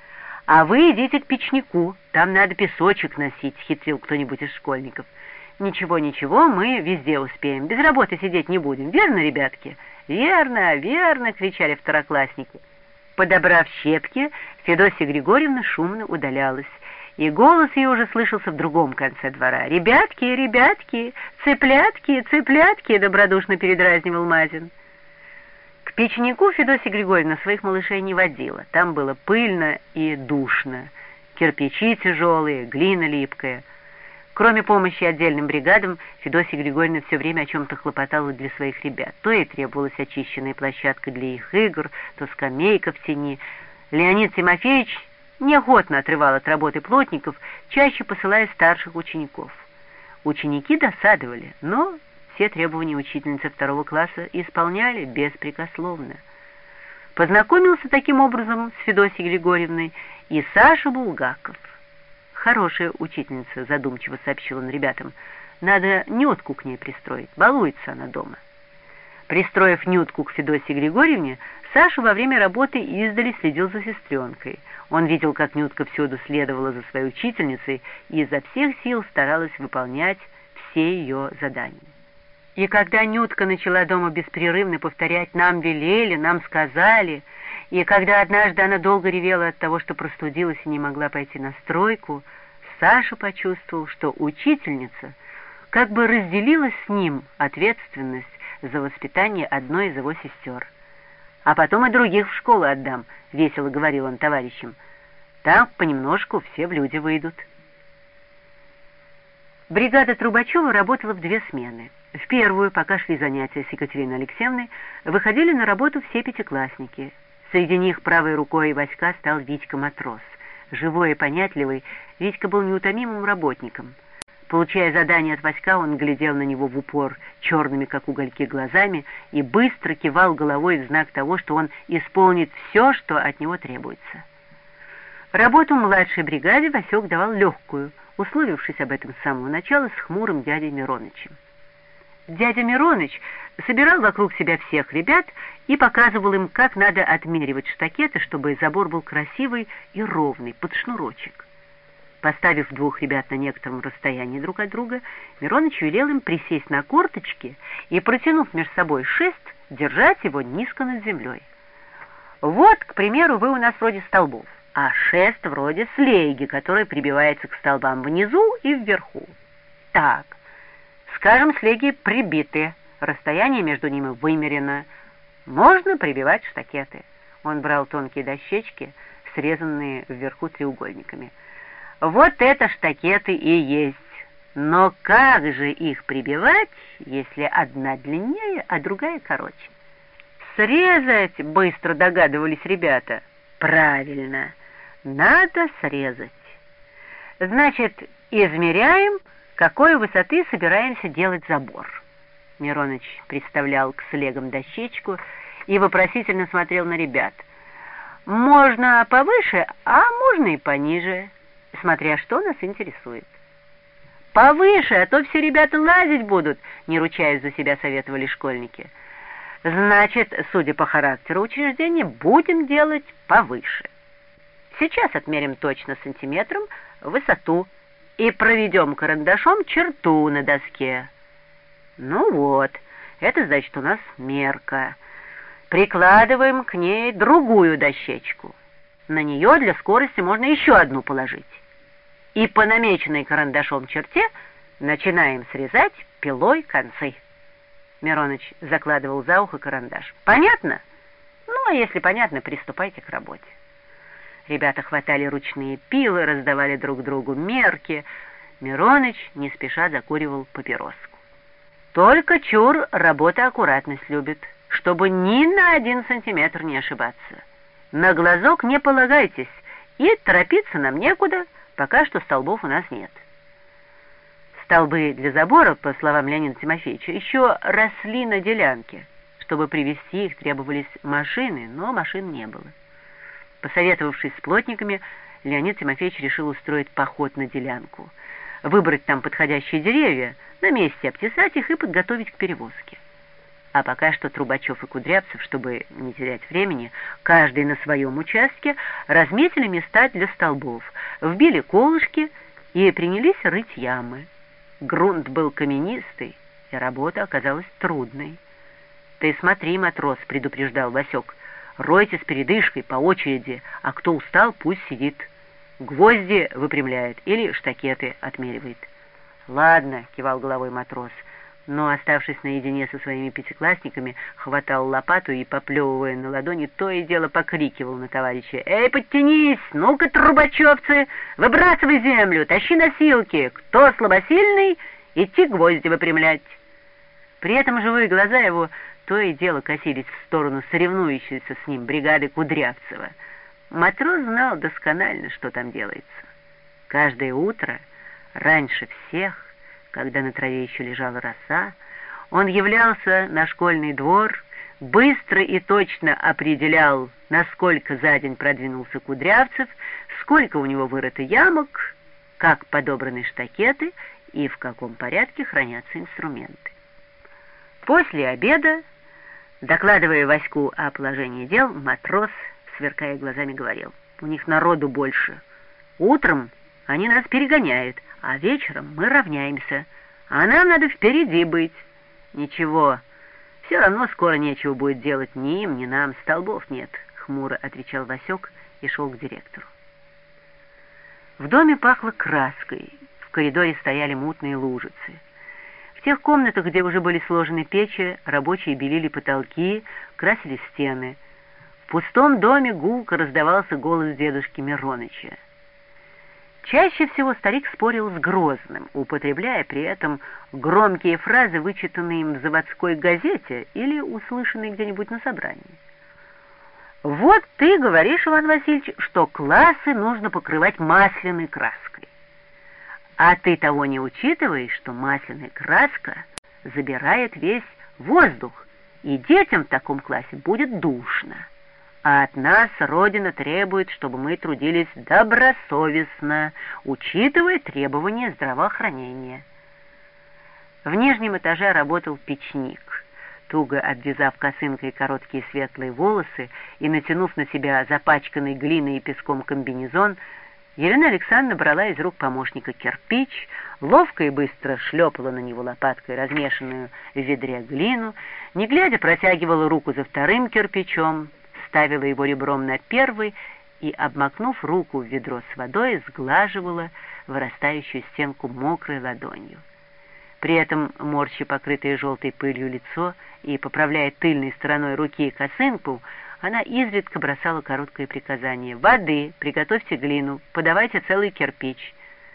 Speaker 1: «А вы идите к печнику, там надо песочек носить», — хитрил кто-нибудь из школьников. «Ничего, ничего, мы везде успеем, без работы сидеть не будем, верно, ребятки?» «Верно, верно!» — кричали второклассники. Подобрав щепки, Федосья Григорьевна шумно удалялась, и голос ее уже слышался в другом конце двора. «Ребятки, ребятки, цыплятки, цыплятки!» — добродушно передразнивал Мазин. К печнику Федосья Григорьевна своих малышей не водила. Там было пыльно и душно, кирпичи тяжелые, глина липкая. Кроме помощи отдельным бригадам, Федосья Григорьевна все время о чем-то хлопотала для своих ребят. То ей требовалась очищенная площадка для их игр, то скамейка в тени. Леонид Тимофеевич неохотно отрывал от работы плотников, чаще посылая старших учеников. Ученики досадовали, но все требования учительницы второго класса исполняли беспрекословно. Познакомился таким образом с Федосьей Григорьевной и Саша Булгаков. «Хорошая учительница», — задумчиво сообщил он ребятам. «Надо Нютку к ней пристроить, балуется она дома». Пристроив Нютку к Федосье Григорьевне, Саша во время работы издали следил за сестренкой. Он видел, как Нютка всюду следовала за своей учительницей и изо всех сил старалась выполнять все ее задания. И когда Нютка начала дома беспрерывно повторять «нам велели», «нам сказали», и когда однажды она долго ревела от того, что простудилась и не могла пойти на стройку, Саша почувствовал, что учительница как бы разделила с ним ответственность за воспитание одной из его сестер. «А потом и других в школу отдам», — весело говорил он товарищам. «Там понемножку все в люди выйдут». Бригада Трубачева работала в две смены. В первую, пока шли занятия с Екатериной Алексеевной, выходили на работу все пятиклассники. Среди них правой рукой Васька стал Витька Матрос. Живой и понятливый, Витька был неутомимым работником. Получая задание от Васька, он глядел на него в упор черными, как угольки, глазами и быстро кивал головой в знак того, что он исполнит все, что от него требуется. Работу младшей бригаде Васек давал легкую, условившись об этом с самого начала с хмурым дядей Миронычем. Дядя Мироныч собирал вокруг себя всех ребят и показывал им, как надо отмеривать штакеты, чтобы забор был красивый и ровный, под шнурочек. Поставив двух ребят на некотором расстоянии друг от друга, Мироныч велел им присесть на корточки и, протянув между собой шест, держать его низко над землей. «Вот, к примеру, вы у нас вроде столбов, а шест вроде слейги, который прибивается к столбам внизу и вверху. Так, скажем, слеги прибиты, расстояние между ними вымерено. Можно прибивать штакеты». Он брал тонкие дощечки, срезанные вверху треугольниками. «Вот это штакеты и есть. Но как же их прибивать, если одна длиннее, а другая короче?» «Срезать!» — быстро догадывались ребята. «Правильно, надо срезать. Значит, измеряем, какой высоты собираемся делать забор». Мироныч представлял к слегам дощечку и вопросительно смотрел на ребят. «Можно повыше, а можно и пониже, смотря что нас интересует». «Повыше, а то все ребята лазить будут», — не ручаясь за себя, советовали школьники. «Значит, судя по характеру учреждения, будем делать повыше. Сейчас отмерим точно сантиметром высоту и проведем карандашом черту на доске. Ну вот, это значит у нас мерка. Прикладываем к ней другую дощечку. На нее для скорости можно еще одну положить. И по намеченной карандашом черте начинаем срезать пилой концы». Мироныч закладывал за ухо карандаш. «Понятно? Ну, а если понятно, приступайте к работе». Ребята хватали ручные пилы, раздавали друг другу мерки. Мироныч не спеша закуривал папироску. «Только чур работа аккуратность любит, чтобы ни на один сантиметр не ошибаться. На глазок не полагайтесь, и торопиться нам некуда, пока что столбов у нас нет». Столбы для забора, по словам Леонида Тимофеевича, еще росли на делянке. Чтобы привезти их, требовались машины, но машин не было. Посоветовавшись с плотниками, Леонид Тимофеевич решил устроить поход на делянку, выбрать там подходящие деревья, на месте обтесать их и подготовить к перевозке. А пока что Трубачев и Кудрявцев, чтобы не терять времени, каждый на своем участке, разметили места для столбов, вбили колышки и принялись рыть ямы. Грунт был каменистый, и работа оказалась трудной. «Ты смотри, матрос», — предупреждал Васек, — «ройте с передышкой по очереди, а кто устал, пусть сидит. Гвозди выпрямляет или штакеты отмеривает». «Ладно», — кивал головой матрос, но, оставшись наедине со своими пятиклассниками, хватал лопату и, поплевывая на ладони, то и дело покрикивал на товарища: «Эй, подтянись! Ну-ка, трубачевцы, выбрасывай землю, тащи носилки! Кто слабосильный, идти гвозди выпрямлять!» При этом живые глаза его то и дело косились в сторону соревнующейся с ним бригады Кудрявцева. Матрос знал досконально, что там делается. Каждое утро, раньше всех, когда на траве еще лежала роса, он являлся на школьный двор, быстро и точно определял, насколько за день продвинулся Кудрявцев, сколько у него вырыто ямок, как подобраны штакеты и в каком порядке хранятся инструменты. После обеда, докладывая Ваську о положении дел, матрос, сверкая глазами, говорил: «У них народу больше. Утром они нас перегоняют, а вечером мы равняемся, а нам надо впереди быть. Ничего, все равно скоро нечего будет делать ни им, ни нам, столбов нет», — хмуро отвечал Васек и шел к директору. В доме пахло краской, в коридоре стояли мутные лужицы. В тех комнатах, где уже были сложены печи, рабочие белили потолки, красили стены. В пустом доме гулко раздавался голос дедушки Мироныча. Чаще всего старик спорил с Грозным, употребляя при этом громкие фразы, вычитанные им в заводской газете или услышанные где-нибудь на собрании. «Вот ты говоришь, Иван Васильевич, что классы нужно покрывать масляной краской. А ты того не учитываешь, что масляная краска забирает весь воздух, и детям в таком классе будет душно. А от нас Родина требует, чтобы мы трудились добросовестно, учитывая требования здравоохранения». В нижнем этаже работал печник. Туго обвязав косынкой короткие светлые волосы и натянув на себя запачканный глиной и песком комбинезон, Елена Александровна брала из рук помощника кирпич, ловко и быстро шлепала на него лопаткой размешанную в ведре глину, не глядя протягивала руку за вторым кирпичом, ставила его ребром на первый и, обмакнув руку в ведро с водой, сглаживала вырастающую стенку мокрой ладонью. При этом, морща покрытое желтой пылью лицо и поправляя тыльной стороной руки косынку, она изредка бросала короткое приказание: «Воды, приготовьте глину, подавайте целый кирпич».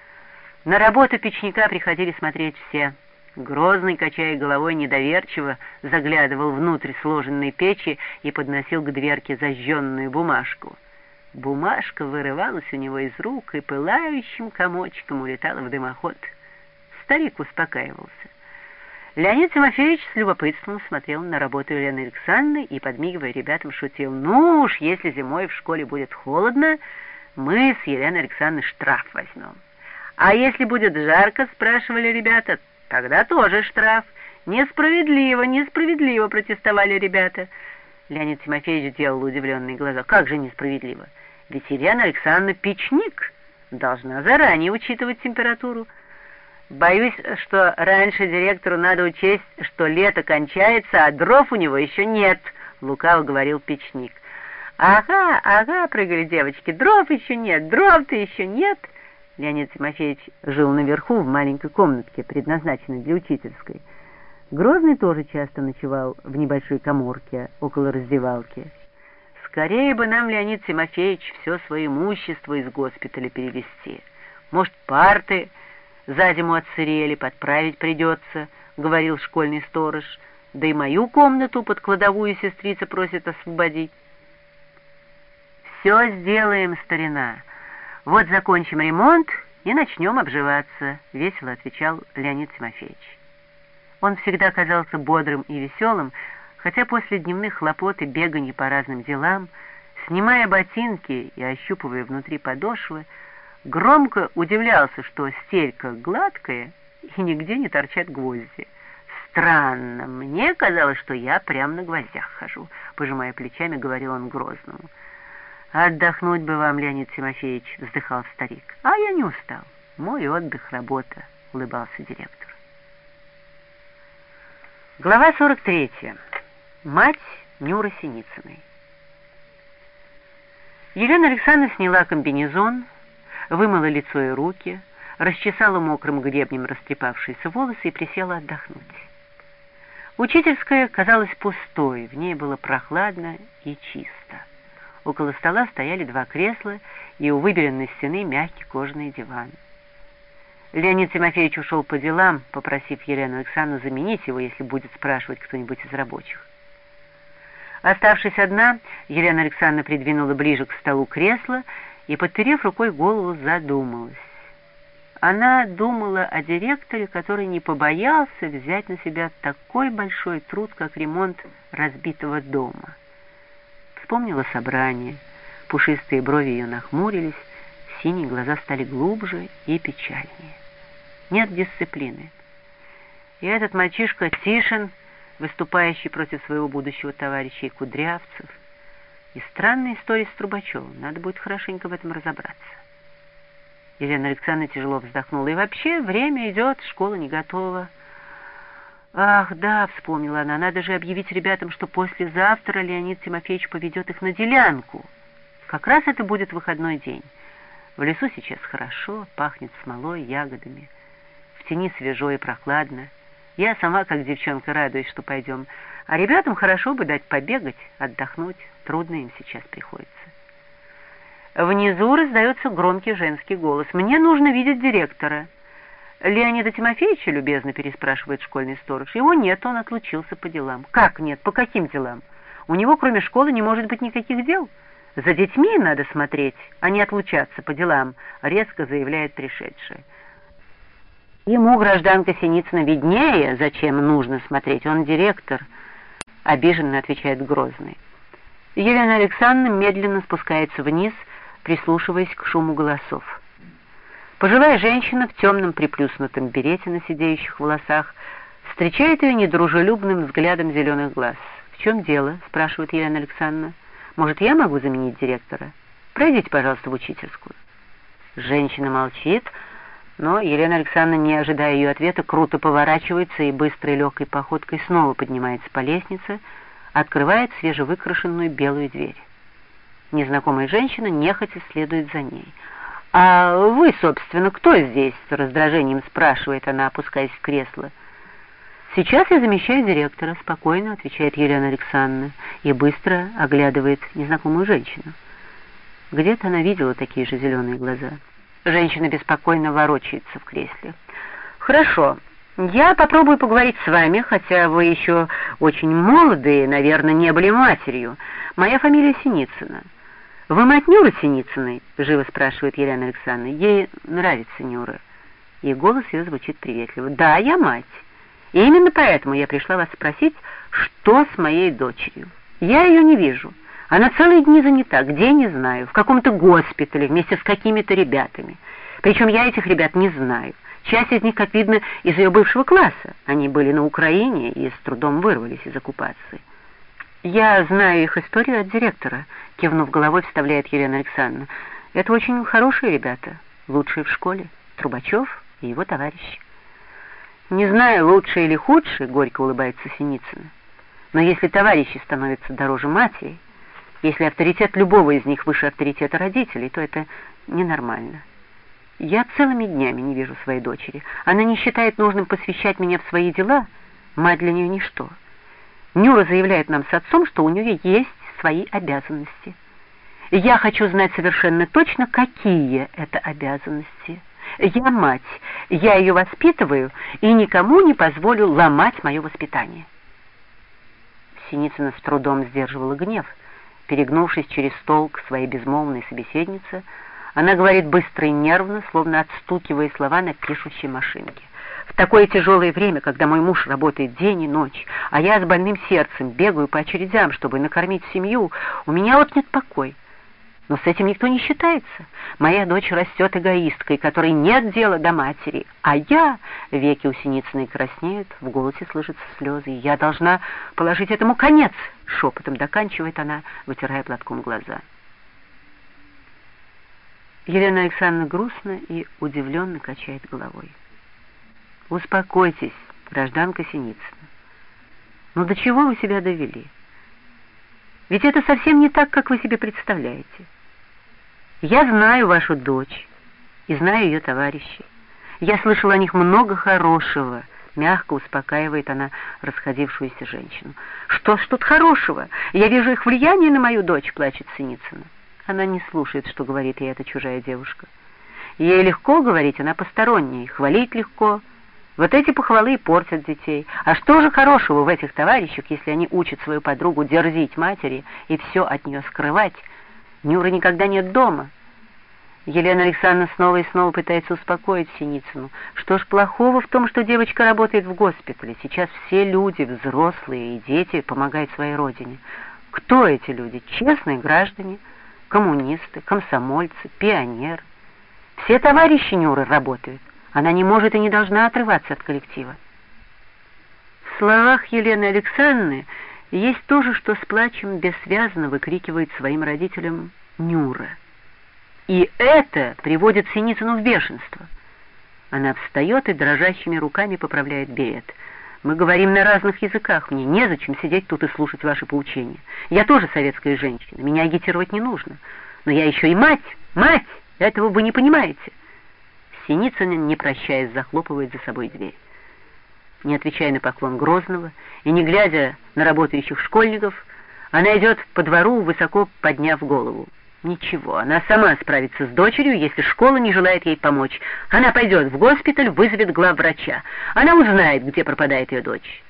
Speaker 1: На работу печника приходили смотреть все. Грозный, качая головой недоверчиво, заглядывал внутрь сложенной печи и подносил к дверке зажженную бумажку. Бумажка вырывалась у него из рук и пылающим комочком улетала в дымоход. Старик успокаивался. Леонид Тимофеевич с любопытством смотрел на работу Елены Александровны и, подмигивая ребятам, шутил: «Ну уж, если зимой в школе будет холодно, мы с Еленой Александровной штраф возьмем. А если будет жарко, — спрашивали ребята, — тогда тоже штраф. Несправедливо, несправедливо, — протестовали ребята». Леонид Тимофеевич делал удивленные глаза. «Как же несправедливо? Ведь Елена Александровна печник, должна заранее учитывать температуру». «Боюсь, что раньше директору надо учесть, что лето кончается, а дров у него еще нет», — лукаво говорил печник. «Ага, ага», — прыгали девочки, — «дров еще нет, дров-то еще нет». Леонид Тимофеевич жил наверху в маленькой комнатке, предназначенной для учительской. Грозный тоже часто ночевал в небольшой каморке около раздевалки. «Скорее бы нам, Леонид Тимофеевич, все свое имущество из госпиталя перевезти. Может, парты за зиму отсырели, подправить придется», — говорил школьный сторож. «Да и мою комнату под кладовую сестрица просит освободить». «Все сделаем, старина. Вот закончим ремонт и начнем обживаться», — весело отвечал Леонид Тимофеевич. Он всегда казался бодрым и веселым, хотя после дневных хлопот и беганий по разным делам, снимая ботинки и ощупывая внутри подошвы, громко удивлялся, что стелька гладкая и нигде не торчат гвозди. странно. Мне казалось, что я прямо на гвоздях хожу», — пожимая плечами, говорил он Грозному. «Отдохнуть бы вам, Леонид Тимофеевич», — вздыхал старик. «А я не устал. Мой отдых — работа», — улыбался директор. Глава сорок третья. Мать Нюры Синицыной. Елена Александровна сняла комбинезон, вымыла лицо и руки, расчесала мокрым гребнем растрепавшиеся волосы и присела отдохнуть. Учительская казалась пустой, в ней было прохладно и чисто. Около стола стояли два кресла и у выбеленной стены мягкий кожаный диван. Леонид Тимофеевич ушел по делам, попросив Елену Александровну заменить его, если будет спрашивать кто-нибудь из рабочих. Оставшись одна, Елена Александровна придвинула ближе к столу кресло и, подперев рукой голову, задумалась. Она думала о директоре, который не побоялся взять на себя такой большой труд, как ремонт разбитого дома. Вспомнила собрание, пушистые брови ее нахмурились, синие глаза стали глубже и печальнее. Нет дисциплины. И этот мальчишка Тишин, выступающий против своего будущего товарища, и Кудрявцев, и странная история с Трубачевым. Надо будет хорошенько в этом разобраться. Елена Александровна тяжело вздохнула. И вообще, время идет, школа не готова. Ах, да, вспомнила она, надо же объявить ребятам, что послезавтра Леонид Тимофеевич поведет их на делянку. Как раз это будет выходной день. В лесу сейчас хорошо, пахнет смолой, ягодами. В тени свежо и прохладно. Я сама, как девчонка, радуюсь, что пойдем. А ребятам хорошо бы дать побегать, отдохнуть. Трудно им сейчас приходится. Внизу раздается громкий женский голос. «Мне нужно видеть директора». «Леонида Тимофеевича?» — любезно переспрашивает школьный сторож. «Его нет, он отлучился по делам». «Как нет? По каким делам? У него, кроме школы, не может быть никаких дел. За детьми надо смотреть, а не отлучаться по делам», — резко заявляет пришедшая. «Ему, гражданка Синицына, виднее, зачем нужно смотреть. Он директор», — обиженно отвечает Грозный. Елена Александровна медленно спускается вниз, прислушиваясь к шуму голосов. Пожилая женщина в темном приплюснутом берете на сидеющих волосах встречает ее недружелюбным взглядом зеленых глаз. «В чем дело?» — спрашивает Елена Александровна. «Может, я могу заменить директора? Пройдите, пожалуйста, в учительскую». Женщина молчит, но Елена Александровна, не ожидая ее ответа, круто поворачивается и быстрой легкой походкой снова поднимается по лестнице, открывает свежевыкрашенную белую дверь. Незнакомая женщина нехотя следует за ней. «А вы, собственно, кто здесь?» — с раздражением спрашивает она, опускаясь в кресло. «Сейчас я замещаю директора», — спокойно отвечает Елена Александровна и быстро оглядывает незнакомую женщину. Где-то она видела такие же зеленые глаза. Женщина беспокойно ворочается в кресле. «Хорошо, я попробую поговорить с вами, хотя вы еще очень молодые, наверное, не были матерью. Моя фамилия Синицына». «Вы мать Нюры Синицыной?» — живо спрашивает Елена Александровна. Ей нравится Нюра. И голос ее звучит приветливо. «Да, я мать. И именно поэтому я пришла вас спросить, что с моей дочерью. Я ее не вижу. Она целые дни занята, где не знаю, в каком-то госпитале вместе с какими-то ребятами. Причем я этих ребят не знаю. Часть из них, как видно, из ее бывшего класса. Они были на Украине и с трудом вырвались из оккупации». «Я знаю их историю от директора», — кивнув головой, вставляет Елена Александровна. «Это очень хорошие ребята, лучшие в школе. Трубачев и его товарищи». «Не знаю, лучше или худше», — горько улыбается Синицына. «Но если товарищи становятся дороже матери, если авторитет любого из них выше авторитета родителей, то это ненормально. Я целыми днями не вижу своей дочери. Она не считает нужным посвящать меня в свои дела. Мать для нее ничто. Нюра заявляет нам с отцом, что у нее есть свои обязанности. Я хочу знать совершенно точно, какие это обязанности. Я мать, я ее воспитываю и никому не позволю ломать мое воспитание». Синицына с трудом сдерживала гнев. Перегнувшись через стол к своей безмолвной собеседнице, она говорит быстро и нервно, словно отстукивая слова на пишущей машинке. «В такое тяжелое время, когда мой муж работает день и ночь, а я с больным сердцем бегаю по очередям, чтобы накормить семью, у меня отнят покой. Но с этим никто не считается. Моя дочь растет эгоисткой, которой нет дела до матери. А я... Веки у Синицыной краснеют, в голосе слышатся слезы. Я должна положить этому конец, шепотом доканчивает она, вытирая платком глаза. Елена Александровна грустно и удивленно качает головой. Успокойтесь, гражданка Синицына. Ну до чего вы себя довели? Ведь это совсем не так, как вы себе представляете. Я знаю вашу дочь и знаю ее товарищей. Я слышала о них много хорошего, мягко успокаивает она расходившуюся женщину. Что ж тут хорошего? Я вижу их влияние на мою дочь, плачет Синицына. Она не слушает, что говорит ей эта чужая девушка. Ей легко говорить, она посторонняя, хвалить легко. Вот эти похвалы и портят детей. А что же хорошего в этих товарищах, если они учат свою подругу дерзить матери и все от нее скрывать? Нюры никогда нет дома. Елена Александровна снова и снова пытается успокоить Синицыну. Что ж плохого в том, что девочка работает в госпитале? Сейчас все люди, взрослые и дети, помогают своей родине. Кто эти люди? Честные граждане, коммунисты, комсомольцы, пионеры. Все товарищи Нюры работают. Она не может и не должна отрываться от коллектива. В словах Елены Александровны есть то же, что с плачем бессвязно выкрикивает своим родителям Нюра. И это приводит Синицыну в бешенство. Она встает и дрожащими руками поправляет берет. Мы говорим на разных языках, мне незачем сидеть тут и слушать ваши поучения. Я тоже советская женщина, меня агитировать не нужно. Но я еще и мать, мать, этого вы не понимаете. Синицына, не прощаясь, захлопывает за собой дверь. Не отвечая на поклон Грозного и не глядя на работающих школьников, она идет по двору, высоко подняв голову. Ничего, она сама справится с дочерью, если школа не желает ей помочь. Она пойдет в госпиталь, вызовет главврача. Она узнает, где пропадает ее дочь.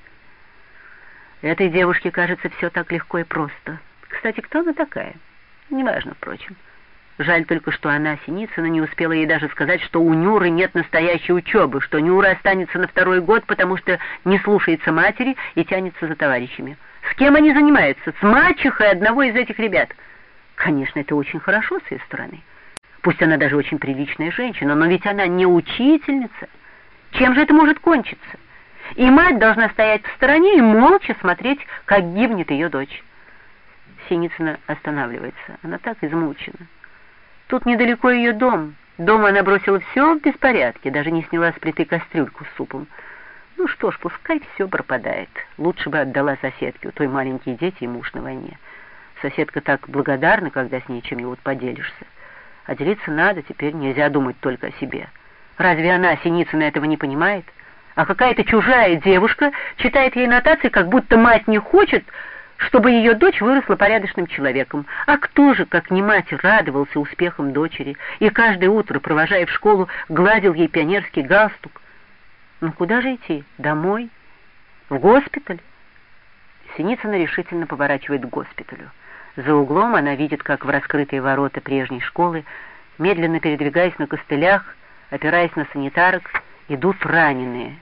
Speaker 1: Этой девушке кажется все так легко и просто. Кстати, кто она такая? Неважно, впрочем. Жаль только, что она, Синицына, не успела ей даже сказать, что у Нюры нет настоящей учебы, что Нюра останется на второй год, потому что не слушается матери и тянется за товарищами. С кем они занимаются? С мачехой одного из этих ребят. Конечно, это очень хорошо с ее стороны. Пусть она даже очень приличная женщина, но ведь она не учительница. Чем же это может кончиться? И мать должна стоять в стороне и молча смотреть, как гибнет ее дочь. Синицына останавливается. Она так измучена. Тут недалеко ее дом. Дома она бросила все в беспорядке, даже не сняла с плиты кастрюльку с супом. Ну что ж, пускай все пропадает. Лучше бы отдала соседке, у той маленькие дети и муж на войне. Соседка так благодарна, когда с ней чем-нибудь поделишься. А делиться надо, теперь нельзя думать только о себе. Разве она, Синицына, этого не понимает? А какая-то чужая девушка читает ей нотации, как будто мать не хочет, чтобы ее дочь выросла порядочным человеком. А кто же, как не мать, радовался успехам дочери и каждое утро, провожая в школу, гладил ей пионерский галстук? Ну куда же идти? Домой? В госпиталь? Синицына решительно поворачивает к госпиталю. За углом она видит, как в раскрытые ворота прежней школы, медленно передвигаясь на костылях, опираясь на санитарок, идут раненые.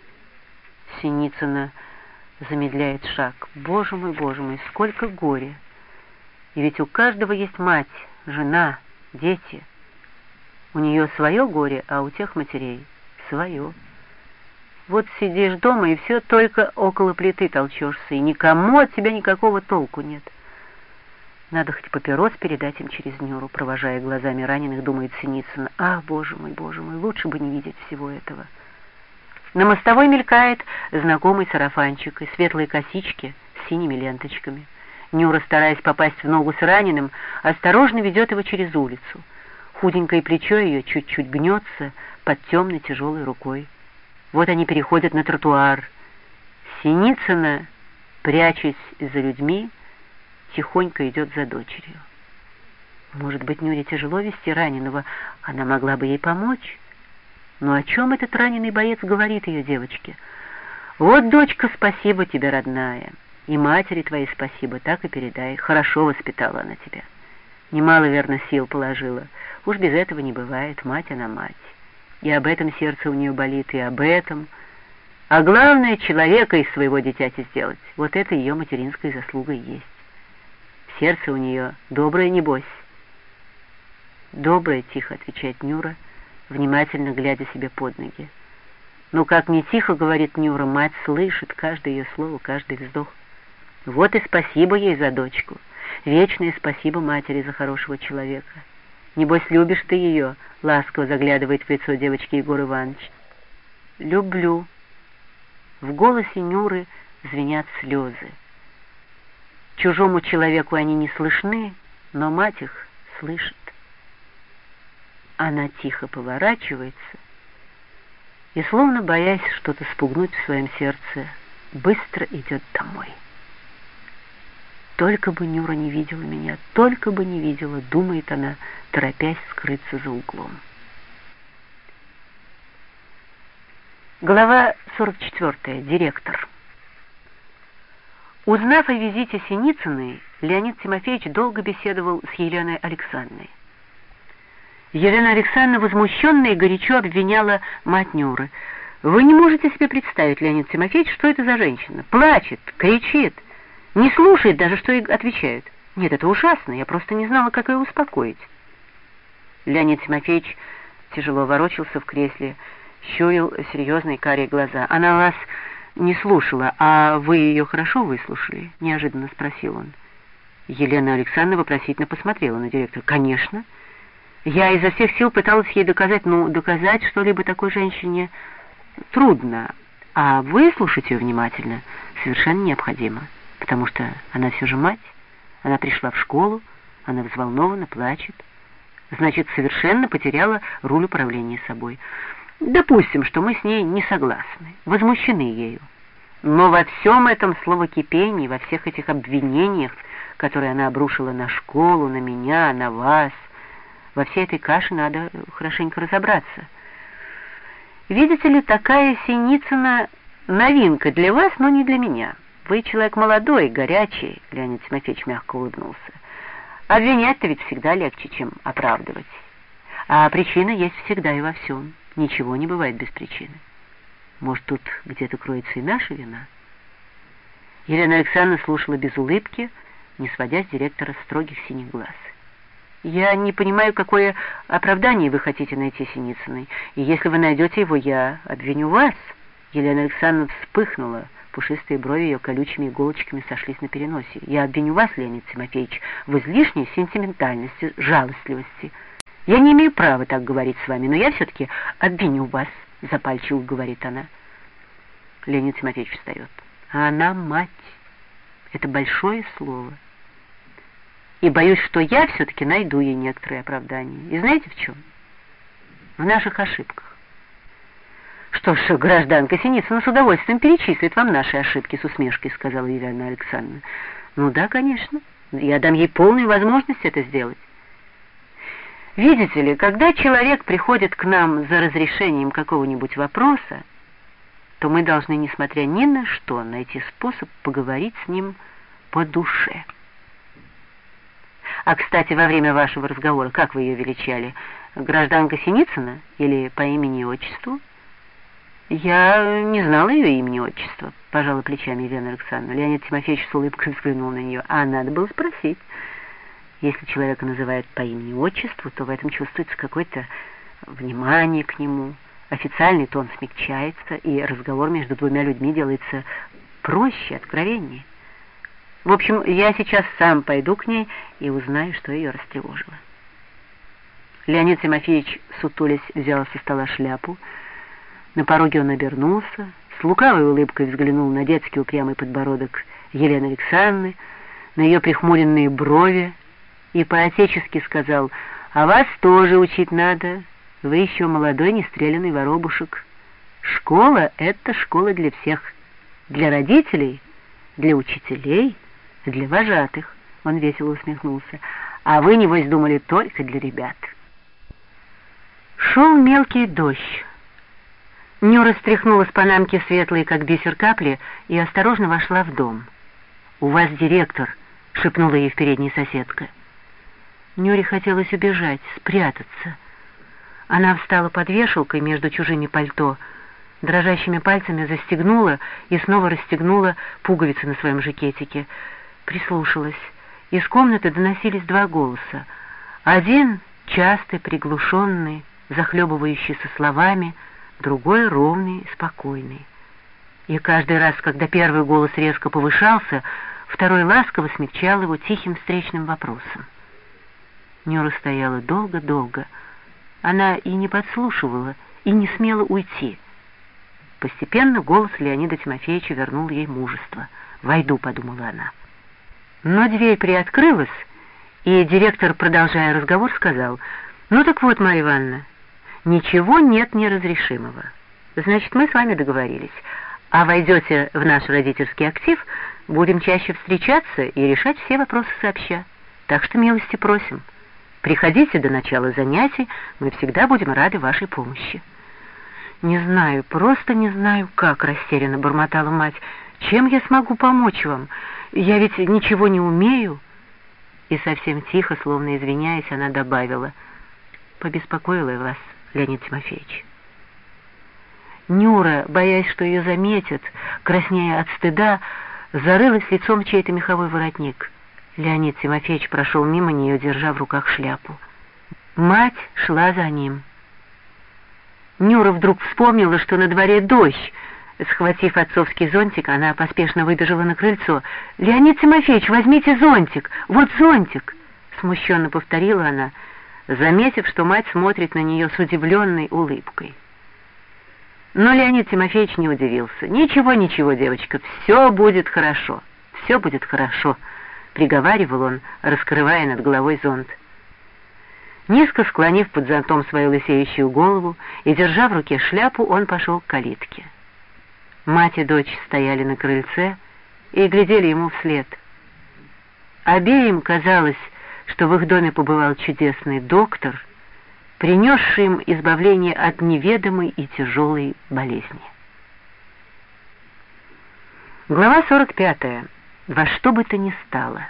Speaker 1: Синицына замедляет шаг. Боже мой, боже мой, сколько горя! И ведь у каждого есть мать, жена, дети. У нее свое горе, а у тех матерей свое. Вот сидишь дома и все только около плиты толчешься, и никому от тебя никакого толку нет. Надо хоть папирос передать им через Нюру, провожая глазами раненых, думает Синицына. Ах, боже мой, боже мой, лучше бы не видеть всего этого. На мостовой мелькает знакомый сарафанчик и светлые косички с синими ленточками. Нюра, стараясь попасть в ногу с раненым, осторожно ведет его через улицу. Худенькое плечо ее чуть-чуть гнется под темной тяжелой рукой. Вот они переходят на тротуар. Синицына, прячась за людьми, тихонько идет за дочерью. Может быть, Нюре тяжело вести раненого, она могла бы ей помочь. Но о чем этот раненый боец говорит ее девочке? Вот, дочка, спасибо тебе, родная, и матери твоей спасибо, так и передай. Хорошо воспитала она тебя. Немало, верно, сил положила. Уж без этого не бывает, мать она мать. И об этом сердце у нее болит, и об этом. А главное, человека из своего дитяти сделать. Вот это ее материнская заслуга и есть. Сердце у нее доброе, небось. «Доброе», — тихо отвечает Нюра, внимательно глядя себе под ноги. «Ну, как не тихо, — говорит Нюра, — мать слышит каждое ее слово, каждый вздох. Вот и спасибо ей за дочку. Вечное спасибо матери за хорошего человека. Небось, любишь ты ее?» — ласково заглядывает в лицо девочки Егор Иванович. «Люблю». В голосе Нюры звенят слезы. Чужому человеку они не слышны, но мать их слышит. Она тихо поворачивается и, словно боясь что-то спугнуть в своем сердце, быстро идет домой. «Только бы Нюра не видела меня, только бы не видела», — думает она, торопясь скрыться за углом. Глава сорок четвёртая. Директор. Узнав о визите Синицыной, Леонид Тимофеевич долго беседовал с Еленой Александровной. Елена Александровна возмущенно и горячо обвиняла мать Нюры. «Вы не можете себе представить, Леонид Тимофеевич, что это за женщина? Плачет, кричит, не слушает даже, что ей отвечают. Нет, это ужасно, я просто не знала, как ее успокоить». Леонид Тимофеевич тяжело ворочался в кресле, щурил серьезные карие глаза. «Она вас не слушала, а вы ее хорошо выслушали?» — неожиданно спросил он. Елена Александровна вопросительно посмотрела на директора. «Конечно. Я изо всех сил пыталась ей доказать, ну, доказать что-либо такой женщине трудно, а выслушать ее внимательно совершенно необходимо, потому что она все же мать, она пришла в школу, она взволнована, плачет, значит, совершенно потеряла руль управления собой. Допустим, что мы с ней не согласны, возмущены ею, но во всем этом словокипении, во всех этих обвинениях, которые она обрушила на школу, на меня, на вас, во всей этой каше надо хорошенько разобраться. Видите ли, такая Синицына новинка для вас, но не для меня. Вы человек молодой, горячий, — Леонид Тимофеевич мягко улыбнулся. Обвинять-то ведь всегда легче, чем оправдывать. А причина есть всегда и во всем. Ничего не бывает без причины. Может, тут где-то кроется и наша вина? Елена Александровна слушала без улыбки, не сводя с директора строгих синих глаз. «Я не понимаю, какое оправдание вы хотите найти Синицыной, и если вы найдете его, я обвиню вас». Елена Александровна вспыхнула, пушистые брови ее колючими иголочками сошлись на переносе. «Я обвиню вас, Леонид Тимофеевич, в излишней сентиментальности, жалостливости. Я не имею права так говорить с вами, но я все-таки обвиню вас», — запальчиво говорит она. Леонид Тимофеевич встает. «А она мать. Это большое слово. И боюсь, что я все-таки найду ей некоторые оправдания. И знаете в чем? В наших ошибках». «Что ж, гражданка Синицына с удовольствием перечислит вам наши ошибки», — с усмешкой сказала Елена Александровна. «Ну да, конечно. Я дам ей полную возможность это сделать. Видите ли, когда человек приходит к нам за разрешением какого-нибудь вопроса, то мы должны, несмотря ни на что, найти способ поговорить с ним по душе». А, кстати, во время вашего разговора, как вы ее величали, гражданка Синицына или по имени и отчеству? Я не знала ее имени и отчества, пожала плечами Елена Александровна. Леонид Тимофеевич с улыбкой взглянул на нее. А надо было спросить. Если человека называют по имени и отчеству, то в этом чувствуется какое-то внимание к нему. Официальный тон смягчается, и разговор между двумя людьми делается проще, откровеннее. В общем, я сейчас сам пойду к ней и узнаю, что ее растревожило. Леонид Тимофеевич, сутулясь, взял со стола шляпу. На пороге он обернулся, с лукавой улыбкой взглянул на детский упрямый подбородок Елены Александровны, на ее прихмуренные брови и по-отечески сказал: «А вас тоже учить надо, вы еще молодой нестреляный воробушек. Школа — это школа для всех, для родителей, для учителей, для вожатых». Он весело усмехнулся. «А вы, небось, думали только для ребят». Шел мелкий дождь. Нюра стряхнула с панамки светлые, как бисер, капли и осторожно вошла в дом. «У вас директор», — шепнула ей в передней соседка. Нюре хотелось убежать, спрятаться. Она встала под вешалкой между чужими пальто, дрожащими пальцами застегнула и снова расстегнула пуговицы на своем жакетике. Прислушалась. Из комнаты доносились два голоса. Один частый, приглушенный, захлебывающийся словами, другой ровный, спокойный. И каждый раз, когда первый голос резко повышался, второй ласково смягчал его тихим встречным вопросом. Нюра стояла долго-долго. Она и не подслушивала, и не смела уйти. Постепенно голос Леонида Тимофеевича вернул ей мужество. «Войду», — подумала она. Но дверь приоткрылась, и директор, продолжая разговор, сказал: «Ну так вот, Марья Ивановна, ничего нет неразрешимого. Значит, мы с вами договорились. А войдете в наш родительский актив, будем чаще встречаться и решать все вопросы сообща. Так что милости просим. Приходите до начала занятий, мы всегда будем рады вашей помощи». «Не знаю, просто не знаю, как», — растерянно бормотала мать. «Чем я смогу помочь вам? Я ведь ничего не умею». И совсем тихо, словно извиняясь, она добавила: «Побеспокоила я вас, Леонид Тимофеевич». Нюра, боясь, что ее заметят, краснея от стыда, зарылась лицом в чей-то меховой воротник. Леонид Тимофеевич прошел мимо нее, держа в руках шляпу. Мать шла за ним. Нюра вдруг вспомнила, что на дворе дождь. Схватив отцовский зонтик, она поспешно выбежала на крыльцо. «Леонид Тимофеевич, возьмите зонтик! Вот зонтик!» Смущенно повторила она, заметив, что мать смотрит на нее с удивленной улыбкой. Но Леонид Тимофеевич не удивился. «Ничего, ничего, девочка, все будет хорошо, все будет хорошо», — приговаривал он, раскрывая над головой зонт. Низко склонив под зонтом свою лысеющую голову и держа в руке шляпу, он пошел к калитке. Мать и дочь стояли на крыльце и глядели ему вслед. Обеим казалось, что в их доме побывал чудесный доктор, принесший им избавление от неведомой и тяжелой болезни. Глава сорок пятая. Во что бы то ни стало.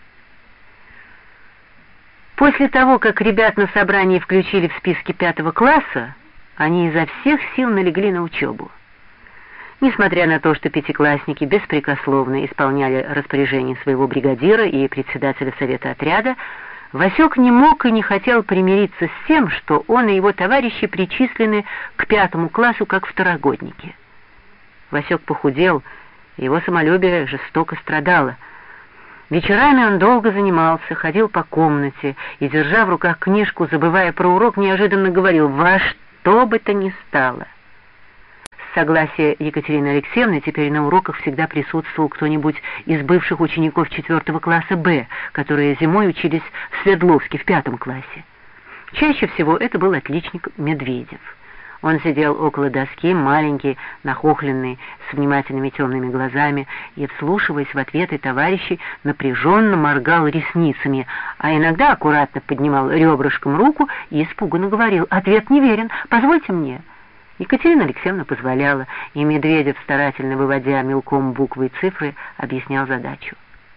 Speaker 1: После того, как ребят на собрании включили в списки пятого класса, они изо всех сил налегли на учебу. Несмотря на то, что пятиклассники беспрекословно исполняли распоряжения своего бригадира и председателя совета отряда, Васек не мог и не хотел примириться с тем, что он и его товарищи причислены к пятому классу как второгодники. Васек похудел, и его самолюбие жестоко страдало. Вечерами он долго занимался, ходил по комнате и, держа в руках книжку, забывая про урок, неожиданно говорил: «Во что бы то ни стало». С согласия Екатерины Алексеевны теперь на уроках всегда присутствовал кто-нибудь из бывших учеников четвертого класса Б, которые зимой учились в Свердловске в пятом классе. Чаще всего это был отличник Медведев. Он сидел около доски, маленький, нахохленный, с внимательными темными глазами, и, вслушиваясь в ответы товарищей, напряженно моргал ресницами, а иногда аккуратно поднимал ребрышком руку и испуганно говорил: «Ответ неверен, позвольте мне». Екатерина Алексеевна позволяла, и Медведев, старательно выводя мелком буквы и цифры, объяснял задачу.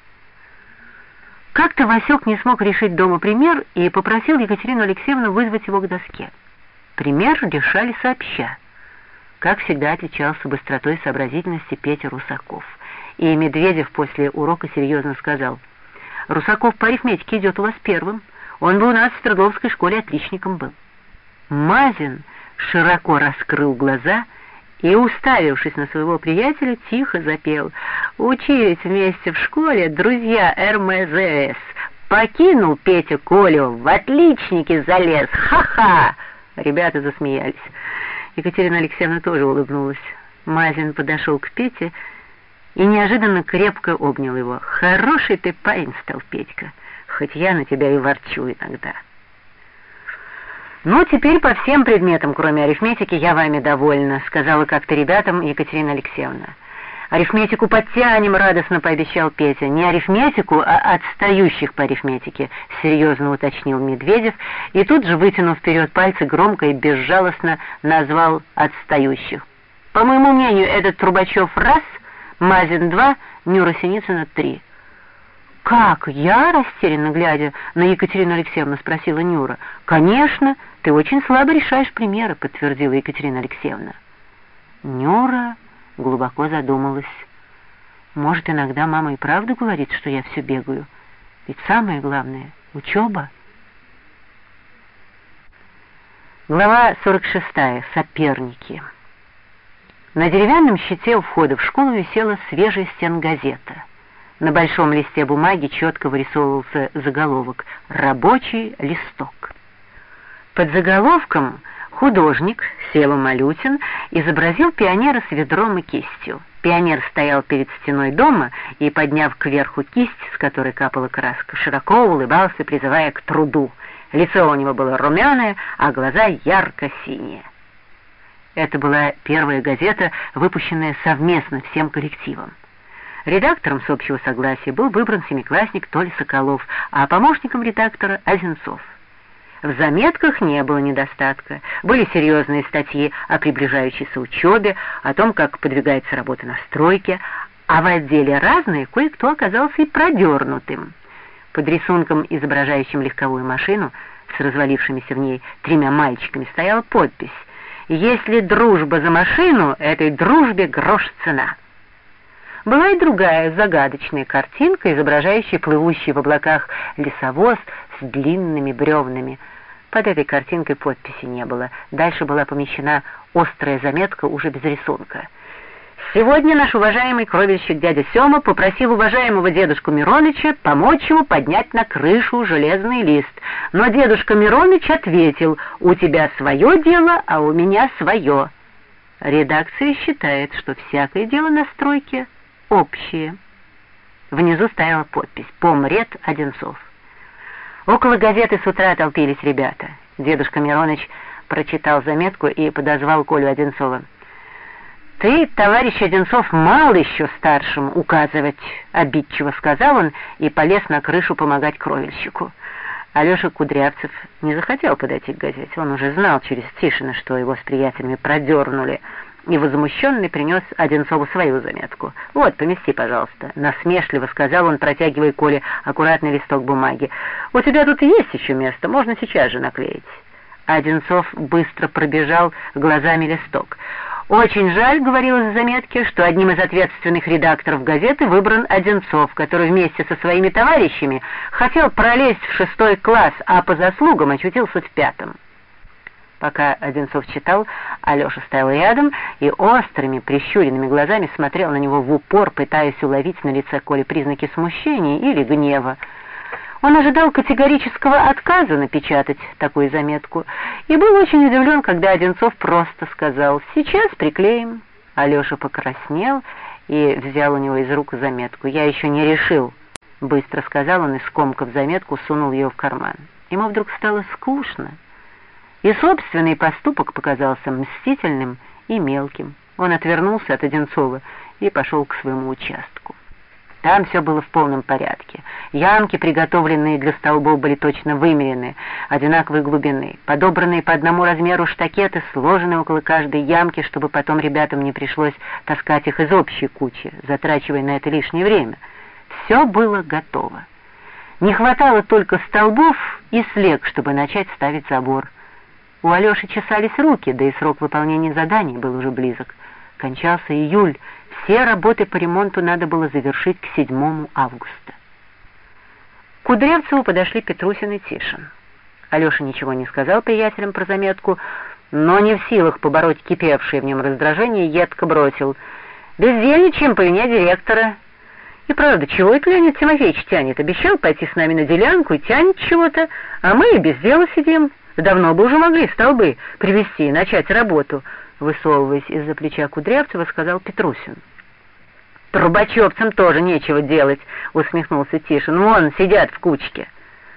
Speaker 1: Как-то Васек не смог решить дома пример и попросил Екатерину Алексеевну вызвать его к доске. Пример решали сообща. Как всегда, отличался быстротой сообразительности Петя Русаков. И Медведев после урока серьезно сказал: «Русаков по арифметике идет у вас первым. Он бы у нас в Свердловской школе отличником был». Мазин широко раскрыл глаза и, уставившись на своего приятеля, тихо запел: «Учились вместе в школе друзья эр эм зэ эс. Покинул Петя Колю, в отличники залез. Ха-ха!» Ребята засмеялись. Екатерина Алексеевна тоже улыбнулась. Мазин подошел к Пете и неожиданно крепко обнял его. «Хороший ты парень стал, Петька, хоть я на тебя и ворчу иногда». «Ну, теперь по всем предметам, кроме арифметики, я вами довольна», — сказала как-то ребятам Екатерина Алексеевна. «Арифметику подтянем», — радостно пообещал Петя. «Не арифметику, а отстающих по арифметике», — серьезно уточнил Медведев, и тут же, вытянув вперед пальцы, громко и безжалостно назвал отстающих. «По моему мнению, этот Трубачев раз, Мазин два, Нюра Синицына три». «Как? Я?» — растерянно глядя на Екатерину Алексеевну, спросила Нюра. «Конечно, ты очень слабо решаешь примеры», — подтвердила Екатерина Алексеевна. Нюра глубоко задумалась. «Может, иногда мама и правду говорит, что я все бегаю? Ведь самое главное — учеба». Глава сорок шестая. Соперники. На деревянном щите у входа в школу висела свежая стенгазета. На большом листе бумаги четко вырисовывался заголовок «Рабочий листок». Под заголовком художник Сева Малютин изобразил пионера с ведром и кистью. Пионер стоял перед стеной дома и, подняв кверху кисть, с которой капала краска, широко улыбался, призывая к труду. Лицо у него было румяное, а глаза ярко-синие. Это была первая газета, выпущенная совместно всем коллективом. Редактором с общего согласия был выбран семиклассник Толя Соколов, а помощником редактора — Одинцов. В заметках не было недостатка. Были серьезные статьи о приближающейся учебе, о том, как подвигается работа на стройке, а в отделе «Разные» кое-кто оказался и продернутым. Под рисунком, изображающим легковую машину с развалившимися в ней тремя мальчиками, стояла подпись: «Если дружба за машину, этой дружбе грош цена». Была и другая загадочная картинка, изображающая плывущий в облаках лесовоз с длинными бревнами. Под этой картинкой подписи не было. Дальше была помещена острая заметка уже без рисунка. Сегодня наш уважаемый кровельщик дядя Сема попросил уважаемого дедушку Мироныча помочь ему поднять на крышу железный лист. Но дедушка Мироныч ответил: «У тебя свое дело, а у меня свое». Редакция считает, что всякое дело на стройке общее. Внизу стояла подпись: «Помрет Одинцов». Около газеты с утра толпились ребята. Дедушка Мироныч прочитал заметку и подозвал Колю Одинцова. «Ты, товарищ Одинцов, мал еще старшим указывать», — обидчиво сказал он и полез на крышу помогать кровельщику. Алеша Кудрявцев не захотел подойти к газете. Он уже знал через Тишина, что его с приятелями продернули, и возмущенный принес Одинцову свою заметку. «Вот, помести, пожалуйста», — насмешливо сказал он, протягивая Коле аккуратный листок бумаги. «У тебя тут есть еще место, можно сейчас же наклеить». Одинцов быстро пробежал глазами листок. «Очень жаль, — говорилось в заметке, — что одним из ответственных редакторов газеты выбран Одинцов, который вместе со своими товарищами хотел пролезть в шестой класс, а по заслугам очутился в пятом». Пока Одинцов читал, Алеша стоял рядом и острыми, прищуренными глазами смотрел на него в упор, пытаясь уловить на лице Коли признаки смущения или гнева. Он ожидал категорического отказа напечатать такую заметку и был очень удивлен, когда Одинцов просто сказал: «Сейчас приклеим». Алеша покраснел и взял у него из рук заметку. «Я еще не решил», — быстро сказал он и, скомкав заметку, сунул ее в карман. Ему вдруг стало скучно, и собственный поступок показался мстительным и мелким. Он отвернулся от Одинцова и пошел к своему участку. Там все было в полном порядке. Ямки, приготовленные для столбов, были точно вымерены, одинаковой глубины. Подобранные по одному размеру штакеты сложены около каждой ямки, чтобы потом ребятам не пришлось таскать их из общей кучи, затрачивая на это лишнее время. Все было готово. Не хватало только столбов и слег, чтобы начать ставить забор. У Алеши чесались руки, да и срок выполнения заданий был уже близок. Кончался июль, все работы по ремонту надо было завершить к седьмому августа. К Кудрявцеву подошли Петрусин и Тишин. Алеша ничего не сказал приятелям про заметку, но не в силах побороть кипевшее в нем раздражение, едко бросил: «Бездельничаем по вине директора». «И правда, чего это Леонид Тимофеевич тянет? Обещал пойти с нами на делянку и тянет чего-то, а мы и без дела сидим. Давно бы уже могли столбы привезти и начать работу», — высовываясь из-за плеча Кудрявцева, сказал Петрусин. «Трубачевцам тоже нечего делать», — усмехнулся Тишин. «Вон, сидят в кучке».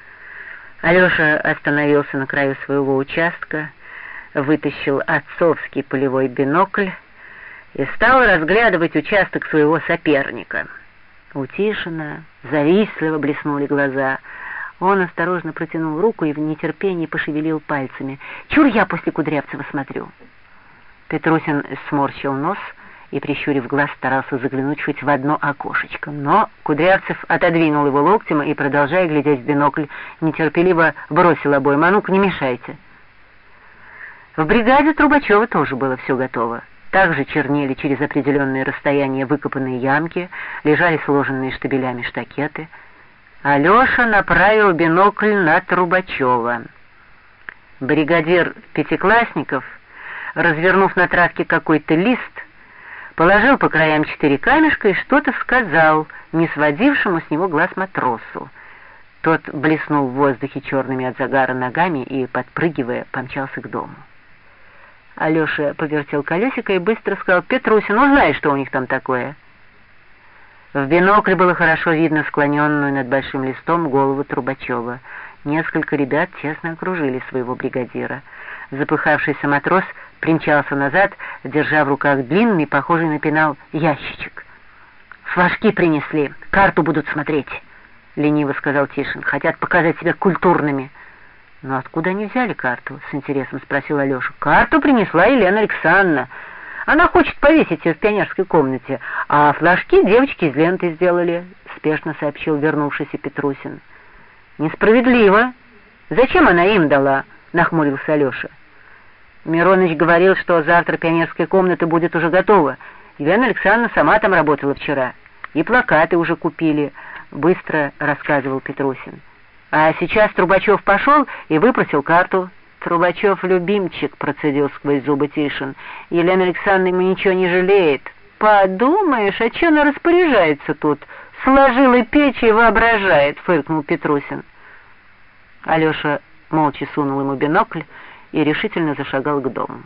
Speaker 1: Алеша остановился на краю своего участка, вытащил отцовский полевой бинокль и стал разглядывать участок своего соперника. У Тишина завистливо блеснули глаза. Он осторожно протянул руку и в нетерпении пошевелил пальцами. «Чур я после Кудрявцева смотрю». Петрусин сморщил нос и, прищурив глаз, старался заглянуть хоть в одно окошечко. Но Кудрявцев отодвинул его локтем и, продолжая глядеть в бинокль, нетерпеливо бросил обоим: «А ну-ка, не мешайте». В бригаде Трубачева тоже было все готово. Также чернели через определенное расстояние выкопанные ямки, лежали сложенные штабелями штакеты. Алеша направил бинокль на Трубачева. Бригадир пятиклассников, развернув на травке какой-то лист, положил по краям четыре камешка и что-то сказал не сводившему с него глаз матросу. Тот блеснул в воздухе черными от загара ногами и, подпрыгивая, помчался к дому. Алеша повертел колесико и быстро сказал: «Петрусин, узнай, что у них там такое». В бинокль было хорошо видно склоненную над большим листом голову Трубачева. Несколько ребят тесно окружили своего бригадира. Запыхавшийся матрос примчался назад, держа в руках длинный, похожий на пенал, ящичек. «Флажки принесли, карту будут смотреть», — лениво сказал Тишин. «Хотят показать себя культурными». «Но откуда они взяли карту?» — с интересом спросил Алеша. «Карту принесла Елена Александровна. Она хочет повесить ее в пионерской комнате, а флажки девочки из ленты сделали», — спешно сообщил вернувшийся Петрусин. «Несправедливо. Зачем она им дала?» — нахмурился Алеша. «Мироныч говорил, что завтра пионерская комната будет уже готова. Елена Александровна сама там работала вчера. И плакаты уже купили», — быстро рассказывал Петрусин. «А сейчас Трубачев пошел и выпросил карту». «Трубачев любимчик», — процедил сквозь зубы Тишин. «Елена Александровна ему ничего не жалеет». «Подумаешь, а че она распоряжается тут? Сложила печь и воображает», — фыркнул Петрусин. Алеша молча сунул ему бинокль и решительно зашагал к дому.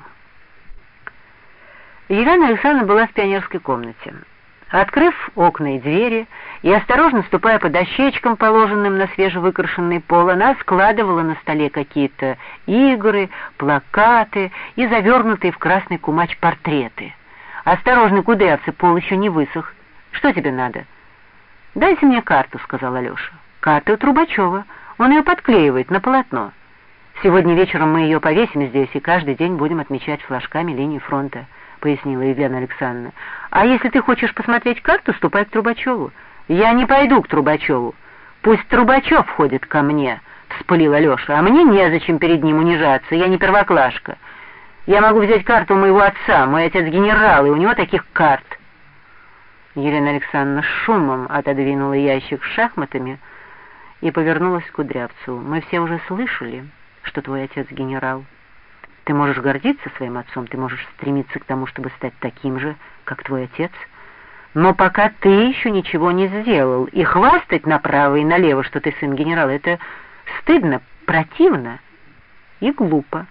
Speaker 1: Елена Александровна была в пионерской комнате. Открыв окна и двери и осторожно ступая по дощечкам, положенным на свежевыкрашенный пол, она складывала на столе какие-то игры, плакаты и завернутые в красный кумач портреты. «Осторожно, кудрявцев, пол еще не высох. Что тебе надо?» «Дайте мне карту», — сказал Алеша. «Карта у Трубачева. Он ее подклеивает на полотно. Сегодня вечером мы ее повесим здесь и каждый день будем отмечать флажками линию фронта», — пояснила Елена Александровна. «А если ты хочешь посмотреть карту, ступай к Трубачеву». «Я не пойду к Трубачеву. Пусть Трубачев ходит ко мне», — вспылил Алеша. «А мне незачем перед ним унижаться, я не первоклашка. Я могу взять карту у моего отца, мой отец генерал, и у него таких карт». Елена Александровна шумом отодвинула ящик с шахматами и повернулась к Кудрявцеву. «Мы все уже слышали, что твой отец генерал. Ты можешь гордиться своим отцом, ты можешь стремиться к тому, чтобы стать таким же, как твой отец. Но пока ты еще ничего не сделал, и хвастать направо и налево, что ты сын генерала, это стыдно, противно и глупо».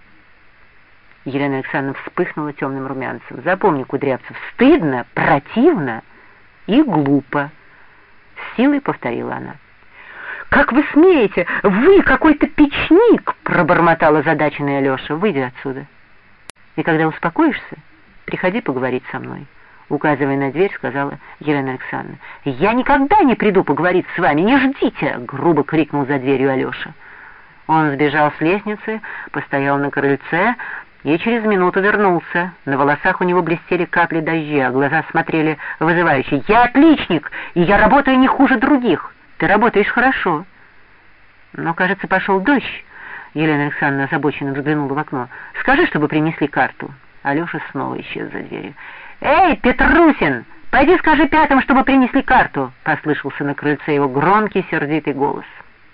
Speaker 1: Елена Александровна вспыхнула темным румянцем. «Запомни, Кудрявцев, стыдно, противно и глупо», — с силой повторила она. «Как вы смеете? Вы какой-то печник!» — пробормотала озадаченная Алеша. «Выйди отсюда. И когда успокоишься, приходи поговорить со мной», — указывая на дверь, сказала Елена Александровна. «Я никогда не приду поговорить с вами, не ждите!» — грубо крикнул за дверью Алеша. Он сбежал с лестницы, постоял на крыльце и через минуту вернулся. На волосах у него блестели капли дождя, глаза смотрели вызывающе. «Я отличник, и я работаю не хуже других. Ты работаешь хорошо». «Но, кажется, пошел дождь». Елена Александровна озабоченно взглянула в окно. «Скажи, чтобы принесли карту». Алеша снова исчез за дверью. «Эй, Петрусин, пойди скажи пятым, чтобы принесли карту», — послышался на крыльце его громкий сердитый голос.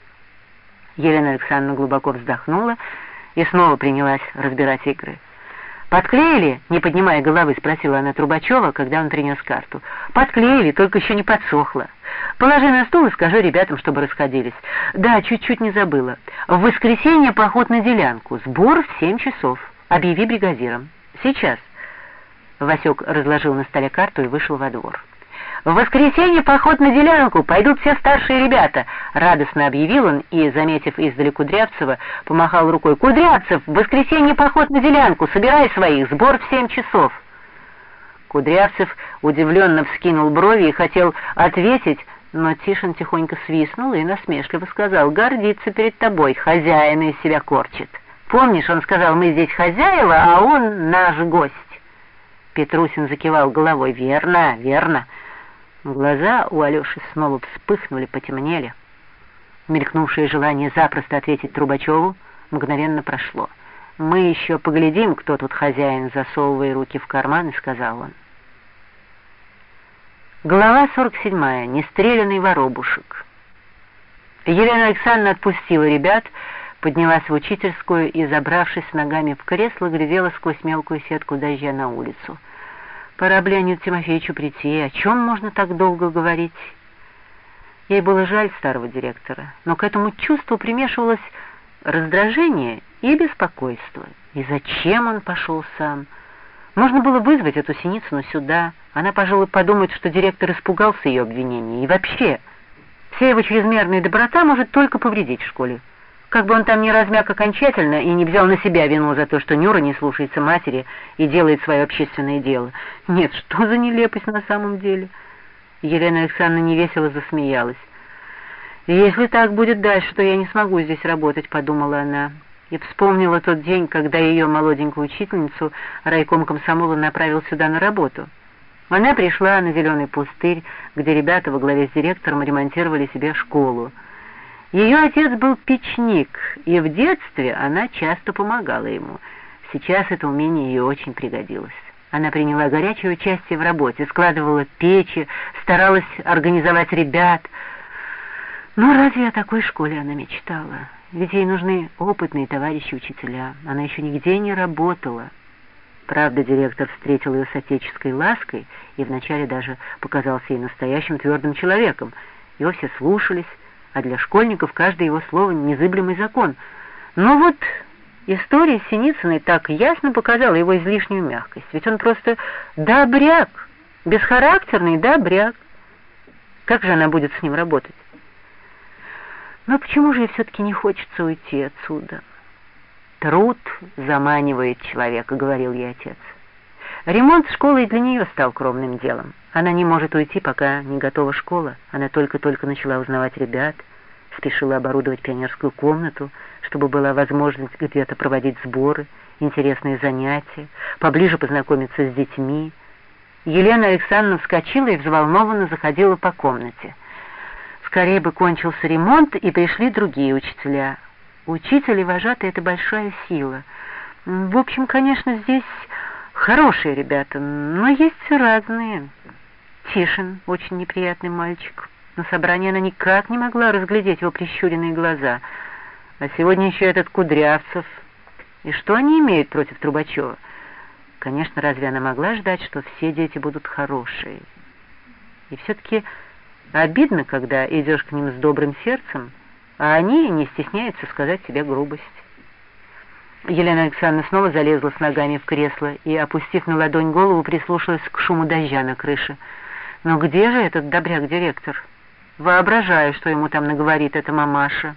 Speaker 1: Елена Александровна глубоко вздохнула и снова принялась разбирать игры. «Подклеили?» — не поднимая головы, спросила она Трубачева, когда он принес карту. «Подклеили, только еще не подсохло. Положи на стол и скажи ребятам, чтобы расходились. Да, чуть-чуть не забыла. В воскресенье поход на делянку. Сбор в семь часов. Объяви бригадирам. Сейчас». Васек разложил на столе карту и вышел во двор. «В воскресенье поход на делянку, пойдут все старшие ребята», — радостно объявил он и, заметив издали Кудрявцева, помахал рукой. «Кудрявцев, в воскресенье поход на делянку, собирай своих, сбор в семь часов». Кудрявцев удивленно вскинул брови и хотел ответить, но Тишин тихонько свистнул и насмешливо сказал: «Гордится перед тобой, хозяина из себя корчит. Помнишь, он сказал, мы здесь хозяева, а он наш гость». Петрусин закивал головой. «Верно, верно». Глаза у Алеши снова вспыхнули, потемнели. Мелькнувшее желание запросто ответить Трубачеву мгновенно прошло. «Мы еще поглядим, кто тут хозяин», — засовывая руки в карман, и сказал он. Глава сорок седьмая. Нестрелянный воробушек. Елена Александровна отпустила ребят, поднялась в учительскую и, забравшись ногами в кресло, глядела сквозь мелкую сетку дождя на улицу. Пора бы Леониду Тимофеевичу прийти. О чем можно так долго говорить? Ей было жаль старого директора, но к этому чувству примешивалось раздражение и беспокойство. И зачем он пошел сам? Можно было вызвать эту Синицыну сюда. Она, пожалуй, подумает, что директор испугался ее обвинений. И вообще, вся его чрезмерная доброта может только повредить в школе. Как бы он там ни размяк окончательно и не взял на себя вину за то, что Нюра не слушается матери и делает свое общественное дело. Нет, что за нелепость на самом деле? Елена Александровна невесело засмеялась. «Если так будет дальше, то я не смогу здесь работать», — подумала она. И вспомнила тот день, когда ее молоденькую учительницу райком комсомола направил сюда на работу. Она пришла на Зеленый пустырь, где ребята во главе с директором ремонтировали себе школу. Ее отец был печник, и в детстве она часто помогала ему. Сейчас это умение ей очень пригодилось. Она приняла горячее участие в работе, складывала печи, старалась организовать ребят. Но разве о такой школе она мечтала? Ведь ей нужны опытные товарищи-учителя. Она еще нигде не работала. Правда, директор встретил ее с отеческой лаской и вначале даже показался ей настоящим твердым человеком. Его все слушались, а для школьников каждое его слово — незыблемый закон. Но вот история с Синицыной так ясно показала его излишнюю мягкость. Ведь он просто добряк, бесхарактерный добряк. Как же она будет с ним работать? Но почему же ей все-таки не хочется уйти отсюда? «Труд заманивает человека», — говорил ей отец. Ремонт школы и для нее стал кровным делом. Она не может уйти, пока не готова школа. Она только-только начала узнавать ребят, спешила оборудовать пионерскую комнату, чтобы была возможность где-то проводить сборы, интересные занятия, поближе познакомиться с детьми. Елена Александровна вскочила и взволнованно заходила по комнате. Скорее бы кончился ремонт, и пришли другие учителя. Учитель и вожатый — это большая сила. В общем, конечно, здесь хорошие ребята, но есть разные. Тишин — очень неприятный мальчик. На собрании она никак не могла разглядеть его прищуренные глаза. А сегодня еще этот Кудрявцев. И что они имеют против Трубачева? Конечно, разве она могла ждать, что все дети будут хорошие? И все-таки обидно, когда идешь к ним с добрым сердцем, а они не стесняются сказать тебе грубость. Елена Александровна снова залезла с ногами в кресло и, опустив на ладонь голову, прислушалась к шуму дождя на крыше. Но где же этот добряк-директор? Воображаю, что ему там наговорит эта мамаша.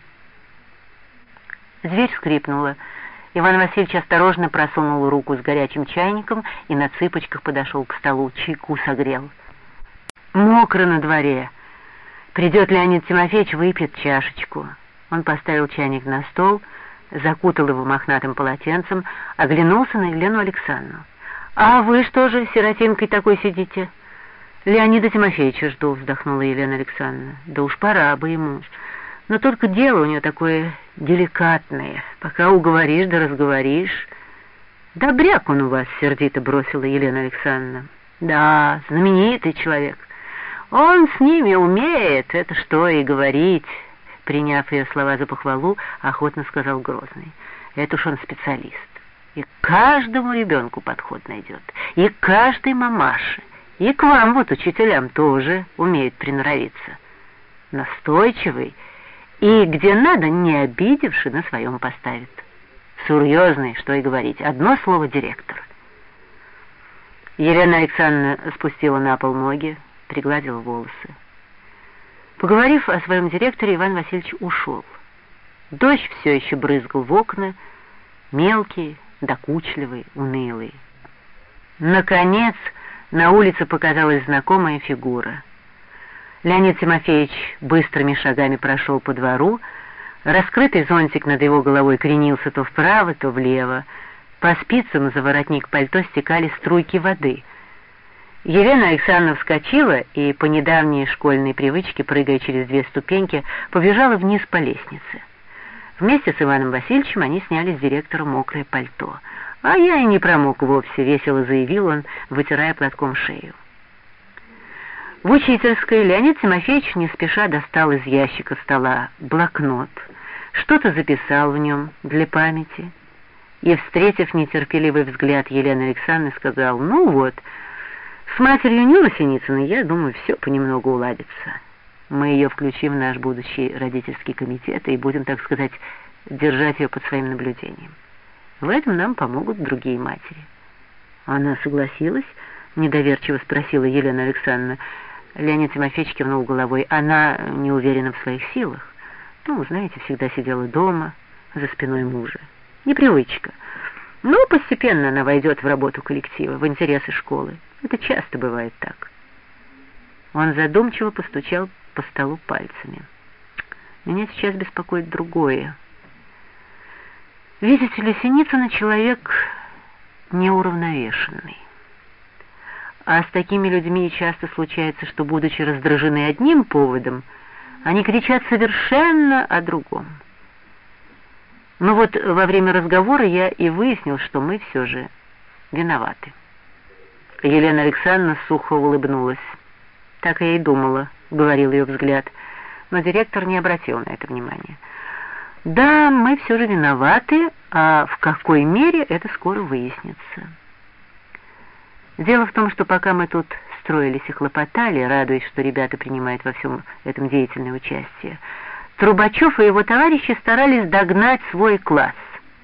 Speaker 1: Дверь скрипнула. Иван Васильевич осторожно просунул руку с горячим чайником и на цыпочках подошел к столу, чайку согрел. Мокро на дворе. Придет Леонид Тимофеевич, выпьет чашечку. Он поставил чайник на стол, закутал его мохнатым полотенцем, оглянулся на Елену Александровну. «А вы что же сиротинкой такой сидите?» «Леонида Тимофеевича жду», — вздохнула Елена Александровна. «Да уж пора бы ему. Но только дело у нее такое деликатное. Пока уговоришь да разговоришь». «Добряк он у вас», — сердито бросила Елена Александровна. «Да, знаменитый человек. Он с ними умеет, это что и говорить», — приняв ее слова за похвалу, охотно сказал Грозный. «Это уж он специалист. И каждому ребенку подход найдет, и каждой мамаше, и к вам вот, учителям, тоже умеет приноровиться. Настойчивый и, где надо, не обидевши, на своем поставит. Серьезный, что и говорить, одно слово — директор». Елена Александровна спустила на пол ноги, пригладила волосы. Поговорив о своем директоре, Иван Васильевич ушел. Дождь все еще брызгал в окна, мелкий, докучливый, унылый. Наконец, на улице показалась знакомая фигура. Леонид Тимофеевич быстрыми шагами прошел по двору, раскрытый зонтик над его головой кренился то вправо, то влево, по спицам за воротник пальто стекали струйки воды. Елена Александровна вскочила и, по недавней школьной привычке, прыгая через две ступеньки, побежала вниз по лестнице. Вместе с Иваном Васильевичем они сняли с директора мокрое пальто. «А я и не промок вовсе», — весело заявил он, вытирая платком шею. В учительской Леонид Тимофеевич не спеша достал из ящика стола блокнот, что-то записал в нем для памяти и, встретив нетерпеливый взгляд Елены Александровны, сказал: «Ну вот, с матерью Нюры Синицыной, я думаю, все понемногу уладится. Мы ее включим в наш будущий родительский комитет и будем, так сказать, держать ее под своим наблюдением. В этом нам помогут другие матери». «Она согласилась?» — недоверчиво спросила Елена Александровна. Леонид Тимофеевич кивнул головой. Она не уверена в своих силах. Ну, знаете, всегда сидела дома, за спиной мужа. Непривычка. Но постепенно она войдет в работу коллектива, в интересы школы. Это часто бывает так. Он задумчиво постучал по столу пальцами. «Меня сейчас беспокоит другое. Видите ли, Синицына человек неуравновешенный. А с такими людьми часто случается, что, будучи раздражены одним поводом, они кричат совершенно о другом. Ну вот во время разговора я и выяснил, что мы все же виноваты». Елена Александровна сухо улыбнулась. «Так я и думала», — говорил ее взгляд, но директор не обратил на это внимания. «Да, мы все же виноваты, а в какой мере это скоро выяснится». Дело в том, что пока мы тут строились и хлопотали, радуясь, что ребята принимают во всем этом деятельное участие, Трубачев и его товарищи старались догнать свой класс.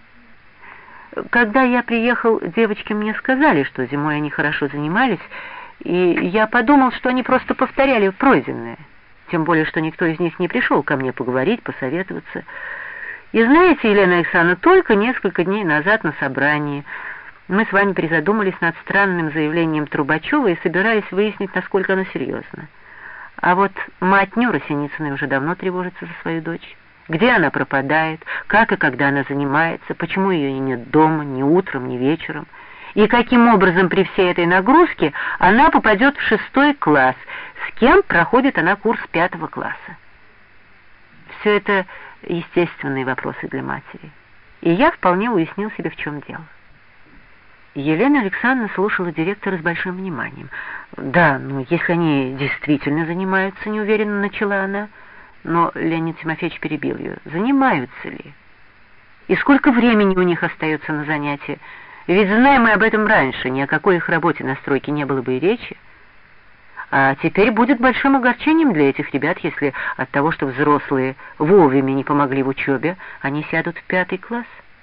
Speaker 1: Когда я приехал, девочки мне сказали, что зимой они хорошо занимались, и я подумал, что они просто повторяли пройденное, тем более, что никто из них не пришел ко мне поговорить, посоветоваться. И знаете, Елена Александровна, только несколько дней назад на собрании мы с вами призадумались над странным заявлением Трубачева и собирались выяснить, насколько оно серьезно. А вот мать Нюры Синицыной уже давно тревожится за свою дочь. Где она пропадает, как и когда она занимается, почему ее нет дома ни утром, ни вечером, и каким образом при всей этой нагрузке она попадет в шестой класс, с кем проходит она курс пятого класса. Все это естественные вопросы для матери, и я вполне уяснил себе, в чем дело. Елена Александровна слушала директора с большим вниманием. «Да, ну, если они действительно занимаются, — неуверенно начала она, но Леонид Тимофеевич перебил ее. Занимаются ли? И сколько времени у них остается на занятия? Ведь знаем мы об этом раньше, ни о какой их работе на стройке не было бы и речи. А теперь будет большим огорчением для этих ребят, если от того, что взрослые вовремя не помогли в учебе, они сядут в пятый класс».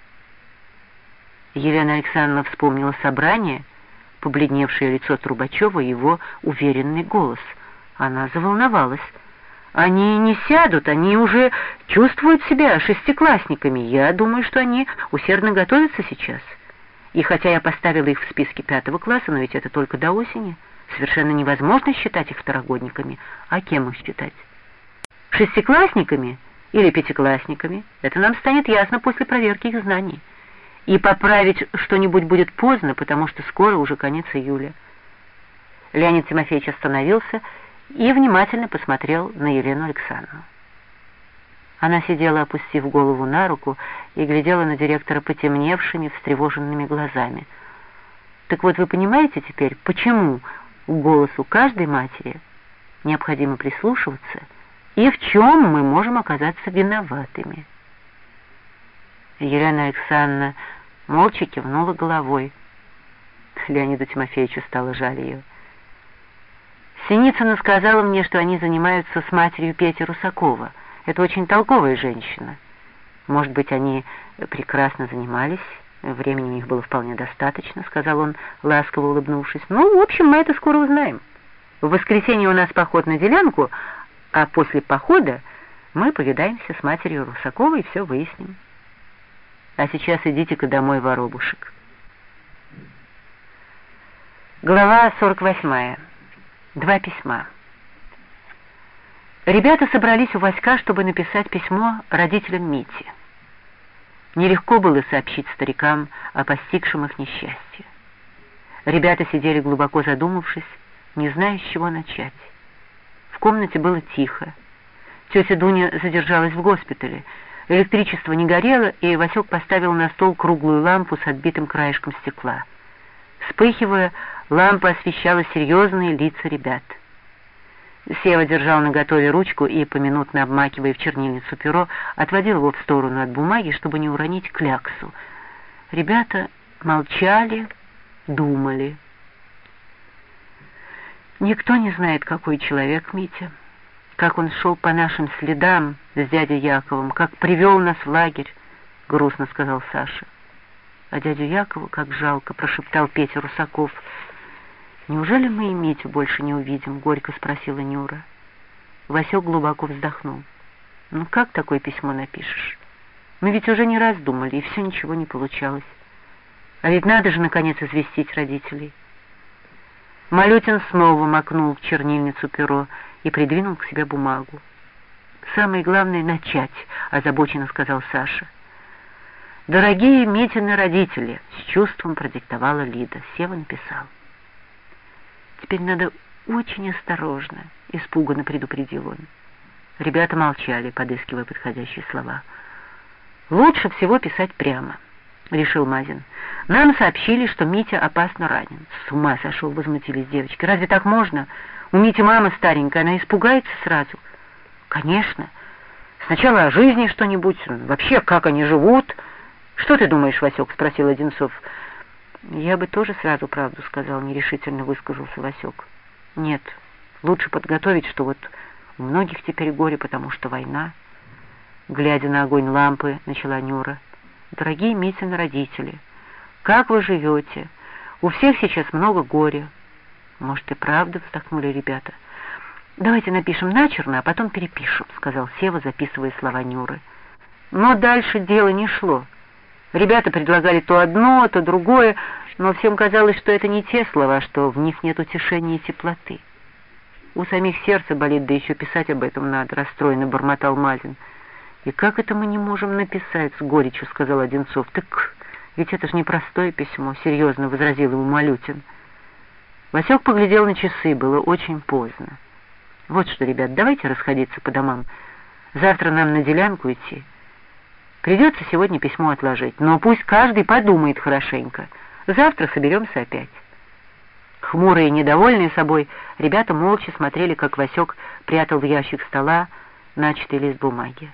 Speaker 1: Елена Александровна вспомнила собрание, побледневшее лицо Трубачева и его уверенный голос. Она заволновалась. «Они не сядут, они уже чувствуют себя шестиклассниками. Я думаю, что они усердно готовятся сейчас. И хотя я поставила их в списке пятого класса, но ведь это только до осени. Совершенно невозможно считать их второгодниками. А кем их считать? Шестиклассниками или пятиклассниками? Это нам станет ясно после проверки их знаний. И поправить что-нибудь будет поздно, потому что скоро уже конец июля». Леонид Тимофеевич остановился и внимательно посмотрел на Елену Александровну. Она сидела, опустив голову на руку, и глядела на директора потемневшими, встревоженными глазами. «Так вот, вы понимаете теперь, почему к голосу каждой матери необходимо прислушиваться, и в чем мы можем оказаться виноватыми?» Елена Александровна молча кивнула головой. Леониду Тимофеевичу стало жаль ее. «Синицына сказала мне, что они занимаются с матерью Пети Русакова. Это очень толковая женщина. Может быть, они прекрасно занимались, времени у них было вполне достаточно», — сказал он, ласково улыбнувшись. «Ну, в общем, мы это скоро узнаем. В воскресенье у нас поход на делянку, а после похода мы повидаемся с матерью Русаковой и все выясним. А сейчас идите-ка домой, воробушек». Глава сорок восьмая. Два письма. Ребята собрались у Васька, чтобы написать письмо родителям Мити. Нелегко было сообщить старикам о постигшем их несчастье. Ребята сидели глубоко задумавшись, не зная, с чего начать. В комнате было тихо. Тетя Дуня задержалась в госпитале. Электричество не горело, и Васек поставил на стол круглую лампу с отбитым краешком стекла. Вспыхивая, лампа освещала серьезные лица ребят. Сева держал наготове ручку и, поминутно обмакивая в чернильницу перо, отводил его в сторону от бумаги, чтобы не уронить кляксу. Ребята молчали, думали. Никто не знает, какой человек Митя, как он шел по нашим следам с дядей Яковом, как привел нас в лагерь, — грустно сказал Саша. А дядю Якову, как жалко, — прошептал Петя Русаков. «Неужели мы и Митю больше не увидим?» — горько спросила Нюра. Васек глубоко вздохнул. «Ну как такое письмо напишешь? Мы ведь уже не раз думали, и все ничего не получалось. А ведь надо же, наконец, известить родителей». Малютин снова макнул в чернильницу перо и придвинул к себе бумагу. «Самое главное — начать», — озабоченно сказал Саша. «Дорогие Митины родители», — с чувством продиктовала Лида. Сева написал. «Теперь надо очень осторожно», — испуганно предупредил он. Ребята молчали, подыскивая подходящие слова. «Лучше всего писать прямо», — решил Мазин. «Нам сообщили, что Митя опасно ранен». «С ума сошел», — возмутились девочки. «Разве так можно? У Мити мама старенькая, она испугается сразу». «Конечно. Сначала о жизни что-нибудь, вообще, как они живут». «Что ты думаешь, Васек?» — спросил Одинцов. «Я бы тоже сразу правду сказал», — нерешительно высказался Васек. «Нет, лучше подготовить, что вот у многих теперь горе, потому что война». Глядя на огонь лампы, начала Нюра. «Дорогие Митины родители, как вы живете? У всех сейчас много горя». «Может, и правда», — вздохнули ребята. «Давайте напишем начерно, а потом перепишем», — сказал Сева, записывая слова Нюры. Но дальше дело не шло. Ребята предлагали то одно, то другое, но всем казалось, что это не те слова, что в них нет утешения и теплоты. «У самих сердце болит, да еще писать об этом надо», — расстроенно бормотал Мазин. «И как это мы не можем написать?» — с горечью сказал Одинцов. «Так ведь это же непростое письмо», — серьезно возразил ему Малютин. Васек поглядел на часы, было очень поздно. «Вот что, ребят, давайте расходиться по домам. Завтра нам на делянку идти. Придется сегодня письмо отложить, но пусть каждый подумает хорошенько. Завтра соберемся опять». Хмурые и недовольные собой, ребята молча смотрели, как Васек прятал в ящик стола начатый лист бумаги.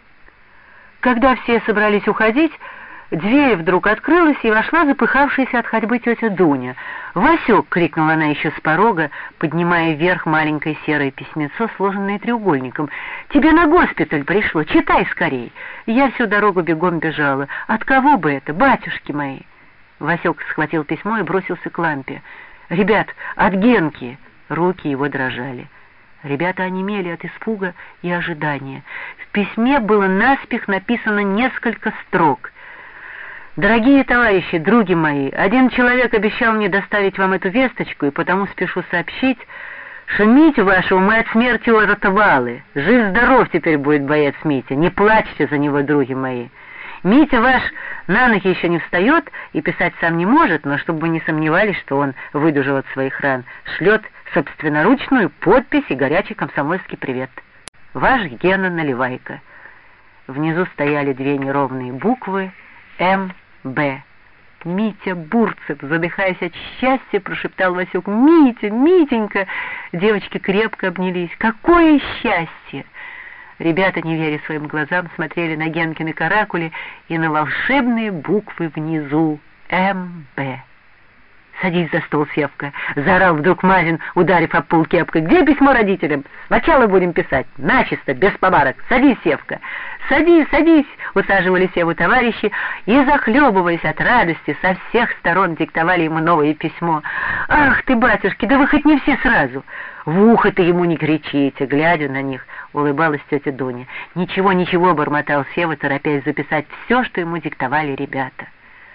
Speaker 1: Когда все собрались уходить, дверь вдруг открылась, и вошла запыхавшаяся от ходьбы тетя Дуня. «Васек!» — крикнула она еще с порога, поднимая вверх маленькое серое письмецо, сложенное треугольником. «Тебе на госпиталь пришло, читай скорей!» Я всю дорогу бегом бежала. «От кого бы это, батюшки мои?» Васек схватил письмо и бросился к лампе. «Ребят, от Генки!» Руки его дрожали. Ребята онемели от испуга и ожидания. В письме было наспех написано несколько строк. «Дорогие товарищи, други мои, один человек обещал мне доставить вам эту весточку, и потому спешу сообщить, что Митю вашего мы от смерти урятовали. Жив-здоров теперь будет боец Митя, не плачьте за него, други мои. Митя ваш на ноги еще не встает и писать сам не может, но чтобы вы не сомневались, что он выдужил от своих ран, шлет собственноручную подпись и горячий комсомольский привет. Ваш Гена Наливайко». Внизу стояли две неровные буквы «М Б». «Митя Бурцев», задыхаясь от счастья, прошептал Васек. «Митя, Митенька!» Девочки крепко обнялись. «Какое счастье!» Ребята, не веря своим глазам, смотрели на Генкины каракули и на волшебные буквы внизу «М Б». «Садись за стол, Севка!» — заорал вдруг Мазин, ударив об пол кепкой. «Где письмо родителям? Сначала будем писать, начисто, без побарок. Садись, Севка!» «Садись, садись!» — усаживали Севу товарищи и, захлебываясь от радости, со всех сторон диктовали ему новое письмо. «Ах ты, батюшки, да вы хоть не все сразу!» «В ухо-то ему не кричите!» — глядя на них, улыбалась тетя Дуня. «Ничего, ничего!» — бормотал Сева, торопясь записать все, что ему диктовали ребята.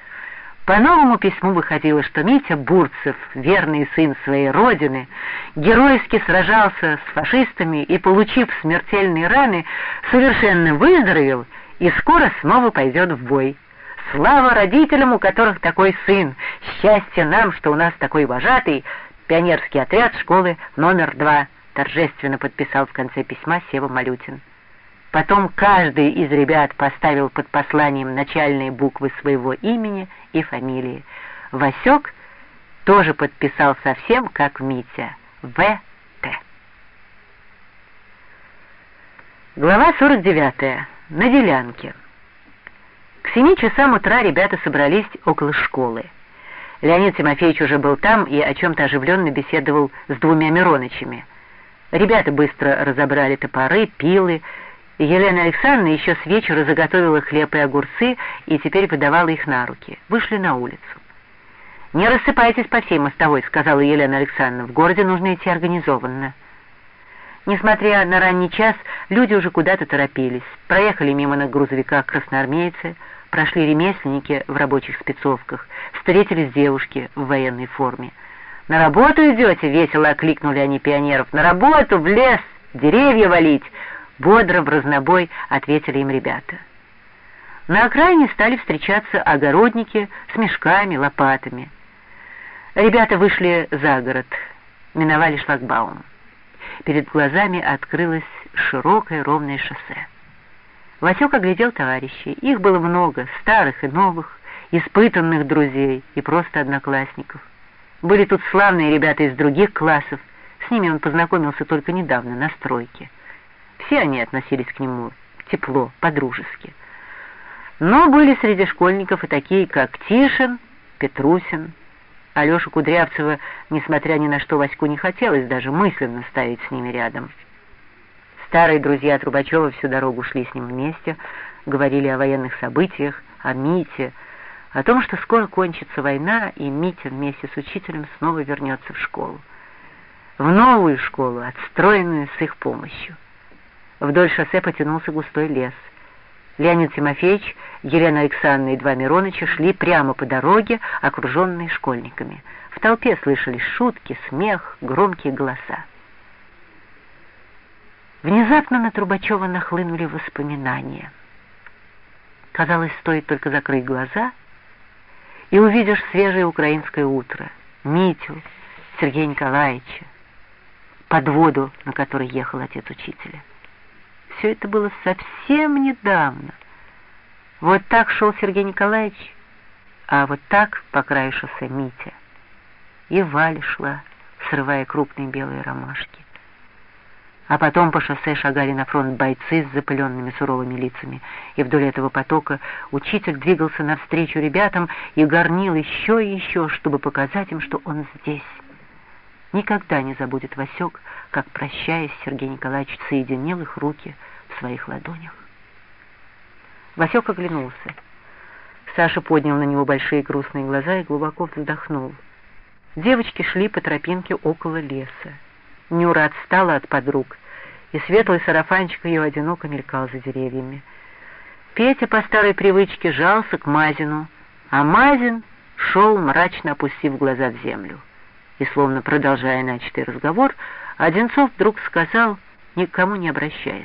Speaker 1: По новому письму выходило, что Митя Бурцев, верный сын своей родины, геройски сражался с фашистами и, получив смертельные раны, совершенно выздоровел и скоро снова пойдет в бой. Слава родителям, у которых такой сын! Счастье нам, что у нас такой вожатый! Пионерский отряд школы номер два, торжественно подписал в конце письма Сева Малютин. Потом каждый из ребят поставил под посланием начальные буквы своего имени и фамилии. Васек тоже подписал совсем как Митя — В Т. Глава сорок девятая. На делянке. К семи часам утра ребята собрались около школы. Леонид Тимофеевич уже был там и о чем-то оживленно беседовал с двумя Миронычами. Ребята быстро разобрали топоры, пилы, и Елена Александровна еще с вечера заготовила хлеб и огурцы и теперь подавала их на руки. Вышли на улицу. «Не рассыпайтесь по всей мостовой», — сказала Елена Александровна. «В городе нужно идти организованно». Несмотря на ранний час, люди уже куда-то торопились. Проехали мимо на грузовиках красноармейцы, прошли ремесленники в рабочих спецовках, встретились девушки в военной форме. «На работу идете?» — весело окликнули они пионеров. «На работу, в лес, деревья валить!» Бодро в разнобой ответили им ребята. На окраине стали встречаться огородники с мешками, лопатами. Ребята вышли за город, миновали шлагбаум. Перед глазами открылось широкое ровное шоссе. Васек оглядел товарищей. Их было много, старых и новых, испытанных друзей и просто одноклассников. Были тут славные ребята из других классов. С ними он познакомился только недавно, на стройке. Все они относились к нему тепло, по-дружески. Но были среди школьников и такие, как Тишин, Петрусин. Алешу Кудрявцева, несмотря ни на что, Ваську не хотелось даже мысленно ставить с ними рядом. Старые друзья Трубачева всю дорогу шли с ним вместе, говорили о военных событиях, о Мите, о том, что скоро кончится война, и Митя вместе с учителем снова вернется в школу. В новую школу, отстроенную с их помощью. Вдоль шоссе потянулся густой лес. Леонид Тимофеевич, Елена Александровна и два Мироныча шли прямо по дороге, окруженные школьниками. В толпе слышались шутки, смех, громкие голоса. Внезапно на Трубачева нахлынули воспоминания. Казалось, стоит только закрыть глаза, и увидишь свежее украинское утро, Митю, Сергея Николаевича, подводу, на которой ехал отец учителя. Все это было совсем недавно. Вот так шел Сергей Николаевич, а вот так по краю шоссе Митя. И Валя шла, срывая крупные белые ромашки. А потом по шоссе шагали на фронт бойцы с запыленными суровыми лицами, и вдоль этого потока учитель двигался навстречу ребятам и горнил еще и еще, чтобы показать им, что он здесь. Никогда не забудет Васек, как, прощаясь, Сергей Николаевич соединил их руки в своих ладонях. Васек оглянулся. Саша поднял на него большие грустные глаза и глубоко вздохнул. Девочки шли по тропинке около леса. Нюра отстала от подруг, и светлый сарафанчик ее одиноко мелькал за деревьями. Петя по старой привычке жался к Мазину, а Мазин шел, мрачно опустив глаза в землю. И, словно продолжая начатый разговор, Одинцов вдруг сказал, никому не обращаясь: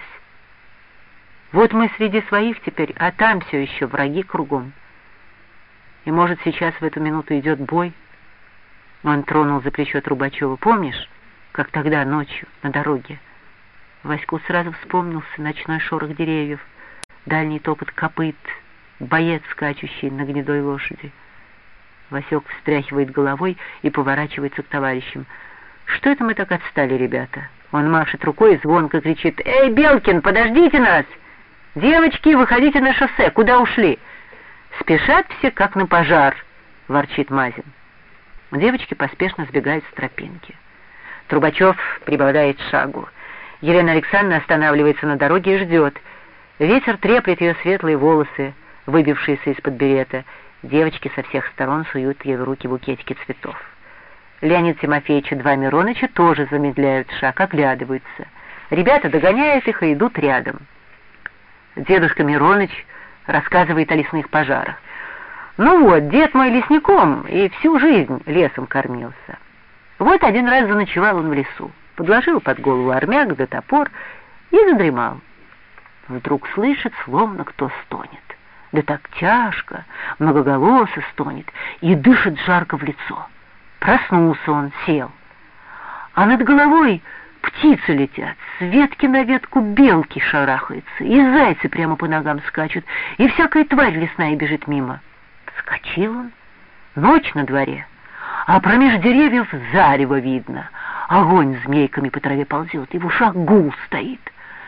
Speaker 1: «Вот мы среди своих теперь, а там все еще враги кругом. И, может, сейчас в эту минуту идет бой?» Он тронул за плечо Трубачева. «Помнишь, как тогда ночью на дороге?» Ваську сразу вспомнился ночной шорох деревьев, дальний топот копыт, боец, скачущий на гнедой лошади. Васек встряхивает головой и поворачивается к товарищам. «Что это мы так отстали, ребята?» Он машет рукой и звонко кричит: «Эй, Белкин, подождите нас! Девочки, выходите на шоссе, куда ушли?» «Спешат все, как на пожар», — ворчит Мазин. Девочки поспешно сбегают с тропинки. Трубачев прибавляет шагу. Елена Александровна останавливается на дороге и ждет. Ветер треплет ее светлые волосы, выбившиеся из-под берета. Девочки со всех сторон суют ей в руки букетики цветов. Леонид Тимофеевич и два Мироныча тоже замедляют шаг, оглядываются. Ребята догоняют их и идут рядом. Дедушка Мироныч рассказывает о лесных пожарах. «Ну вот, дед мой лесником и всю жизнь лесом кормился. Вот один раз заночевал он в лесу, подложил под голову армяк да топор и задремал. Вдруг слышит, словно кто стонет. Да так тяжко, многоголосо стонет и дышит жарко в лицо. Проснулся он, сел. А над головой птицы летят, с ветки на ветку белки шарахаются, и зайцы прямо по ногам скачут, и всякая тварь лесная бежит мимо. Вскочил он, ночь на дворе, а промеж деревьев зарево видно, огонь змейками по траве ползет, и в ушах гул стоит.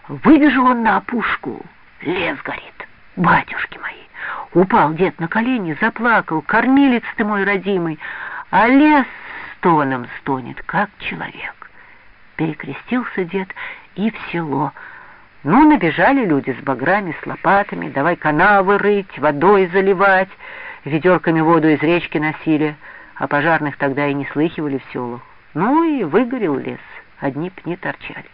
Speaker 2: Выбежал он на опушку, лес горит, батюшки мои. Упал дед на колени, заплакал: кормилец ты мой родимый, а лес стоном стонет, как человек. Перекрестился дед и в село. Ну, набежали люди с баграми, с лопатами, давай канавы рыть, водой заливать, ведерками воду из речки носили, а пожарных тогда и не слыхивали в селах. Ну и выгорел лес, одни пни торчали.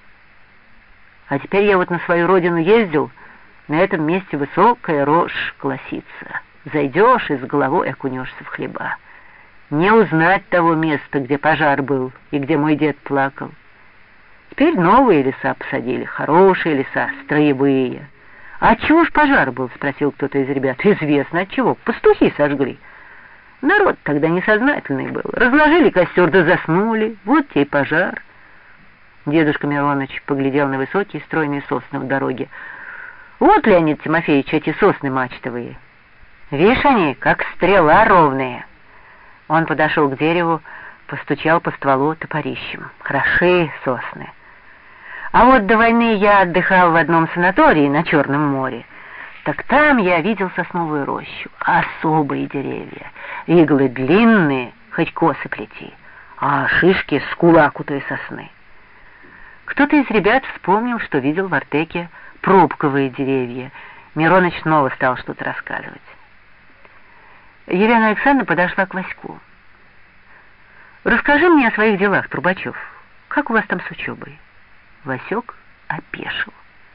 Speaker 2: А теперь я вот на свою родину ездил, на этом месте высокая рожь колосится. Зайдешь и с головой окунешься в хлеба. Не узнать того места, где пожар был и где мой дед плакал. Теперь новые леса посадили, хорошие леса, строевые. А чего ж пожар был, спросил кто-то из ребят. Известно от чего, пастухи сожгли. Народ тогда несознательный был. Разложили костер да заснули, вот тебе и пожар. Дедушка Мироныч поглядел на высокие стройные сосны в дороге. Вот, Леонид Тимофеевич, эти сосны мачтовые. Видишь, они, как стрела, ровные. Он подошел к дереву, постучал по стволу топорищем. Хороши сосны. А вот до войны я отдыхал в одном санатории на Черном море. Так там я видел сосновую рощу. Особые деревья. Иглы длинные, хоть косы плети, а шишки с кулак у той сосны. Кто-то из ребят вспомнил, что видел в Артеке пробковые деревья. Мироныч снова стал что-то рассказывать. Елена Александровна подошла к Ваську. «Расскажи мне о своих делах, Трубачев. Как у вас там с учебой?» Васек опешил.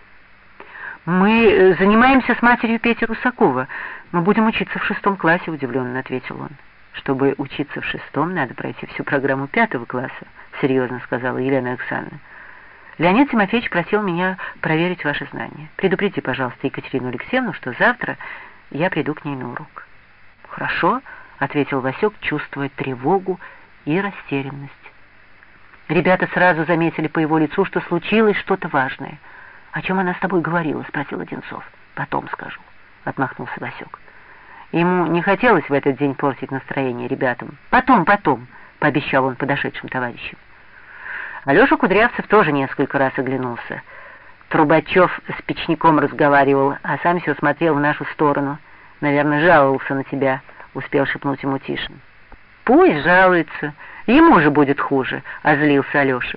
Speaker 2: «Мы занимаемся с матерью Пети Русакова. Мы будем учиться в шестом классе», — удивленно ответил он. «Чтобы учиться в шестом, надо пройти всю программу пятого класса», — серьезно сказала Елена Александровна. «Леонид Тимофеевич просил меня проверить ваши знания. Предупреди, пожалуйста, Екатерину Алексеевну, что завтра я приду к ней на урок». «Хорошо», — ответил Васек, чувствуя тревогу и растерянность. Ребята сразу заметили по его лицу, что случилось что-то важное. «О чем она с тобой говорила?» — спросил Одинцов. «Потом скажу», — отмахнулся Васек. Ему не хотелось в этот день портить настроение ребятам. «Потом, потом», — пообещал он подошедшим товарищам. Алеша Кудрявцев тоже несколько раз оглянулся. Трубачев с печником разговаривал, а сам все смотрел в нашу сторону. «Наверное, жаловался на тебя», — успел шепнуть ему Тишин. «Пусть жалуется, ему же будет хуже», — озлился Алеша.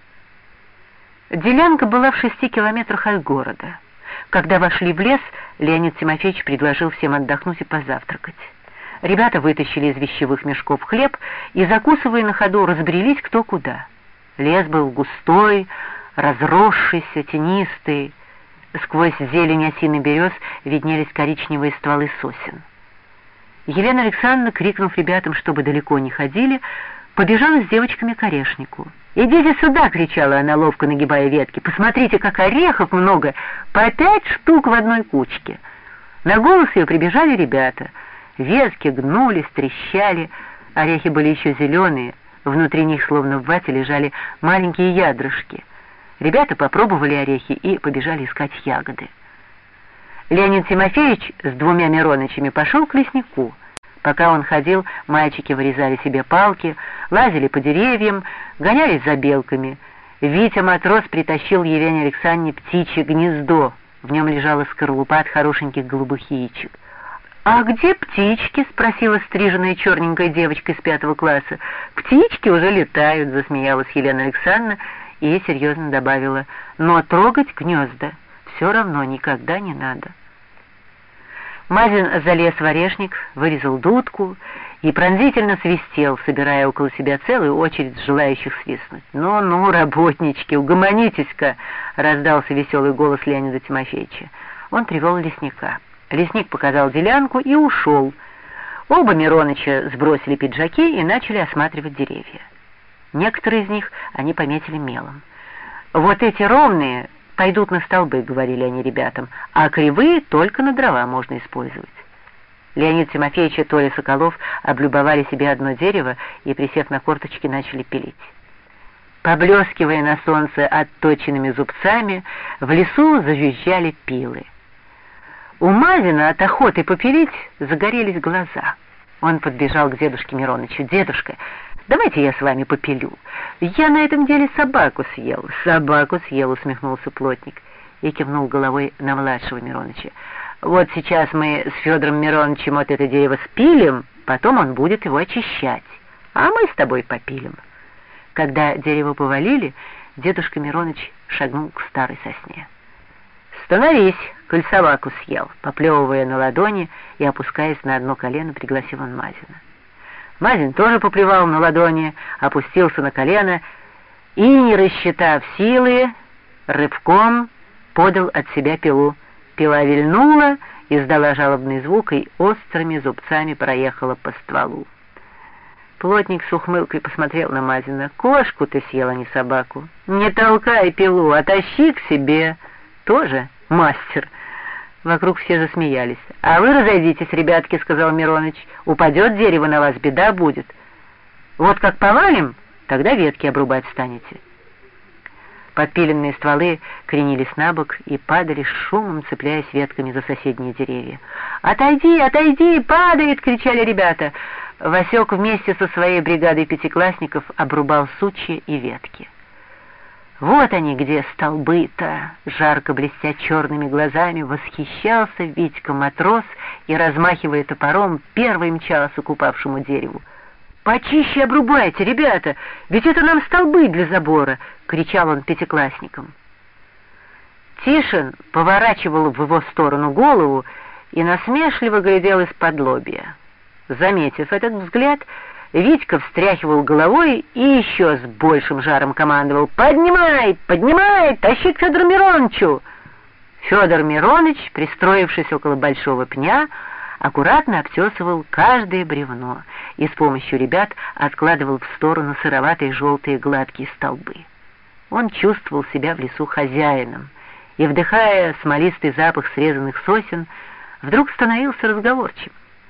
Speaker 2: Делянка была в шести километрах от города. Когда вошли в лес, Леонид Тимофеевич предложил всем отдохнуть и позавтракать. Ребята вытащили из вещевых мешков хлеб и, закусывая на ходу, разбрелись кто куда. Лес был густой, разросшийся, тенистый. Сквозь зелень осин и берез виднелись коричневые стволы сосен. Елена Александровна, крикнув ребятам, чтобы далеко не ходили, побежала с девочками к орешнику. «Идите сюда!» — кричала она, ловко нагибая ветки. «Посмотрите, как орехов много! По пять штук в одной кучке!» На голос ее прибежали ребята. Ветки гнулись, трещали, орехи были еще зеленые, внутри них, словно в вате, лежали маленькие ядрышки. Ребята попробовали орехи и побежали искать ягоды. Леонид Тимофеевич с двумя Миронычами пошел к леснику. Пока он ходил, мальчики вырезали себе палки, лазили по деревьям, гонялись за белками. Витя-матрос притащил Елене Александровне птичье гнездо. В нем лежала скорлупа от хорошеньких голубых яичек. «А где птички?» — спросила стриженная черненькая девочка из пятого класса. «Птички уже летают», — засмеялась Елена Александровна и серьезно добавила. «Но трогать гнезда все равно никогда не надо». Мазин залез в орешник, вырезал дудку и пронзительно свистел, собирая около себя целую очередь желающих свистнуть. «Ну-ну, работнички, угомонитесь-ка!» — раздался веселый голос Леонида Тимофеевича. Он привел лесника. Лесник показал делянку и ушел. Оба Мироныча сбросили пиджаки и начали осматривать деревья. Некоторые из них они пометили мелом. «Вот эти ровные пойдут на столбы», — говорили они ребятам, «а кривые только на дрова можно использовать». Леонид Тимофеевич и Толя Соколов облюбовали себе одно дерево и, присев на корточки, начали пилить. Поблескивая на солнце отточенными зубцами, в лесу зажужжали пилы. У Мазина от охоты попилить загорелись глаза. Он подбежал к дедушке Миронычу. «Дедушка, Давайте я с вами попилю. Я на этом деле собаку съел». «Собаку съел», — усмехнулся плотник и кивнул головой на младшего Мироныча. «Вот сейчас мы с Федором Мироновичем вот это дерево спилим, потом он будет его очищать, а мы с тобой попилим». Когда дерево повалили, дедушка Мироныч шагнул к старой сосне. «Становись, коль собаку съел», — поплевывая на ладони и опускаясь на одно колено, пригласил он Мазина. Мазин тоже поплевал на ладони, опустился на колено и, не рассчитав силы, рывком подал от себя пилу. Пила вильнула, издала жалобный звук и острыми зубцами проехала по стволу. Плотник с ухмылкой посмотрел на Мазина. «Кошку ты съел, а не собаку. Не толкай пилу, а тащи к себе. Тоже мастер». Вокруг все засмеялись. «А вы разойдитесь, ребятки», — сказал Мироныч. «Упадет дерево на вас, беда будет. Вот как повалим, тогда ветки обрубать станете». Подпиленные стволы кренились на бок и падали с шумом, цепляясь ветками за соседние деревья. «Отойди, отойди, падает!» — кричали ребята. Васек вместе со своей бригадой пятиклассников обрубал сучья и ветки. «Вот они где столбы-то!» — жарко блестя черными глазами восхищался Витька-матрос и, размахивая топором, первый мчался к упавшему дереву. «Почище обрубайте, ребята, ведь это нам столбы для забора!» — кричал он пятиклассникам. Тишин поворачивал в его сторону голову и насмешливо глядел из-под лобья. Заметив этот взгляд, Витька встряхивал головой и еще с большим жаром командовал: «Поднимай, поднимай, тащи к Федору Миронычу!» Федор Мироныч, пристроившись около большого пня, аккуратно обтесывал каждое бревно и с помощью ребят откладывал в сторону сыроватые желтые гладкие столбы. Он чувствовал себя в лесу хозяином и, вдыхая смолистый запах срезанных сосен, вдруг становился разговорчивым.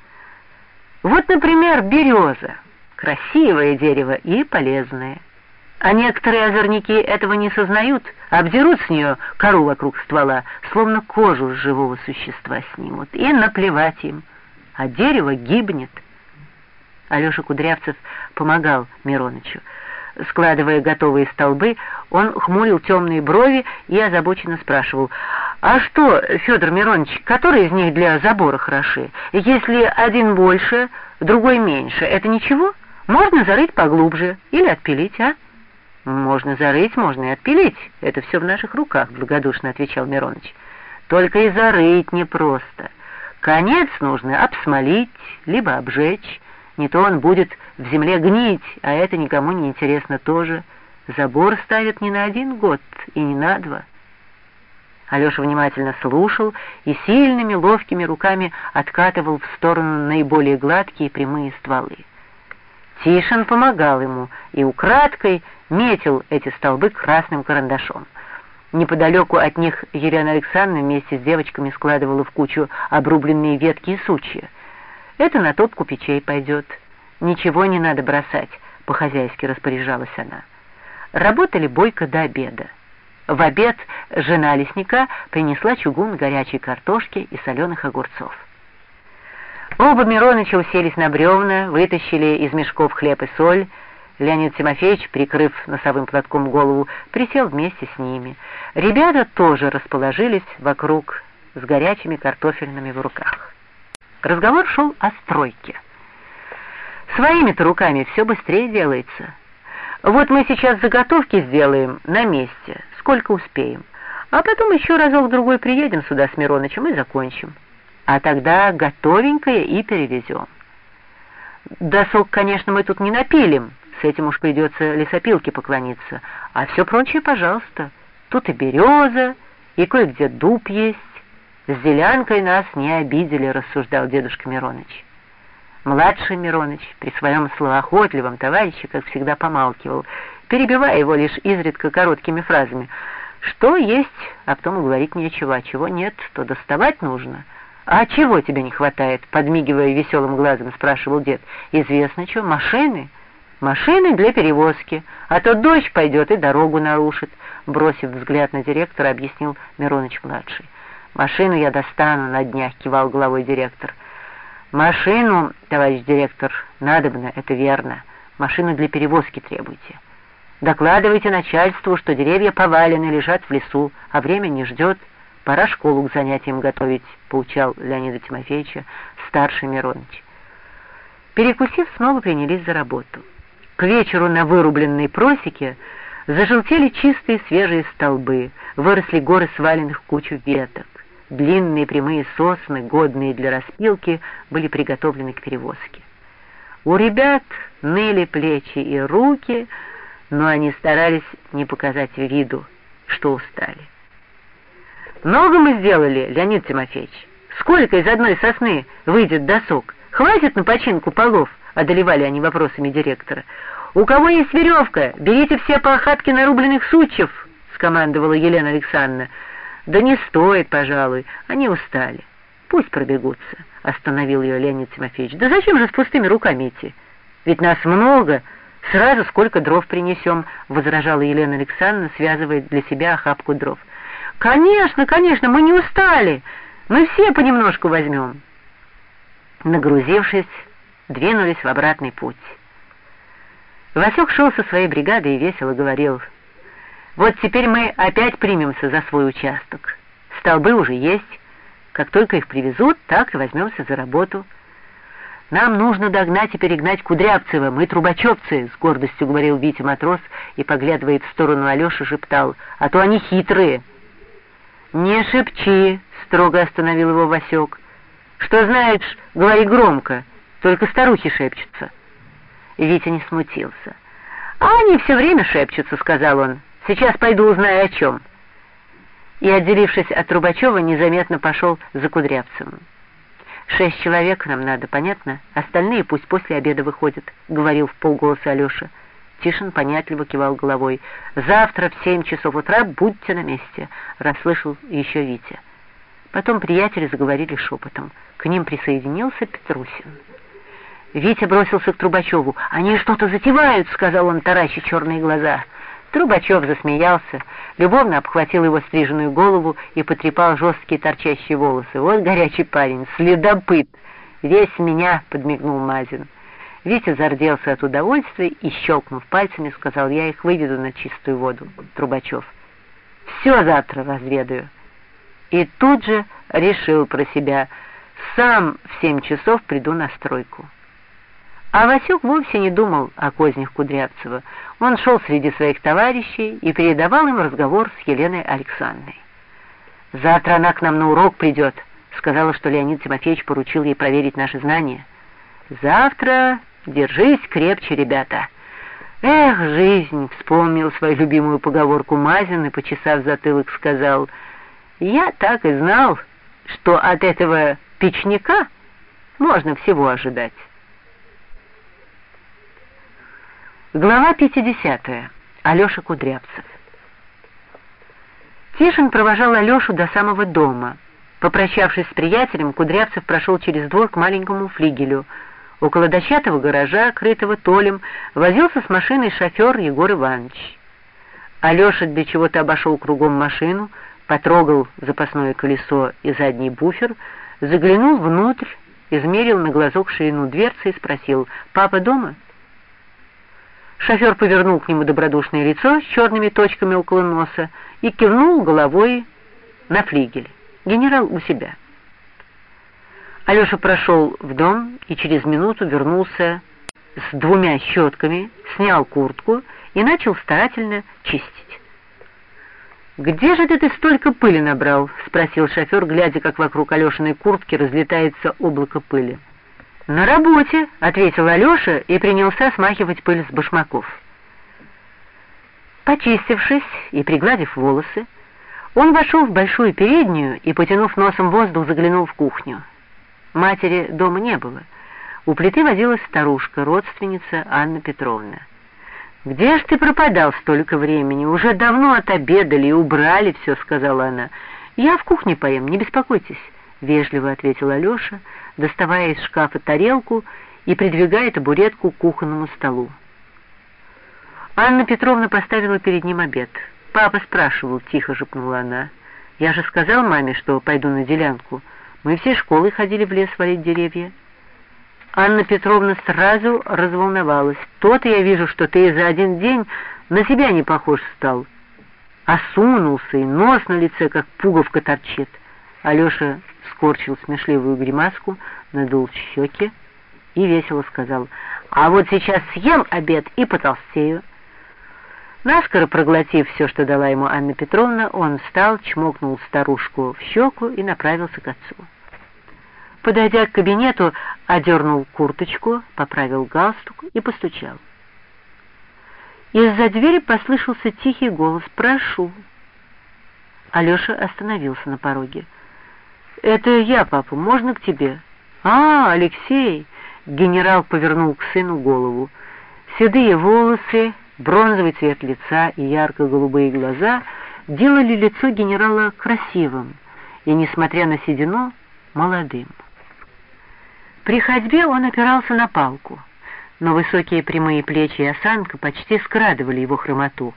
Speaker 2: Вот, например, береза. Красивое дерево и полезное. А некоторые озорники этого не сознают, обдерут с нее кору вокруг ствола, словно кожу с живого существа снимут, и наплевать им. А дерево гибнет. Алеша Кудрявцев помогал Миронычу. Складывая готовые столбы, он хмурил темные брови и озабоченно спрашивал: «А что, Федор Миронович, который из них для забора хороши? Если один больше, другой меньше, это ничего? Можно зарыть поглубже или отпилить, а?» «Можно зарыть, можно и отпилить. Это все в наших руках», — благодушно отвечал Мироныч. «Только и зарыть непросто. Конец нужно обсмолить, либо обжечь. Не то он будет в земле гнить, а это никому не интересно тоже. Забор ставят не на один год и не на два». Алеша внимательно слушал и сильными ловкими руками откатывал в сторону наиболее гладкие прямые стволы. Тишин помогал ему и украдкой метил эти столбы красным карандашом. Неподалеку от них Елена Александровна вместе с девочками складывала в кучу обрубленные ветки и сучья. «Это на топку печей пойдет. Ничего не надо бросать», — по-хозяйски распоряжалась она. Работали бойко до обеда. В обед жена лесника принесла чугун горячей картошки и соленых огурцов. Оба Мироныча уселись на бревна, вытащили из мешков хлеб и соль. Леонид Тимофеевич, прикрыв носовым платком голову, присел вместе с ними. Ребята тоже расположились вокруг с горячими картофельными в руках. Разговор шел о стройке. «Своими-то руками все быстрее делается. Вот мы сейчас заготовки сделаем на месте, сколько успеем, а потом еще разок-другой приедем сюда с Миронычем и закончим. А тогда готовенькое и перевезем. Досок, конечно, мы тут не напилим, с этим уж придется лесопилке поклониться, а все прочее, пожалуйста. Тут и береза, и кое-где дуб есть. С делянкой нас не обидели», — рассуждал дедушка Мироныч. Младший Мироныч при своем словоохотливом товарище, как всегда, помалкивал, перебивая его лишь изредка короткими фразами. «Что есть, а потом говорить нечего, а чего нет, то доставать нужно». «А чего тебе не хватает?» — подмигивая веселым глазом, спрашивал дед. «Известно что, машины. Машины для перевозки, а то дождь пойдет и дорогу нарушит», — бросив взгляд на директора, объяснил Мироныч-младший. «Машину я достану на днях», — кивал головой директор. «Машину, товарищ директор, надобно, это верно», — машину для перевозки требуйте. Докладывайте начальству, что деревья повалены, лежат в лесу, а время не ждет. Пора школу к занятиям готовить, поучал Леонида Тимофеевича старший Мироныч. Перекусив, снова принялись за работу. К вечеру на вырубленной просеке зажелтели чистые свежие столбы, выросли горы сваленных в кучу веток. Длинные прямые сосны, годные для распилки, были приготовлены к перевозке. У ребят ныли плечи и руки, но они старались не показать виду, что устали. «Много мы сделали, Леонид Тимофеевич? Сколько из одной сосны выйдет досок? Хватит на починку полов?» — одолевали они вопросами директора. «У кого есть веревка, берите все по охапке нарубленных сучьев!» — скомандовала Елена Александровна. «Да не стоит, пожалуй, они устали. Пусть пробегутся», — остановил ее Леонид Тимофеевич. «Да зачем же с пустыми руками идти? Ведь нас много, сразу сколько дров принесем», — возражала Елена Александровна, связывая для себя охапку дров. «Конечно, конечно, мы не устали, мы все понемножку возьмем». Нагрузившись, двинулись в обратный путь. Васек шел со своей бригадой и весело говорил: «Вот теперь мы опять примемся за свой участок. Столбы уже есть. Как только их привезут, так и возьмемся за работу. Нам нужно догнать и перегнать Кудрявцева, мы трубачевцы», — с гордостью говорил Витя матрос и, поглядывая в сторону Алеши, шептал: «А то они хитрые». «Не шепчи», — строго остановил его Васек. «Что знаешь, говори громко, только старухи шепчутся». Витя не смутился. «А они все время шепчутся», — сказал он. «Сейчас пойду узнаю, о чем». И, отделившись от Трубачева, незаметно пошел за Кудрявцевым. «Шесть человек нам надо, понятно? Остальные пусть после обеда выходят», — говорил вполголоса Алеша. Тишин понятливо кивал головой. «Завтра в семь часов утра будьте на месте», — расслышал еще Витя. Потом приятели заговорили шепотом. К ним присоединился Петрусин. Витя бросился к Трубачеву. «Они что-то затевают», — сказал он, тараща черные глаза. Трубачев засмеялся, любовно обхватил его стриженную голову и потрепал жесткие торчащие волосы. «Вот горячий парень, следопыт! Весь меня!» — подмигнул Мазин. Витя зарделся от удовольствия и, щелкнув пальцами, сказал: «Я их выведу на чистую воду». Трубачев: «Все завтра разведаю». И тут же решил про себя: «Сам в семь часов приду на стройку». А Васек вовсе не думал о кознях Кудрявцева. Он шел среди своих товарищей и передавал им разговор с Еленой Александровной. «Завтра она к нам на урок придет», — сказала, что Леонид Тимофеевич поручил ей проверить наши знания. «Завтра держись крепче, ребята». «Эх, жизнь!» — вспомнил свою любимую поговорку Мазин и, почесав затылок, сказал: «Я так и знал, что от этого печника можно всего ожидать». Глава пятидесятая. Алеша Кудрявцев. Тишин провожал Алешу до самого дома. Попрощавшись с приятелем, Кудрявцев прошел через двор к маленькому флигелю. Около дощатого гаража, крытого толем, возился с машиной шофер Егор Иванович. Алеша для чего-то обошел кругом машину, потрогал запасное колесо и задний буфер, заглянул внутрь, измерил на глазок ширину дверцы и спросил: «Папа дома?» Шофер повернул к нему добродушное лицо с черными точками около носа и кивнул головой на флигель. «Генерал у себя». Алеша прошел в дом и через минуту вернулся с двумя щетками, снял куртку и начал старательно чистить. «Где же ты столько пыли набрал?» — спросил шофер, глядя, как вокруг Алешиной куртки разлетается облако пыли. «На работе», — ответил Алеша и принялся смахивать пыль с башмаков. Почистившись и пригладив волосы, он вошел в большую переднюю и, потянув носом воздух, заглянул в кухню. Матери дома не было. У плиты возилась старушка, родственница Анна Петровна. «Где ж ты пропадал столько времени? Уже давно отобедали и убрали все», — сказала она. «Я в кухне поем, не беспокойтесь», — вежливо ответил Алеша, доставая из шкафа тарелку и придвигая табуретку к кухонному столу. Анна Петровна поставила перед ним обед. «Папа спрашивал», — тихо шепнула она. «Я же сказал маме, что пойду на делянку. Мы всей школой ходили в лес валить деревья». Анна Петровна сразу разволновалась. То-то я вижу, что ты за один день на себя не похож стал. Осунулся, и нос на лице, как пуговка, торчит. Алеша скорчил смешливую гримаску, надул щеки и весело сказал: «А вот сейчас съем обед и потолстею». Наскоро проглотив все, что дала ему Анна Петровна, он встал, чмокнул старушку в щеку и направился к отцу. Подойдя к кабинету, одернул курточку, поправил галстук и постучал. Из-за двери послышался тихий голос: «Прошу». Алеша остановился на пороге. «Это я, папа, можно к тебе?» «А, Алексей!» — генерал повернул к сыну голову. Седые волосы, бронзовый цвет лица и ярко-голубые глаза делали лицо генерала красивым и, несмотря на седину, молодым. При ходьбе он опирался на палку, но высокие прямые плечи и осанка почти скрадывали его хромоту.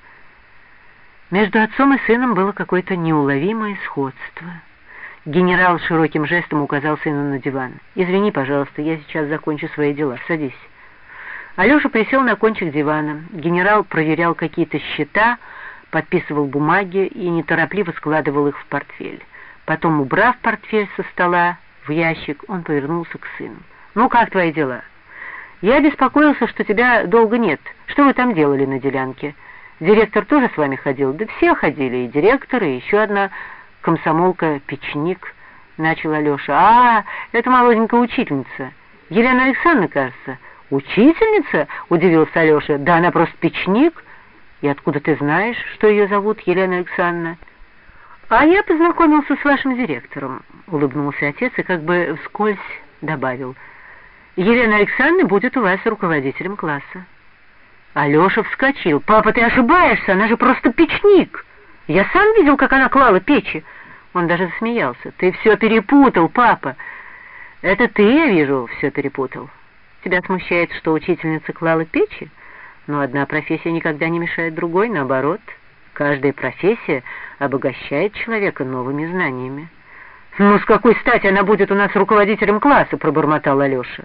Speaker 2: Между отцом и сыном было какое-то неуловимое сходство. Генерал широким жестом указал сыну на диван. «Извини, пожалуйста, я сейчас закончу свои дела. Садись». Алеша присел на кончик дивана. Генерал проверял какие-то счета, подписывал бумаги и неторопливо складывал их в портфель. Потом, убрав портфель со стола в ящик, он повернулся к сыну. «Ну, как твои дела? Я беспокоился, что тебя долго нет. Что вы там делали на делянке? Директор тоже с вами ходил?» «Да все ходили, и директор, и еще одна комсомолка Печник», — начал Алеша. «А, это молоденькая учительница. Елена Александровна, кажется». «Учительница?» — удивился Алеша. «Да она просто Печник. И откуда ты знаешь, что ее зовут Елена Александровна?» «А я познакомился с вашим директором», — улыбнулся отец и как бы вскользь добавил. «Елена Александровна будет у вас руководителем класса». Алеша вскочил. «Папа, ты ошибаешься, она же просто Печник. Я сам видел, как она клала печи». Он даже засмеялся. «Ты все перепутал, папа». «Это ты, я вижу, все перепутал. Тебя смущает, что учительница клала печи? Но одна профессия никогда не мешает другой, наоборот. Каждая профессия обогащает человека новыми знаниями». «Ну, с какой стати она будет у нас руководителем класса?» — пробормотал Алеша.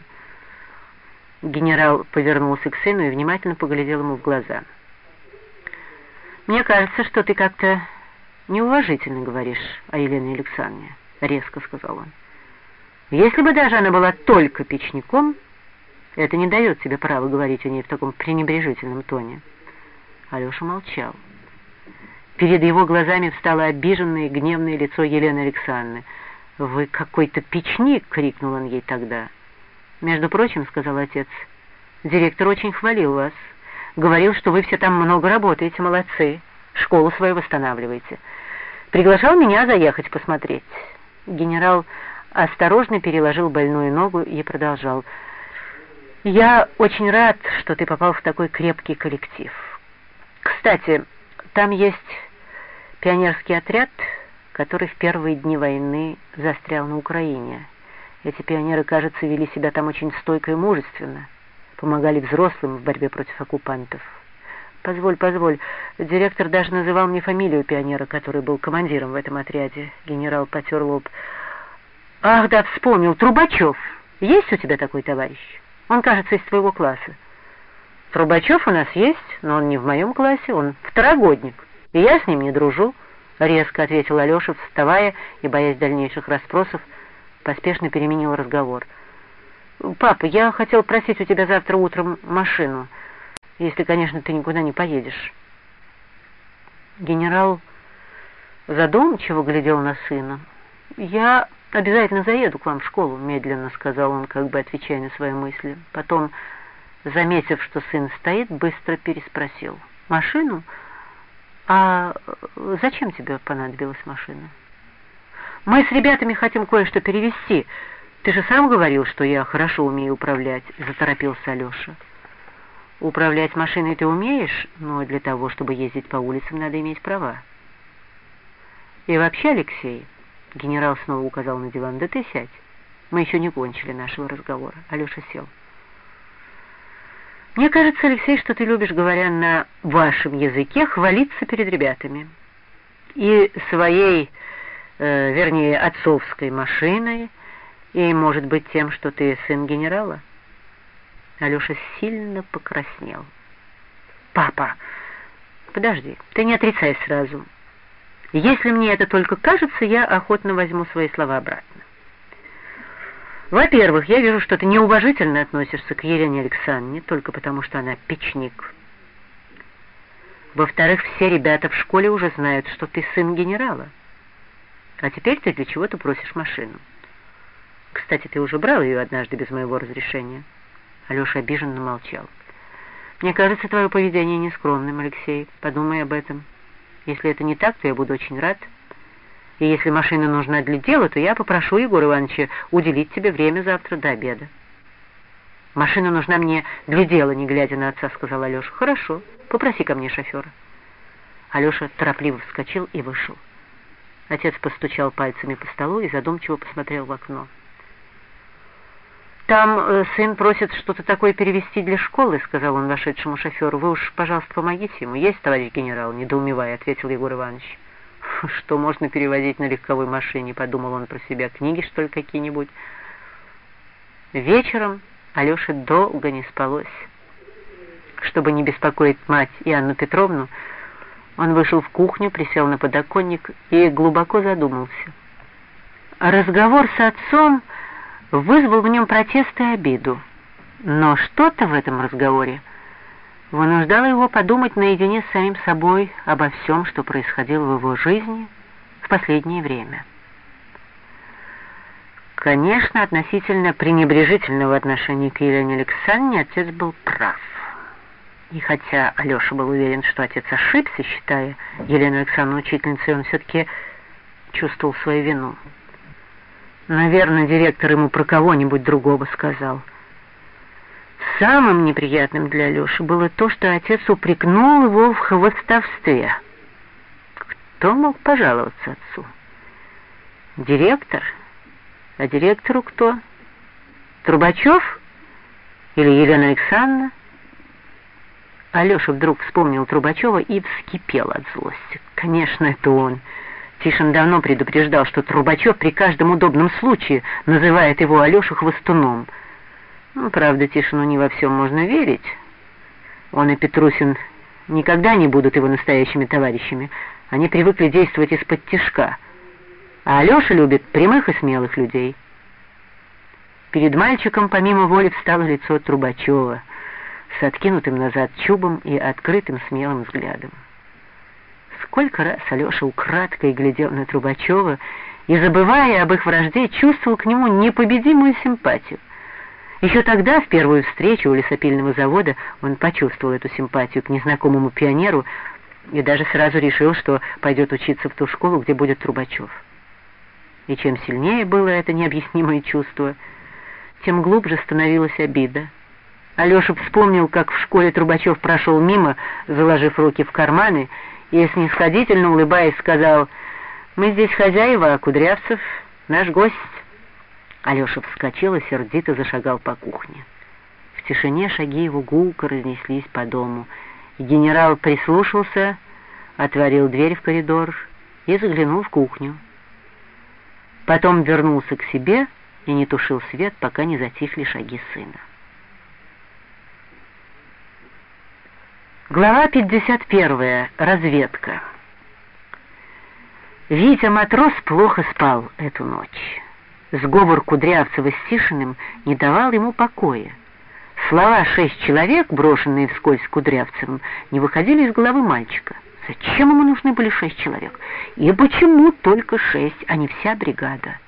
Speaker 2: Генерал повернулся к сыну и внимательно поглядел ему в глаза. «Мне кажется, что ты как-то неуважительно говоришь о Елене Александровне», — резко сказал он. «Если бы даже она была только печником, это не дает тебе права говорить о ней в таком пренебрежительном тоне». Алеша молчал. Перед его глазами встало обиженное и гневное лицо Елены Александровны. «Вы какой-то печник!» — крикнул он ей тогда. «Между прочим, — сказал отец, — директор очень хвалил вас. Говорил, что вы все там много работаете, молодцы, школу свою восстанавливаете. Приглашал меня заехать посмотреть». Генерал осторожно переложил больную ногу и продолжал. «Я очень рад, что ты попал в такой крепкий коллектив. Кстати, там есть пионерский отряд, который в первые дни войны застрял на Украине. Эти пионеры, кажется, вели себя там очень стойко и мужественно, помогали взрослым в борьбе против оккупантов. Позволь, позволь, директор даже называл мне фамилию пионера, который был командиром в этом отряде». Генерал потер лоб. «Ах, да, вспомнил, Трубачев. Есть у тебя такой товарищ? Он, кажется, из твоего класса». «Трубачев у нас есть, но он не в моем классе, он второгодник, и я с ним не дружу», — резко ответил Алеша, вставая и, боясь дальнейших расспросов, поспешно переменил разговор. «Папа, я хотел просить у тебя завтра утром машину, если, конечно, ты никуда не поедешь». Генерал задумчиво глядел на сына. «Я обязательно заеду к вам в школу», — медленно сказал он, как бы отвечая на свои мысли. Потом, заметив, что сын стоит, быстро переспросил. «Машину? А зачем тебе понадобилась машина?» «Мы с ребятами хотим кое-что перевезти. Ты же сам говорил, что я хорошо умею управлять», — заторопился Алеша. «Управлять машиной ты умеешь, но для того, чтобы ездить по улицам, надо иметь права. И вообще, Алексей...» — генерал снова указал на диван. «Да ты сядь. Мы еще не кончили нашего разговора». Алеша сел. «Мне кажется, Алексей, что ты любишь, говоря на вашем языке, хвалиться перед ребятами. И своей, э, вернее, отцовской машиной, и, может быть, тем, что ты сын генерала». Алеша сильно покраснел. «Папа, подожди, ты не отрицай сразу. Если мне это только кажется, я охотно возьму свои слова обратно. Во-первых, я вижу, что ты неуважительно относишься к Елене Александровне, только потому что она печник. Во-вторых, все ребята в школе уже знают, что ты сын генерала. А теперь ты для чего-то просишь машину. Кстати, ты уже брал ее однажды без моего разрешения». Алеша обиженно молчал. «Мне кажется, твое поведение нескромным, Алексей. Подумай об этом. Если это не так, то я буду очень рад. И если машина нужна для дела, то я попрошу Егора Ивановича уделить тебе время завтра до обеда». «Машина нужна мне для дела, не глядя на отца», — сказал Алеша. «Хорошо, попроси ко мне шофера». Алеша торопливо вскочил и вышел. Отец постучал пальцами по столу и задумчиво посмотрел в окно. «Там э, сын просит что-то такое перевести для школы», — сказал он вошедшему шоферу. «Вы уж, пожалуйста, помогите ему». «Есть, товарищ генерал», — недоумевая, ответил Егор Иванович. «Что можно перевозить на легковой машине?» — подумал он про себя. «Книги, что ли, какие-нибудь?» Вечером Алёше долго не спалось. Чтобы не беспокоить мать и Анну Петровну, он вышел в кухню, присел на подоконник и глубоко задумался. Разговор с отцом вызвал в нем протест и обиду, но что-то в этом разговоре вынуждало его подумать наедине с самим собой обо всем, что происходило в его жизни в последнее время. Конечно, относительно пренебрежительного отношения к Елене Александровне отец был прав. И хотя Алеша был уверен, что отец ошибся, считая Елену Александровну учительницей, он все-таки чувствовал свою вину. Наверное, директор ему про кого-нибудь другого сказал. Самым неприятным для Алеши было то, что отец упрекнул его в хвастовстве. Кто мог пожаловаться отцу? Директор? А директору кто? Трубачев? Или Елена Александровна? Алеша вдруг вспомнил Трубачева и вскипел от злости. Конечно, это он. Тишин давно предупреждал, что Трубачев при каждом удобном случае называет его Алешу хвостуном. Ну, правда, Тишину не во всем можно верить. Он и Петрусин никогда не будут его настоящими товарищами. Они привыкли действовать из-под тишка. А Алеша любит прямых и смелых людей. Перед мальчиком помимо воли встало лицо Трубачева с откинутым назад чубом и открытым смелым взглядом. Сколько раз Алеша украдкой глядел на Трубачева и, забывая об их вражде, чувствовал к нему непобедимую симпатию. Еще тогда, в первую встречу у лесопильного завода, он почувствовал эту симпатию к незнакомому пионеру и даже сразу решил, что пойдет учиться в ту школу, где будет Трубачев. И чем сильнее было это необъяснимое чувство, тем глубже становилась обида. Алеша вспомнил, как в школе Трубачев прошел мимо, заложив руки в карманы, и, снисходительно улыбаясь, сказал: «Мы здесь хозяева, а Кудрявцев наш гость». Алеша вскочил и сердито зашагал по кухне. В тишине шаги его гулко разнеслись по дому, и генерал прислушался, отворил дверь в коридор и заглянул в кухню. Потом вернулся к себе и не тушил свет, пока не затихли шаги сына. Глава пятьдесят первая. Разведка. Витя Матрос плохо спал эту ночь. Сговор Кудрявцева с Тишиным не давал ему покоя. Слова «шесть человек», брошенные вскользь Кудрявцевым, не выходили из головы мальчика. Зачем ему нужны были шесть человек? И почему только шесть, а не вся бригада?